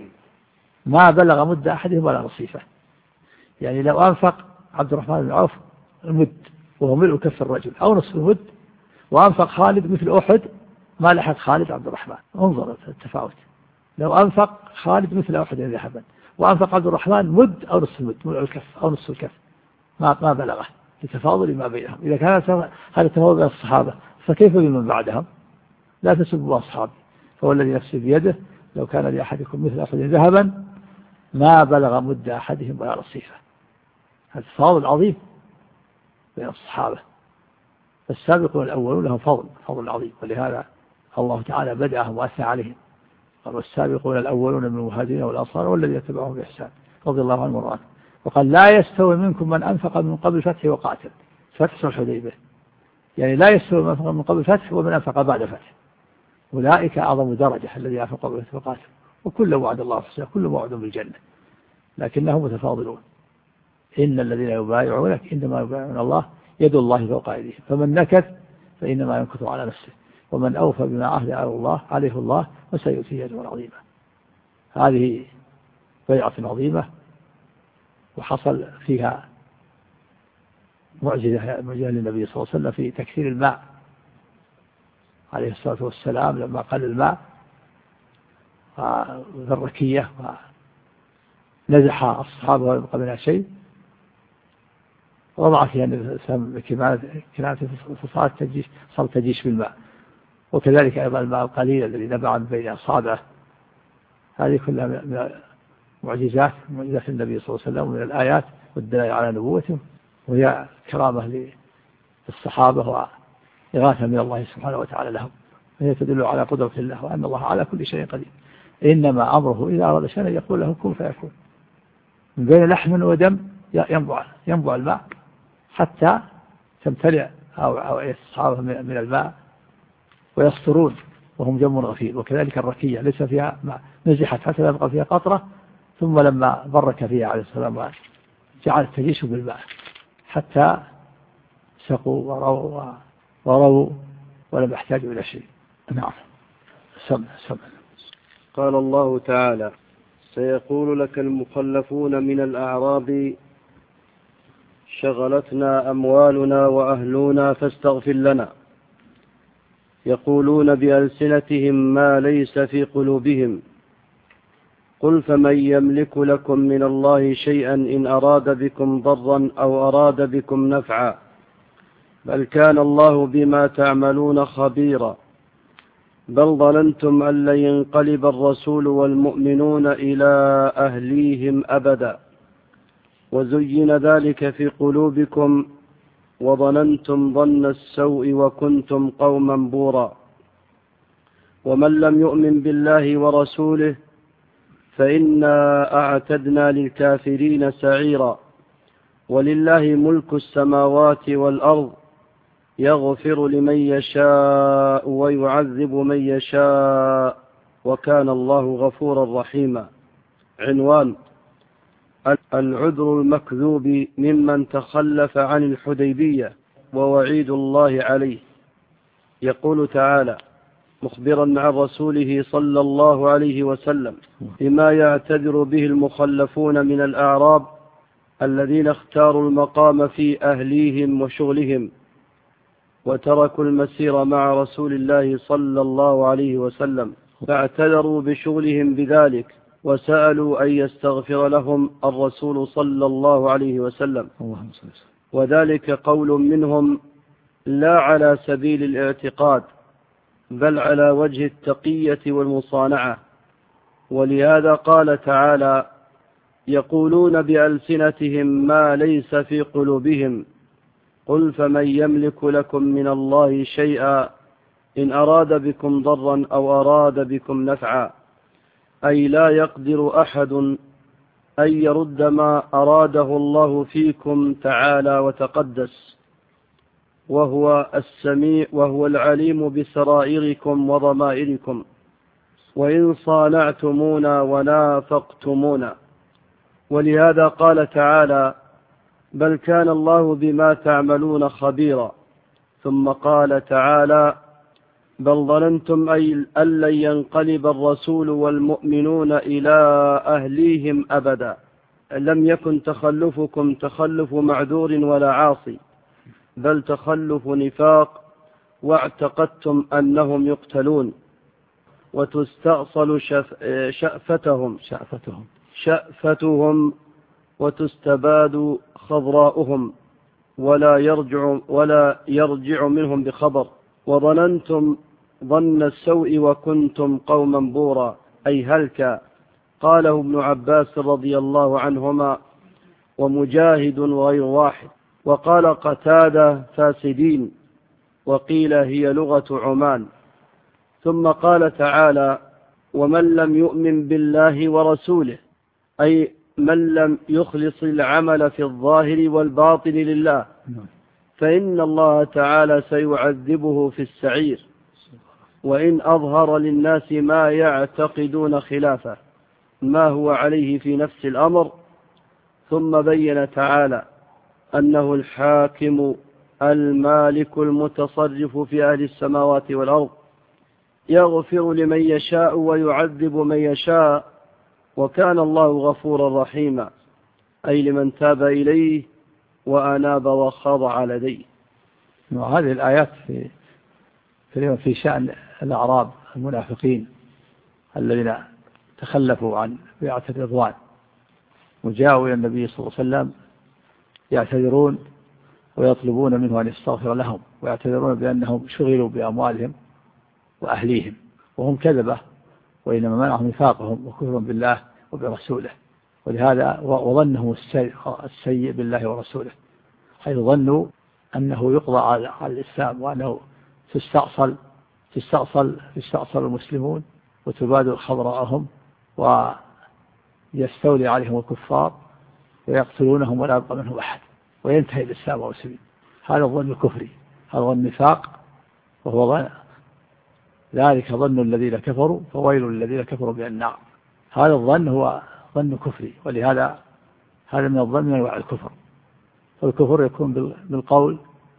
ما بلغ مد أحدهم ولا نصيفه. يعني لو أنفق عبد الرحمن بن عوف المد وهو ملء كف الرجل أو نصف المد، وأنفق خالد مثل أحد ما لحق خالد عبد الرحمن. انظر التفاوت، لو أنفق خالد مثل أحد ذهبا وأنفق عبد الرحمن مد أو نصف المد، ملء الكف أو نصف الكف، ما ما بلغه لتفاضل ما بينهم. إذا كان هذا التفاضل بين الصحابة فكيف بمن بعدهم؟ لا تسبوا أصحابي، فهو الذي نفسي بيده لو كان لأحدكم مثل أحد ذهبا ما بلغ مد أحدهم ولا نصيفه. هذا تفاضل عظيم بين الصحابة، فالسابقون الأولون لهم فضل فضل عظيم، ولهذا الله تعالى بدأهم وأثنى عليهم، قال والسابقون الأولون من المهاجرين والأنصار والذين يتبعهم بإحسان رضي الله عنهم ورضوان. وقال لا يستوي منكم من أنفق من قبل فتح وقاتل، فتح صلح الحديبية، يعني لا يستوي من أنفق من قبل فتح ومن أنفق بعد فتح، أولئك أعظم درجة الذي أنفق قبل فتح وقاتل، وكل وعد الله حسنى، كل موعد بالجنة، لكنهم متفاضلون. إن الذين يبايعونك إنما يبايعون الله يد الله فوق أيديهم، فمن نكث فإنما ينكث على نفسه، ومن أوفى بما عهد على الله عليه الله وسيؤتيه أجرا عظيما. هذه بيعة عظيمة وحصل فيها معجزة معجزة للنبي صلى الله عليه وسلم في تكثير الماء عليه الصلاة والسلام، لما قل الماء ذركية ونزح الصحابة ولم يبق منها شيء، وضع فيها كنانة فصارت تجيش صارت تجيش بالماء، وكذلك أيضا الماء القليل الذي نبع بين أصابعه. هذه كلها من معجزات معجزات النبي صلى الله عليه وسلم ومن الآيات والدلائل على نبوته، وهي كرامة للصحابة وإغاثة من الله سبحانه وتعالى لهم، وهي تدل على قدرة الله وأن الله على كل شيء قدير. إنما أمره إذا أراد شيئا يقول له كن فيكون، من بين لحم ودم ينبع ينبع الماء حتى تمتلئ أو أو الصحابة من الماء ويصطرون وهم جم غفير. وكذلك الركية ليس فيها نزحت حتى يبقى فيها قطرة، ثم لما برك فيها عليه السلام جعل تجيش بالماء حتى سقوا وروا وروا ولم يحتاجوا إلى شيء. نعم. سمع سمع. قال الله تعالى: سيقول لك المخلفون من الأعراب شغلتنا أموالنا وأهلنا فاستغفر لنا، يقولون بألسنتهم ما ليس في قلوبهم، قل فمن يملك لكم من الله شيئا إن أراد بكم ضرا أو أراد بكم نفعا، بل كان الله بما تعملون خبيرا، بل ظننتم أن لن ينقلب الرسول والمؤمنون إلى أهليهم أبدا، وزين ذلك في قلوبكم وظننتم ظن السوء وكنتم قوما بورا، ومن لم يؤمن بالله ورسوله فإنا أعتدنا للكافرين سعيرا، ولله ملك السماوات والأرض يغفر لمن يشاء ويعذب من يشاء وكان الله غفورا رحيما. عنوان: العذر المكذوب ممن تخلف عن الحديبية ووعيد الله عليه. يقول تعالى مخبرا عن رسوله صلى الله عليه وسلم بما يعتذر به المخلفون من الأعراب الذين اختاروا المقام في أهليهم وشغلهم وتركوا المسير مع رسول الله صلى الله عليه وسلم، فاعتذروا بشغلهم بذلك وسألوا أن يستغفر لهم الرسول صلى الله عليه وسلم، وذلك قول منهم لا على سبيل الاعتقاد بل على وجه التقية والمصانعة. ولهذا قال تعالى: يقولون بألسنتهم ما ليس في قلوبهم، قل فمن يملك لكم من الله شيئا إن أراد بكم ضرا أو أراد بكم نفعا، أي لا يقدر أحد أن يرد ما أراده الله فيكم تعالى وتقدس، وهو السميع وهو العليم بسرائركم وضمائركم، وإن صانعتمونا ونافقتمونا. ولهذا قال تعالى: بل كان الله بما تعملون خبيرا. ثم قال تعالى: بل ظننتم أن لن ينقلب الرسول والمؤمنون إلى أهليهم أبدا، لم يكن تخلفكم تخلف معذور ولا عاصي، بل تخلف نفاق، واعتقدتم أنهم يقتلون وتستأصل شف... شأفتهم شأفتهم شأفتهم وتستباد خضراؤهم ولا يرجع ولا يرجع منهم بخبر، وظننتم ظن السوء وكنتم قوما بورا، أي هلكا. قاله ابن عباس رضي الله عنهما ومجاهد وغير واحد. وقال قتادة فاسدين، وقيل هي لغة عمان. ثم قال تعالى: ومن لم يؤمن بالله ورسوله، أي من لم يخلص العمل في الظاهر والباطن لله، فإن الله تعالى سيعذبه في السعير، وإن أظهر للناس ما يعتقدون خلافه ما هو عليه في نفس الأمر. ثم بين تعالى أنه الحاكم المالك المتصرف في أهل السماوات والأرض، يغفر لمن يشاء ويعذب من يشاء، وكان الله غفورا رحيما، أي لمن تاب إليه وأناب وخضع لديه. وهذه الآيات في في في شأن الأعراب المنافقين الذين تخلفوا عن بيعة الرضوان وجاءوا إلى النبي صلى الله عليه وسلم يعتذرون ويطلبون منه أن يستغفر لهم، ويعتذرون بأنهم شغلوا بأموالهم وأهليهم وهم كذبة، وإنما منعهم نفاقهم وكفر بالله وبرسوله. ولهذا وظنهم السيء بالله ورسوله، حيث ظنوا أنه يقضى على الإسلام وأنه تستأصل تستأصل تستأصل المسلمون وتبادل خضراءهم ويستولي عليهم الكفار ويقتلونهم ولا يبقى منهم أحد وينتهي الإسلام والمسلمين. هذا الظن الكفري، هذا النفاق، وهو ذلك ظن الذين كفروا فويل للذين كفروا من النار. هذا الظن هو ظن كفري، ولهذا هذا من الظن من أنواع الكفر. والكفر يكون بالقول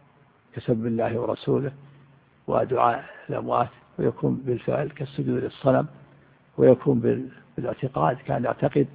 كسب الله ورسوله ودعاء الأموات، ويكون بالفعل كالسجود للصنم، ويكون بالاعتقاد كان يعتقد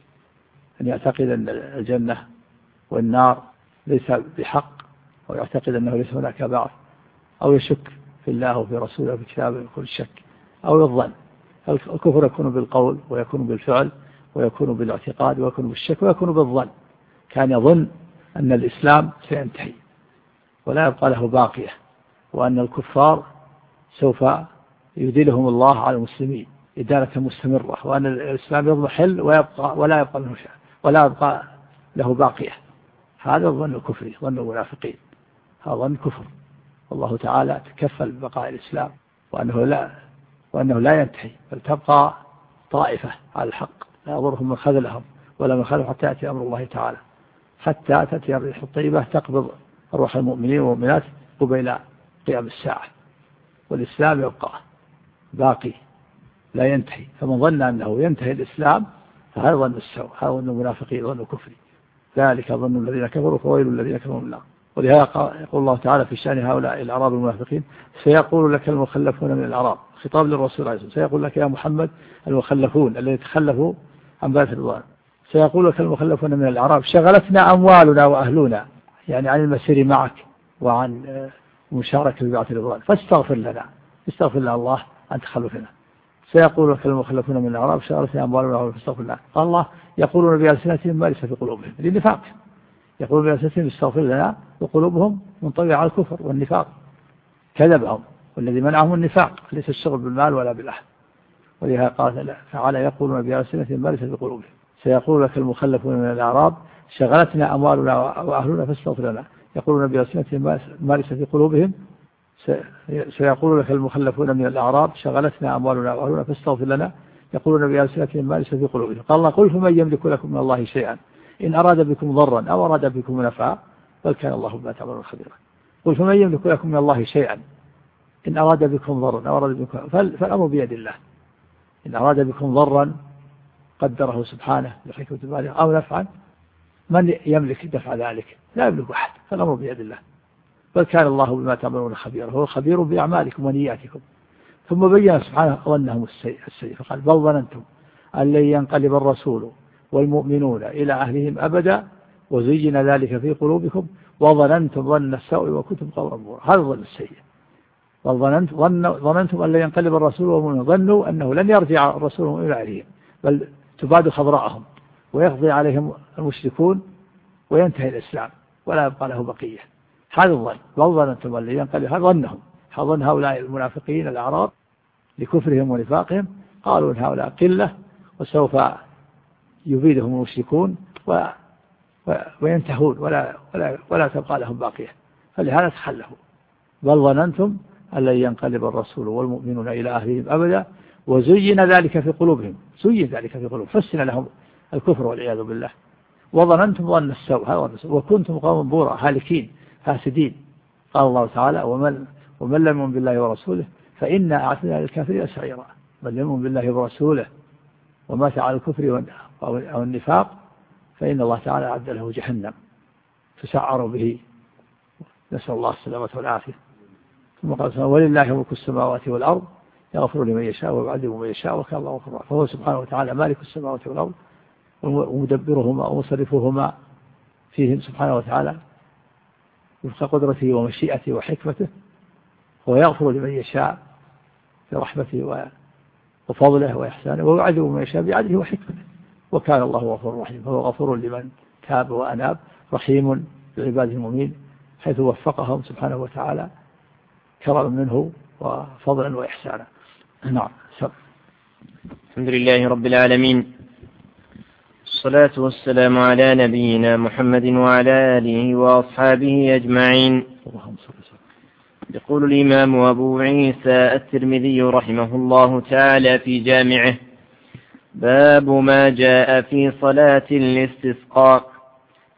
أن يعتقد أن الجنة والنار ليس بحق، أو يعتقد أنه ليس هناك بعث، أو يشك في الله وفي رسوله وفي كتابه يكون الشك، أو الظن. الكفر يكون بالقول ويكون بالفعل ويكون بالاعتقاد ويكون بالشك ويكون بالظن. كان يظن أن الإسلام سينتهي ولا يبقى له باقية، وأن الكفار سوف يذلهم الله على المسلمين إدالة مستمرة، وأن الإسلام يضمحل ويبقى ولا يبقى له شيء ولا يبقى له باقية. هذا الظن الكفري، ظن المنافقين، هذا ظن كفر. والله تعالى تكفل ببقاء الإسلام وأنه لا وأنه لا ينتهي، بل تبقى طائفة على الحق لا يضرهم من خذلهم ولا من خذلهم حتى يأتي أمر الله تعالى، حتى تأتي الريح الطيبة تقبض أرواح المؤمنين والمؤمنات قبيل قيام الساعة، والإسلام يبقى باقي لا ينتهي. فمن ظن أنه ينتهي الإسلام فهذا ظن السوء، هذا ظن المنافقين، ظن كفري. ذلك ظن الذين كفروا فويل الذين كفروا من النار. ولهذا يقول الله تعالى في شأن هؤلاء الأعراب المنافقين: سيقول لك المخلفون من الأعراب، خطاب للرسول عليه الصلاة والسلام، سيقول لك يا محمد المخلفون الذين تخلفوا عن بيت الرضوان، سيقول لك المخلفون من الأعراب شغلتنا أموالنا وأهلنا، يعني عن المسير معك وعن مشاركة في بيت الرضوان، فاستغفر لنا، استغفر لنا الله عن تخلفنا. سيقول لك المخلفون من الأعراب شغلتنا أموالنا وأهلنا فاستغفر لنا. قال الله: يقولون بألسنتهم ما ليس في قلوبهم، للنفاق. يقولون بألسنتهم استغفر لنا وقلوبهم منطبعة على الكفر والنفاق، كذبهم، والذي منعهم النفاق ليس الشغل بالمال ولا بالأهل. ولهذا قال تعالى: يقولون بألسنتهم ما ليس في قلوبهم. سيقول لك المخلفون من الأعراب شغلتنا أموالنا وأهلنا فاستغفر لنا. يقولون بألسنتهم ما ليس في قلوبهم. سيقول لك المخلفون من الأعراب شغلتنا أموالنا وأهلنا فاستغفر لنا. يقولون بألسنتهم ما ليس في قلوبهم. قال الله: قل فمن يملك لكم من الله شيئا إن أراد بكم ضرا أو أراد بكم نفعا بل كان الله بما تعملون خبيرا. قل فمن يملك لكم من الله شيئا إن أراد بكم ضرا أو أراد بكم، فالأمر بيد الله. إن أراد بكم ضرا قدره سبحانه بحكمة بالغة أو نفعا، من يملك دفع ذلك؟ لا يملك أحد، فالأمر بيد الله. بل كان الله بما تعملون خبيرا، هو خبير بأعمالكم ونياتكم. ثم بين سبحانه ظنهم السيء فقال: بل ظننتم أن لن ينقلب الرسول والمؤمنون إلى أهلهم أبدا وزين ذلك في قلوبكم وظننتم ظن السوء وكنتم قوما بورا. هذا الظن السيء. ظننتم أن لن ينقلب الرسول والمؤمنون، ظنوا أنه لن يرجع الرسول إلى أهلهم بل تباد خضراءهم ويقضي عليهم المشركون وينتهي الإسلام ولا يبقى له بقية. هذا الظن. بل ظننتم أن لن ينقلب، هذا ظنهم، ظن هؤلاء المنافقين الأعراب لكفرهم ونفاقهم، قالوا إن هؤلاء قلة وسوف يبيدهم المشركون و... و... وينتهون ولا, ولا, ولا تبقى لهم باقية، فلهذا تخلفوا. بل ظننتم أن لن ينقلب الرسول والمؤمنون إلى أهلهم أبدا وزين ذلك في قلوبهم، زين ذلك في قلوبهم، حسن لهم الكفر والعياذ بالله. وظننتم ظن السوء، هذا وكنتم قوما بورا هالكين فاسدين. قال الله تعالى: ومن, ومن لم يؤمن بالله ورسوله فإنا أعتدنا للكافرين سعيرا. من يؤمن بالله ورسوله ومات على الكفر أو النفاق فإن الله تعالى أعد له جهنم تسعر به، نسأل الله السلامة والعافية. ثم قال: ولله ملك السماوات والأرض يغفر لمن يشاء ويعذب من يشاء وكان الله غفورا. فهو سبحانه وتعالى مالك السماوات والأرض ومدبرهما ومصرفهما فيهم سبحانه وتعالى وفق قدرته ومشيئته وحكمته، ويغفر لمن يشاء في رحمته وفضله وإحسانه ويعذب من يشاء بعدله وحكمته، وكان الله غفور رحيم. فهو غفور لمن تاب وأناب، رحيم بعباده المؤمنين حيث وفقهم سبحانه وتعالى كرما منه وفضلا وإحسانا. نعم. الحمد لله رب العالمين، الصلاة والسلام على نبينا محمد وعلى آله وأصحابه أجمعين. يقول الإمام أبو عيسى الترمذي رحمه الله تعالى في جامعه: باب ما جاء في صلاة الاستسقاء.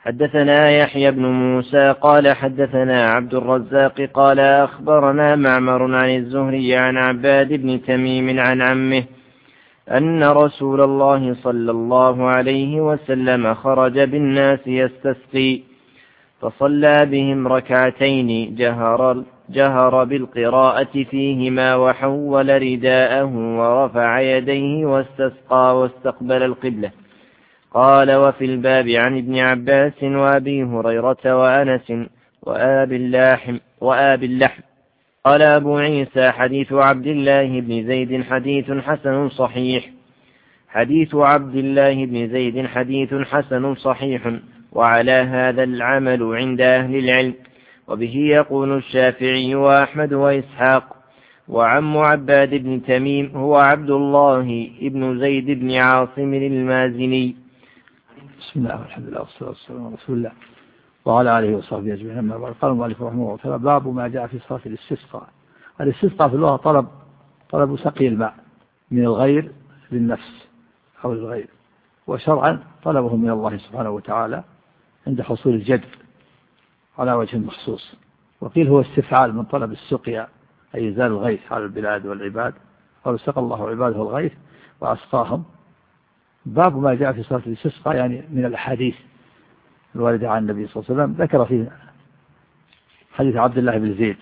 حدثنا يحيى بن موسى قال حدثنا عبد الرزاق قال أخبرنا معمر عن الزهري عن عباد بن تميم عن عمه أن رسول الله صلى الله عليه وسلم خرج بالناس يستسقي فصلى بهم ركعتين جهر, جهر بالقراءة فيهما وحول رداءه ورفع يديه واستسقى واستقبل القبلة. قال وفي الباب عن ابن عباس وأبي هريرة وأنس وآبي اللحم, وآبي اللحم. قال أبو عيسى حديث عبد الله بن زيد حديث حسن صحيح حديث عبد الله بن زيد حديث حسن صحيح وعلى هذا العمل عند أهل العلم، وبه يقول الشافعي وأحمد وإسحاق. وعم عباد بن تميم هو عبد الله بن زيد بن عاصم المازني. بسم الله والحمد لله والصلاة والسلام على رسول الله وعلى آله وصحبه أجمعين. أما بعد، قال المؤلف رحمه الله تعالى: باب ما جاء في صلاة الاستسقاء. الاستسقاء في اللغة طلب طلب سقي الماء من الغير للنفس أو للغير، وشرعا طلبه من الله سبحانه وتعالى عند حصول الجدب على وجه مخصوص. وقيل هو استفعال من طلب السقيا، أي إنزال الغيث على البلاد والعباد، قالوا سقى الله عباده الغيث وأسقاهم. باب ما جاء في صلاة الاستسقاء يعني من الأحاديث الواردة عن النبي صلى الله عليه وسلم. ذكر فيه حديث عبد الله بن زيد،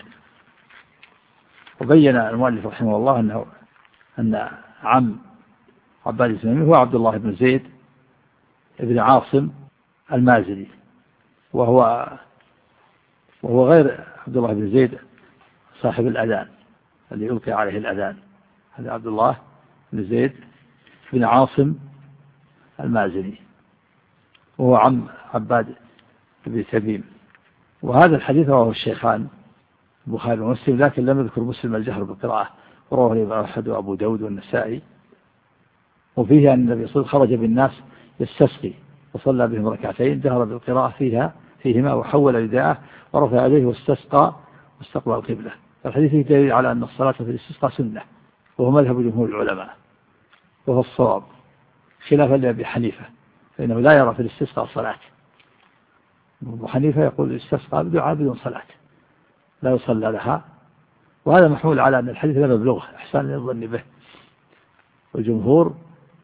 وبين المؤلف رحمه الله أنه أن عم عباد بن تميم هو عبد الله بن زيد بن عاصم المازني، وهو وهو غير عبد الله بن زيد صاحب الأذان الذي يلقي عليه الأذان. هذا عبد الله بن زيد بن عاصم المازني، وهو عم عباد بن تميم. وهذا الحديث رواه الشيخان البخاري ومسلم، لكن لم يذكر مسلم الجهر بالقراءة، ورواه الإمام أحمد وأبو داود والنسائي. وفيه أن النبي صلى الله عليه وسلم خرج بالناس يستسقي وصلى بهم ركعتين جهر بالقراءة فيها فيهما وحول رداءه ورفع يديه واستسقى واستقبل القبلة. الحديث دليل على أن الصلاة في الاستسقاء سنة، وهو مذهب جمهور العلماء، وهو الصواب، خلافا لأبي حنيفة فإنه لا يرى في الاستسقاء صلاة. أبو حنيفة يقول الاستسقاء بدعاء بدون صلاة لا يصلى لها، وهذا محمول على أن الحديث لا مبلغ إحسان الظن به. والجمهور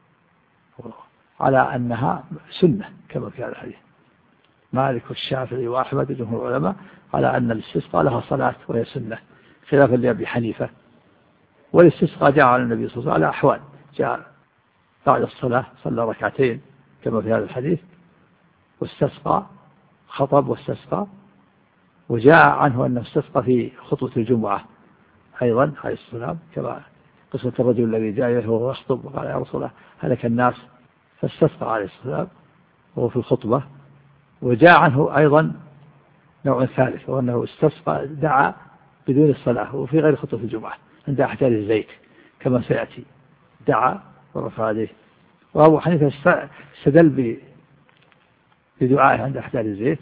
على أنها سنة كما في هذا الحديث، مالك والشافعي وأحمد جمهور العلماء على أن الاستسقاء لها صلاة وهي سنة، خلافا لأبي حنيفة. والاستسقاء جاء على النبي صلى الله عليه وسلم على أحوال: جاء بعد الصلاة صلى ركعتين كما في هذا الحديث واستسقى، خطب واستسقى. وجاء عنه أنه استسقى في خطبة الجمعة أيضا عليه السلام، كما قصة الرجل الذي جاء إليه وهو يخطب وقال: يا رسول الله هلك الناس، فاستسقى عليه السلام وهو في الخطبة. وجاء عنه أيضا نوع ثالث، وأنه استسقى دعا بدون الصلاة وفي غير خطبة الجمعة عند أحجار الزيت كما سيأتي، دعا ورفع يديه. وأبو حنيفة استدل بدعائه عند أحجار الزيت،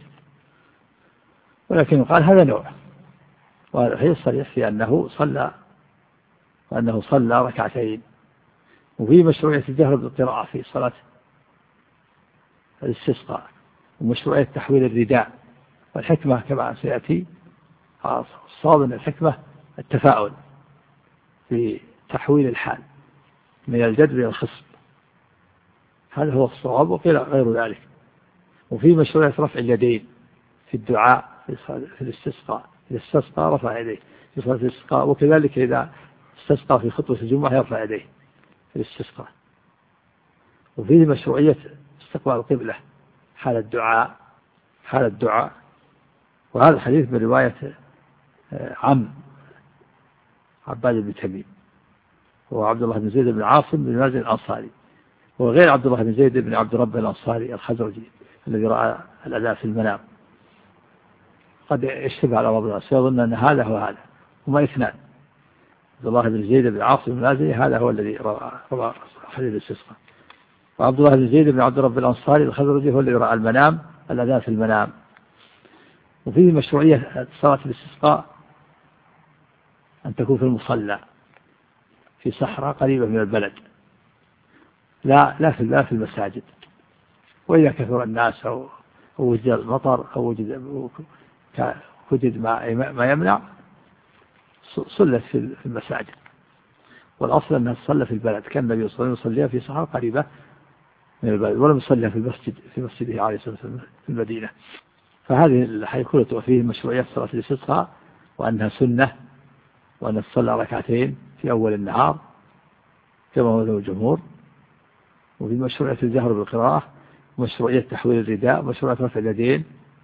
ولكن قال هذا نوع، وهذا هي الصريح في أنه صلى وأنه صلى ركعتين. وفي مشروعية الجهر بالقراءة في صلاة الاستسقاء، ومشروعية تحويل الرداء. والحكمة كما سيأتي الصواب أن الحكمة التفاؤل في تحويل الحال من الجد إلى الخصب، هذا هو الصواب، وقيل غير ذلك. وفي مشروعية رفع اليدين في الدعاء في الاستسقاء، إذا استسقى رفع يديه في صلاة الاستسقاء، وكذلك إذا استسقى في خطبة الجمعة يرفع يديه في الاستسقاء. وفيه مشروعية استقبال القبلة حال الدعاء حال الدعاء وهذا الحديث من رواية عم عباد بن تميم، هو عبد الله بن زيد بن عاصم بن مازن الأنصاري، وغير عبد الله بن زيد بن عبد رب الأنصاري الخزرجي الذي رأى الأذى في المنام. قد يشتبه على بعض الناس يظن أن هذا هو هذا، هما اثنان: عبد الله بن زيد بن عاصم المازني هذا هو الذي رأى حديث الاستسقاء، وعبد الله بن زيد بن عبد رب الأنصاري الخزرجي هو الذي رأى المنام الأذى في المنام. وفيه مشروعية صلاة الاستسقاء أن تكون في المصلى في صحراء قريبة من البلد، لا لا في لا في المساجد. وإذا كثر الناس أو أو وجد المطر أو وجد وجد ما يمنع صلت في المساجد. والأصل أنها تصلى في البلد، كان النبي صلى الله عليه وسلم يصليها في صحراء قريبة من البلد، ولم يصليها في المسجد في مسجده عليه الصلاة والسلام في المدينة. فهذه الحديث كله فيه مشروعية صلاة الاستسقاء، وأنها سنة، وأن تصلى ركعتين في أول النهار كما هو له الجمهور، وفي مشروعية الجهر بالقراءة، ومشروعية تحويل الرداء، ومشروعية رفع اليدين،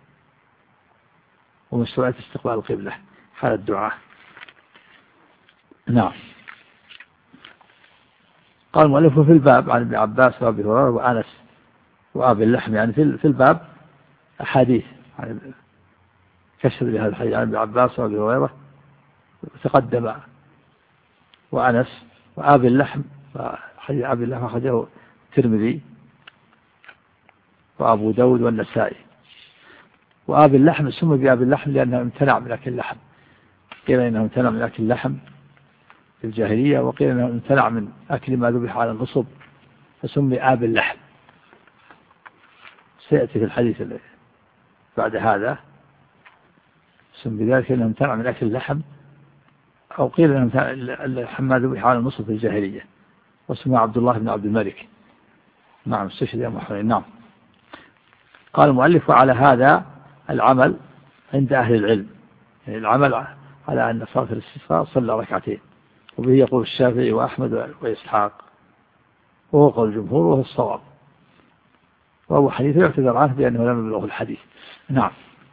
ومشروعية استقبال القبلة حال الدعاء. نعم. قال المؤلف في الباب عن ابن عباس وابي هريرة وأنس وأبي اللحم، يعني في الباب أحاديث عن كشف لهذا الحديث عن ابن عباس وابي هريرة تقدم، وأنس وأبي اللحم، حديث أبي اللحم أخرجه الترمذي وأبو داود والنسائي. وأبي اللحم سمي بأبي اللحم لأنه امتنع من أكل اللحم، قيل إنه امتنع من أكل اللحم في الجاهلية، وقيل إنه امتنع من أكل ما ذبح على النصب فسمي أبي اللحم. سيأتي في الحديث بعد هذا سمي بذلك إنه امتنع من أكل اللحم، أو قيل إنه اللحم ما ذبح على النصب في الجاهلية، واسمه عبد الله بن عبد الملك. نعم استشهد يا محمد. نعم. قال المؤلف على هذا العمل عند أهل العلم، يعني العمل على أن صلاة الاستسقاء صلى ركعتين، وبه يقول الشافعي وأحمد وإسحاق، وهو قول الجمهور وهو الصواب، وأبو حنيفة يعتذر عنه بأنه لم يبلغه الحديث. نعم.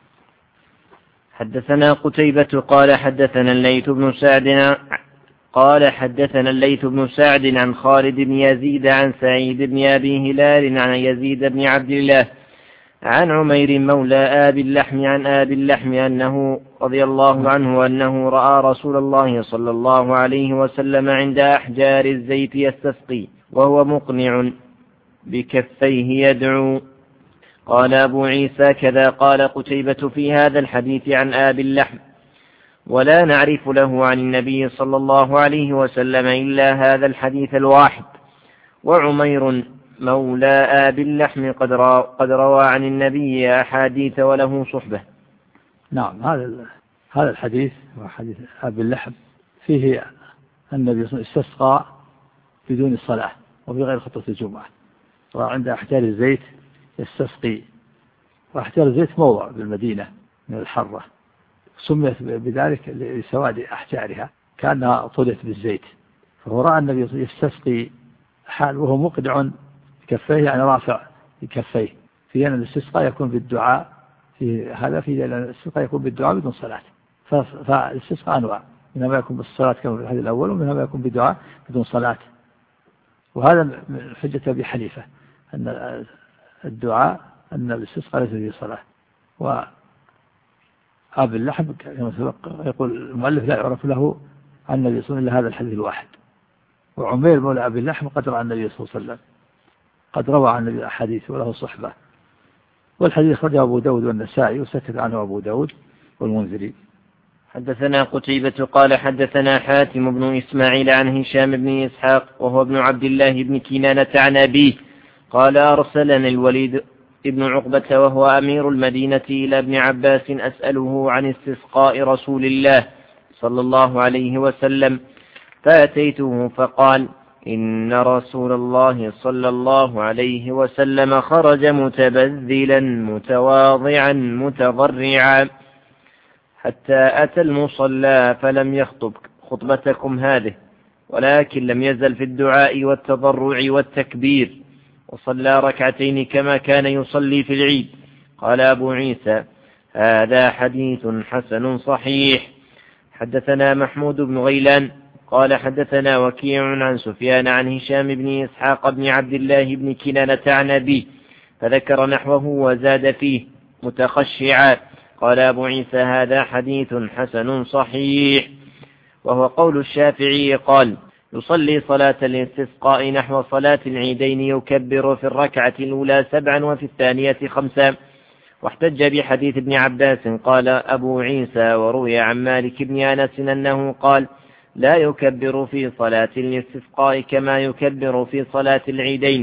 حدثنا قتيبة قال حدثنا الليث بن سعد قال حدثنا الليث بن سعد عن خالد بن يزيد عن سعيد بن أبي هلال عن يزيد بن عبد الله عن عمير مولى آبي اللحم عن آبي اللحم أنه رضي الله عنه أنه رأى رسول الله صلى الله عليه وسلم عند أحجار الزيت يستسقي وهو مقنع بكفيه يدعو. قال أبو عيسى كذا قال قتيبة في هذا الحديث عن آبي اللحم، ولا نعرف له عن النبي صلى الله عليه وسلم إلا هذا الحديث الواحد. وعمير مولى آبي اللحم قد روى عن النبي أحاديث وله صحبة. نعم. هذا هذا الحديث وحديث آبي اللحم فيه النبي صلى الله عليه وسلم استسقى بدون صلاة وبغير خطبة الجمعة، وعند أحجار الزيت يستسقي، وأحجار الزيت موضع بالمدينة من الحرة، سميت بذلك لسواد أحجارها كأنها طلت بالزيت. فهو رأى النبي يستسقي حال وهو مقدع بكفيه، يعني رافع بكفيه، في أن الاستسقاء يكون بالدعاء، في هذا في أن الاستسقاء يكون بالدعاء بدون صلاة. فالاستسقاء أنواع، منها ما يكون بالصلاة كما في الحديث الأول، ومنها ما يكون بدعاء بدون صلاة. وهذا من حجة أبي حنيفة أن الدعاء أن الاستسقاء ليس فيه صلاة. وأبي اللحم كما سبق يقول المؤلف لا يعرف له عن النبي صلى الله عليه وسلم إلا هذا الحديث الواحد. وعمير مولى أبي اللحم قد روى عن النبي صلى الله عليه وسلم، قد روى عن النبي أحاديث وله صحبة. والحديث أخرجه أبو داود والنسائي وسكت عنه أبو داود والمنذري. حدثنا قتيبة قال حدثنا حاتم بن إسماعيل عن هشام بن إسحاق وهو ابن عبد الله بن كنانة عن أبيه قال أرسلني الوليد ابن عقبة وهو أمير المدينة إلى ابن عباس أسأله عن استسقاء رسول الله صلى الله عليه وسلم، فأتيته فقال إن رسول الله صلى الله عليه وسلم خرج متبذلا متواضعا متضرعا حتى أتى المصلى فلم يخطب خطبتكم هذه، ولكن لم يزل في الدعاء والتضرع والتكبير، وصلى ركعتين كما كان يصلي في العيد. قال أبو عيسى هذا حديث حسن صحيح. حدثنا محمود بن غيلان قال حدثنا وكيع عن سفيان عن هشام بن إسحاق بن عبد الله بن كنانة عن أبيه فذكر نحوه وزاد فيه متخشعا. قال أبو عيسى هذا حديث حسن صحيح. وهو قول الشافعي قال يصلي صلاة الاستسقاء نحو صلاة العيدين يكبر في الركعة الأولى سبعا وفي الثانية خمسا. واحتج بحديث ابن عباس. قال أبو عيسى وروي عن مالك بن أنس أنه قال لا يكبر في صلاة الاستسقاء كما يكبر في صلاة العيدين،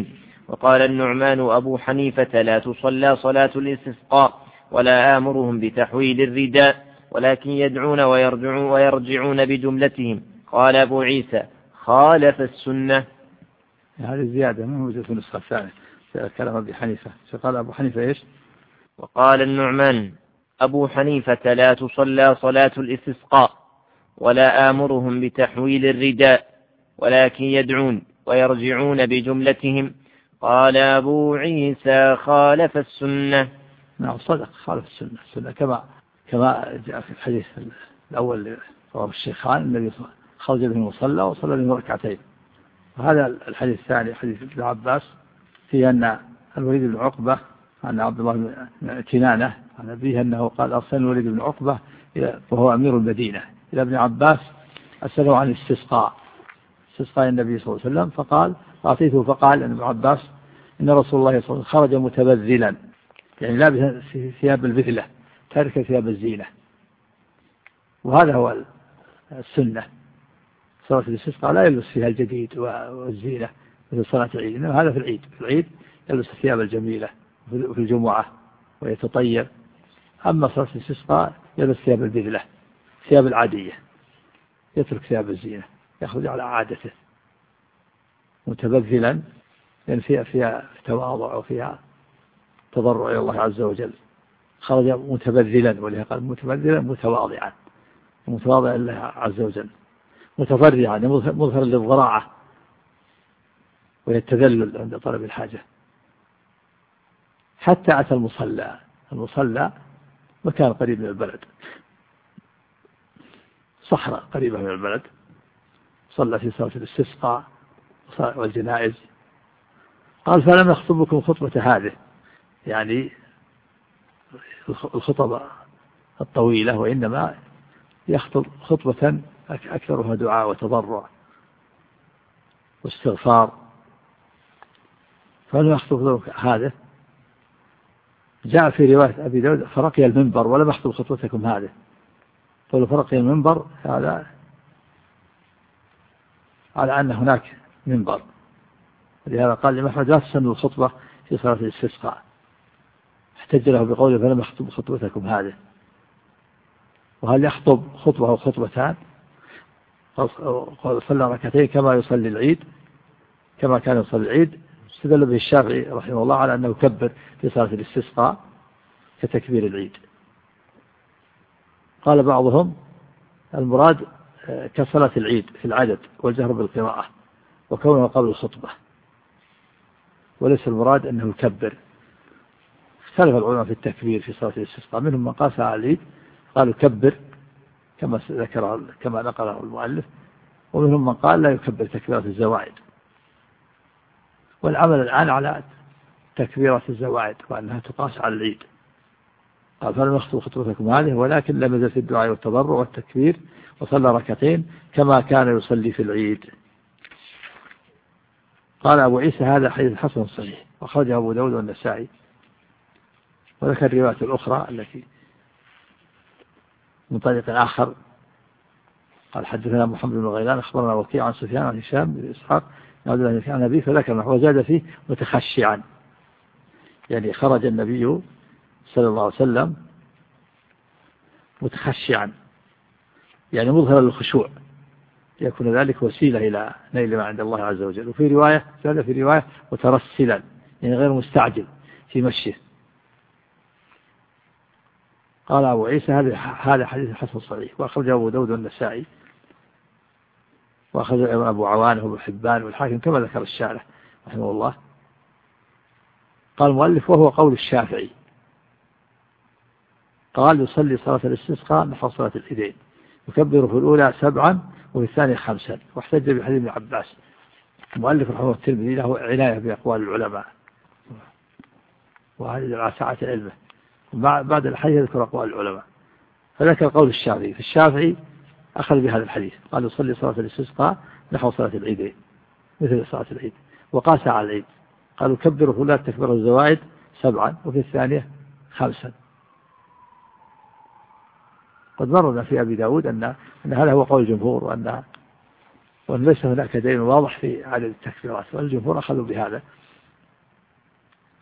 وقال النعمان أبو حنيفة لا تصلى صلاة الاستسقاء ولا آمرهم بتحويل الرداء ولكن يدعون ويرجعون, ويرجعون بجملتهم. قال أبو عيسى خالف السنة. هذه زيادة من وجهة في النسخة الثانية كلام أبي حنيفة. فقال أبو حنيفة إيش؟ وقال النعمان أبو حنيفة لا تصلى صلاة الاستسقاء ولا آمرهم بتحويل الرداء ولكن يدعون ويرجعون بجملتهم. قال أبو عيسى خالف السنة. نعم صدق خالف السنة. السنة كما كما جاء في الحديث الأول رواه الشيخان النبي خرج به المصلى وصلى به ركعتين. وهذا الحديث الثاني حديث ابن عباس في أن الوليد بن عقبة عن عبد الله بن كنانة عن أبيه أنه قال أرسل الوليد بن عقبة وهو أمير المدينة إلى ابن عباس أسأله عن الاستسقاء استسقاء النبي صلى الله عليه وسلم فقال أعطيته فقال ابن عباس إن رسول الله صلى الله عليه وسلم خرج متبذلا يعني لابس ثياب البذلة تارك ثياب الزينة. وهذا هو السنة. صلاة الاستسقاء لا يلبس فيها الجديد والزينة مثل صلاة العيد، إنما هذا في العيد. في العيد يلبس الثياب الجميلة في الجمعة ويتطير. أما صلاة الاستسقاء يلبس ثياب البذلة ثياب العادية يترك ثياب الزينة يأخذ على عادته متبذلا لأن فيها فيها تواضع وفيها تضرع إلى الله عز وجل. خرج متبذلا ولهذا قال متبذلا متواضعا متواضعا لله عز وجل متفرعا مظهرا للضراعة ويتذلل عند طلب الحاجة. حتى أتى المصلى. المصلى مكان قريب من البلد صحراء قريبة من البلد. صلى في صلاة الاستسقاء والجنائز. قال فلم يخطبكم خطبة هذه يعني الخطبة الطويلة وإنما يخطب خطبة أكثرها دعاء وتضرع واستغفار. فلم يخطب هذا. جاء في رواية أبي داود فرقي المنبر ولم يخطب خطبتكم هذه. قالوا فرقي المنبر هذا على أن هناك منبر. لهذا قال لما أحمد لا تسن الخطبة في صلاة الاستسقاء احتج له بقوله فلم يخطب خطبتكم هذه. وهل يخطب خطبة أو خطبتان؟ قال صلى ركعتين كما يصلي العيد كما كان يصلي العيد. استدل به الشافعي رحمه الله على أنه كبر في صلاة الاستسقاء كتكبير العيد. قال بعضهم المراد كصلاة العيد في العدد والجهر بالقراءة وكونه قبل الخطبة وليس المراد أنه يكبر. اختلف العلماء في التكبير في صلاة الاستسقاء. منهم من قاس على العيد قالوا كبر كما ذكر كما نقله المؤلف ومنهم من قال لا يكبر تكبيرات الزوائد. والعمل الآن على تكبيرات الزوائد وأنها تقاس على العيد. قال فلم يخطب خطبتكم هذه ولكن لم يزل في الدعاء والتضرع والتكبير وصلى ركعتين كما كان يصلي في العيد. قال أبو عيسى هذا حديث حسن صحيح وخرجه أبو داود والنسائي. وذكر الرواية الأخرى التي من طريق آخر قال حدثنا محمد بن غيلان أخبرنا وكيع عن سفيان عن هشام بن إسحاق عن النبي فذكر نحو وزاد فيه متخشعا يعني خرج النبي صلى الله عليه وسلم متخشعا يعني مظهر الخشوع يكون ذلك وسيلة إلى نيل ما عند الله عز وجل. وفي رواية زاد في رواية مترسلا يعني غير مستعجل في مشيه. قال أبو عيسى هذا حديث حسن صحيح وأخرجه أبو داود والنسائي وأخرجه أبو عوانة وابن حبان والحاكم كما ذكر الشارح رحمه الله. قال المؤلف وهو قول الشافعي قال يصلي صلاة الاستسقاء نحو صلاة العيدين يكبر في الأولى سبعا وفي الثانية خمسا. واحتج بحديث ابن عباس. المؤلف رحمه الترمذي له عناية بأقوال العلماء وهذه على ساعة علمه. بعد الحديث يذكر أقوال العلماء فذكر قول الشافعي. في الشافعي أخذ بهذا الحديث قال يصلي صلاة الاستسقاء نحو صلاة العيدين مثل صلاة العيد وقاس على العيد. قالوا كبروا في الأولى تكبر الزوائد سبعا وفي الثانية خمسا. قد مرنا في أبي داود أن, أن هذا هو قول الجمهور وأن, وأن ليس هناك دليل واضح في عدد التكبيرات والجمهور أخذوا بهذا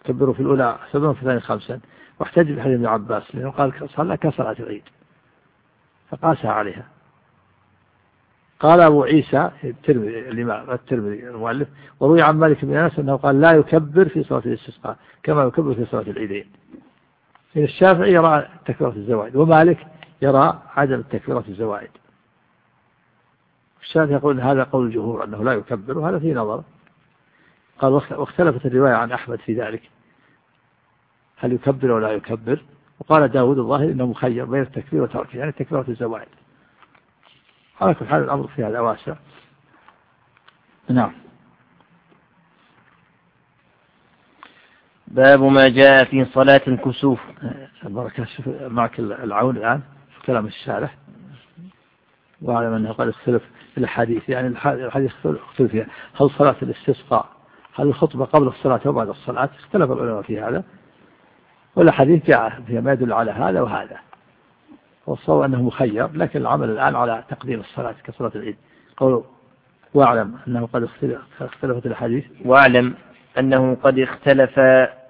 كبروا في الأولى سبعا في الثانية خمسا، واحتج بحديث ابن عباس لأنه قال صلى كصلاة العيد فقاسها عليها. قال أبو عيسى الترمذي الإمام الترمذي المؤلف وروي عن مالك بن أنس أنه قال لا يكبر في صلاة الاستسقاء كما يكبر في صلاة العيدين. إن الشافعي يرى تكبيرة الزوائد ومالك يرى عدم تكبيرة الزوائد. الشافعي يقول هذا قول الجمهور أنه لا يكبر وهذا فيه نظر. قال واختلفت الرواية عن أحمد في ذلك هل يكبر ولا يكبر، وقال داود الظاهر إنه مخير بين التكبير وتركه يعني تكبيرة الزوائد. على كل حال الأمر في هذا واسع. نعم. باب ما جاء في صلاة الكسوف. بركة معك العون الآن في كلام الشارح، وأعلم أنه قد اختلف في الحديث يعني الحديث اختلف فيها هل صلاة الاستسقاء هل الخطبة قبل الصلاة وبعد الصلاة، اختلف العلماء في هذا، والحديث جاء فيها ما يدل على هذا وهذا، والصواب أنه مخير، لكن العمل الآن على تقديم الصلاة كصلاة العيد. قولوا واعلم أنه قد اختلفت الحديث واعلم أنه قد اختلف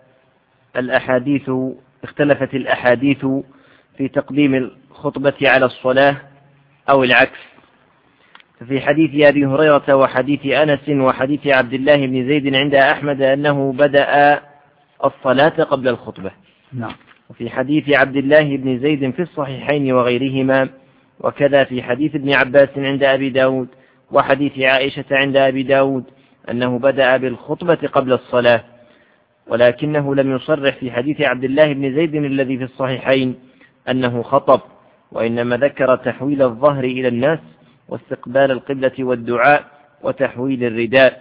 الأحاديث اختلفت الأحاديث في تقديم الخطبة على الصلاة أو العكس. ففي حديث أبي هريرة وحديث أنس وحديث عبد الله بن زيد عند أحمد أنه بدأ الصلاة قبل الخطبة. نعم. وفي حديث عبد الله بن زيد في الصحيحين وغيرهما، وكذا في حديث ابن عباس عند أبي داود وحديث عائشة عند أبي داود أنه بدأ بالخطبة قبل الصلاة، ولكنه لم يصرح في حديث عبد الله بن زيد الذي في الصحيحين أنه خطب، وإنما ذكر تحويل الظهر إلى الناس واستقبال القبلة والدعاء وتحويل الرداء.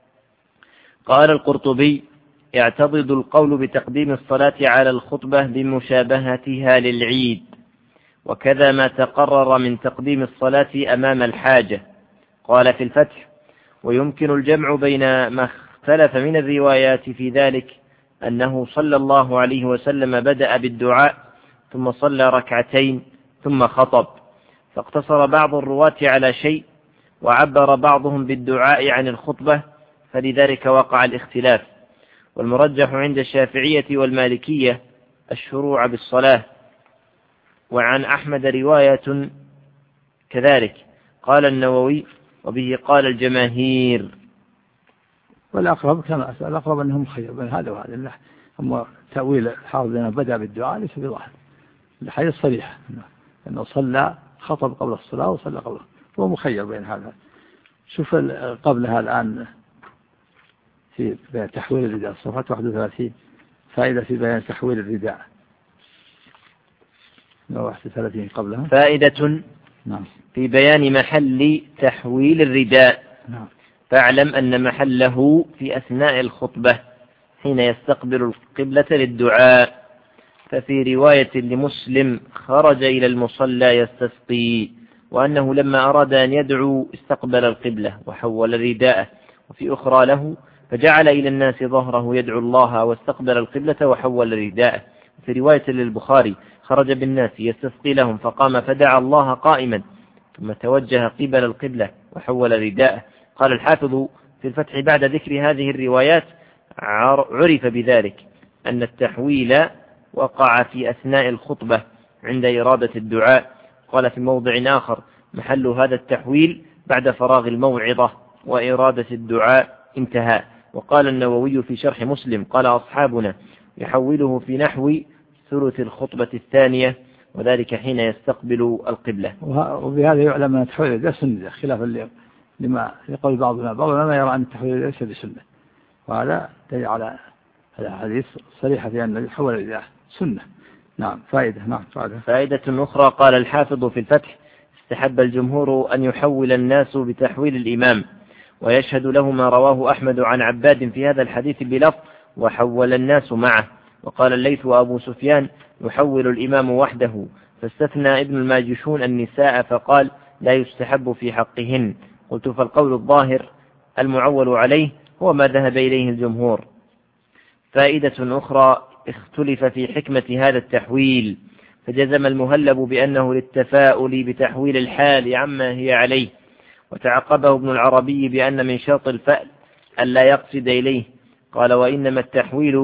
قال القرطبي يعتضد القول بتقديم الصلاة على الخطبة بمشابهتها للعيد، وكذا ما تقرر من تقديم الصلاة أمام الحاجة. قال في الفتح ويمكن الجمع بين ما اختلف من الروايات في ذلك أنه صلى الله عليه وسلم بدأ بالدعاء ثم صلى ركعتين ثم خطب، فاقتصر بعض الرواة على شيء وعبر بعضهم بالدعاء عن الخطبة، فلذلك وقع الاختلاف. والمرجح عند الشافعية والمالكية الشروع بالصلاة، وعن أحمد رواية كذلك. قال النووي وبه قال الجماهير. والأقرب كما أسأل الأقرب أنهم خير بين هذا وهذا، أما تأويل الحافظ أنه بدأ بالدعاء ليس بظاهر، الحديث صريح أنه صلى خطب قبل الصلاة وصلى قبله، هو مخير بين هذا. شوف قبلها الآن في بيان تحويل الرداء صفحة واحد وثلاثين فائدة في بيان تحويل الرداء واحد وثلاثين قبلها فائدة نعم. في بيان محل تحويل الرداء. نعم. فاعلم أن محله في أثناء الخطبة حين يستقبل القبلة للدعاء، ففي رواية لمسلم خرج إلى المصلى يستسقي، وأنه لما أراد أن يدعو استقبل القبلة وحول رداءه، وفي أخرى له فجعل إلى الناس ظهره يدعو الله واستقبل القبلة وحول رداءه. في رواية للبخاري خرج بالناس يستسقي لهم فقام فدعا الله قائما ثم توجه قبل القبلة وحول رداءه. قال الحافظ في الفتح بعد ذكر هذه الروايات عرف بذلك أن التحويل وقع في أثناء الخطبة عند إرادة الدعاء. قال في موضع آخر محل هذا التحويل بعد فراغ الموعظة وإرادة الدعاء انتهى. وقال النووي في شرح مسلم قال أصحابنا يحوله في نحو ثلث الخطبة الثانية، وذلك حين يستقبل القبلة. وبهذا يعلم أن التحويل ليس سنة، خلافا لما يقول بعضنا بعضنا ما يرى أن التحويل ليس بسنة، وهذا دليل على الحديث صريحة في أن يحول إلى سنة. نعم. فائدة. نعم. فائدة. فائدة أخرى قال الحافظ في الفتح استحب الجمهور أن يحول الناس بتحويل الإمام، ويشهد له ما رواه أحمد عن عباد في هذا الحديث بلفظ وحول الناس معه. وقال الليث وأبو سفيان يحول الإمام وحده، فاستثنى ابن الماجشون النساء فقال لا يستحب في حقهن. قلت فالقول الظاهر المعول عليه هو ما ذهب إليه الجمهور. فائدة أخرى اختلف في حكمة هذا التحويل، فجزم المهلب بأنه للتفاؤل بتحويل الحال عما هي عليه، وتعقبه ابن العربي بأن من شرط الفأل ألا يقصد إليه. قال وإنما التحويل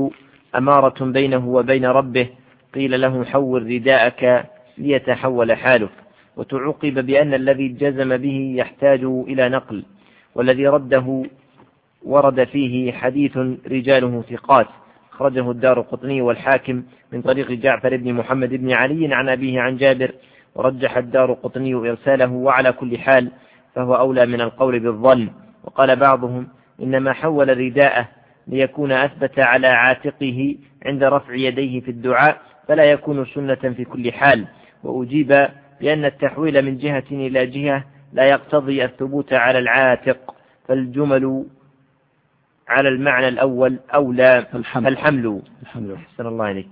أمارة بينه وبين ربه قيل له حول رداءك ليتحول حالك. وتعقب بأن الذي جزم به يحتاج إلى نقل، والذي رده ورد فيه حديث رجاله ثقات، أخرجه الدارقطني والحاكم من طريق جعفر بن محمد بن علي عن أبيه عن جابر، ورجح الدارقطني إرساله، وعلى كل حال فهو أولى من القول بالظن. وقال بعضهم إنما حول رداءه ليكون أثبت على عاتقه عند رفع يديه في الدعاء، فلا يكون سنة في كل حال. وأجيب بأن التحويل من جهة إلى جهة لا يقتضي الثبوت على العاتق، فالجمل على المعنى الأول أولى. فالحمل أحسن الله عليك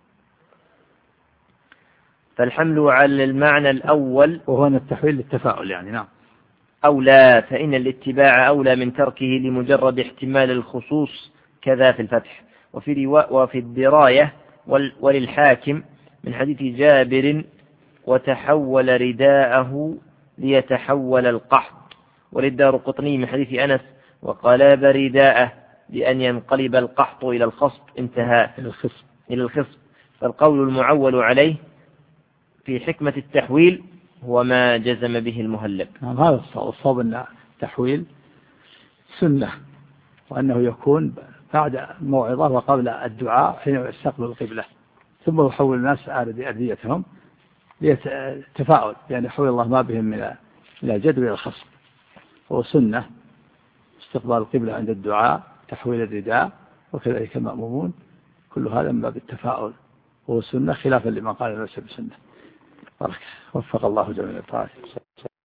فالحمل على المعنى الأول، وهو أن التحويل للتفاعل يعني نعم أولى، فإن الاتباع أولى من تركه لمجرد احتمال الخصوص، كذا في الفتح. وفي, روا... وفي الدراية وال... وللحاكم من حديث جابر وتحول رداءه ليتحول القحط، وللدارقطني من حديث أنس وقلاب رداءه بأن ينقلب القحط إلى الخصب، انتهى إلى الخصب. فالقول المعول عليه في حكمة التحويل هو ما جزم به المهلب. نعم هذا الصواب أن التحويل سنة، وأنه يكون بعد الموعظة وقبل الدعاء حين يستقبل القبلة، ثم يحول الناس على أرديتهم ليتفاعل، يعني يحول الله ما بهم من إلى جد إلى الخصم. هو سنة استقبال القبلة عند الدعاء، تحويل الرداء، وكذلك المأمومون، كل هذا من باب التفاعل، هو سنة خلافا لما قال الناس بسنة. بارك وفق الله جميع الطاعات.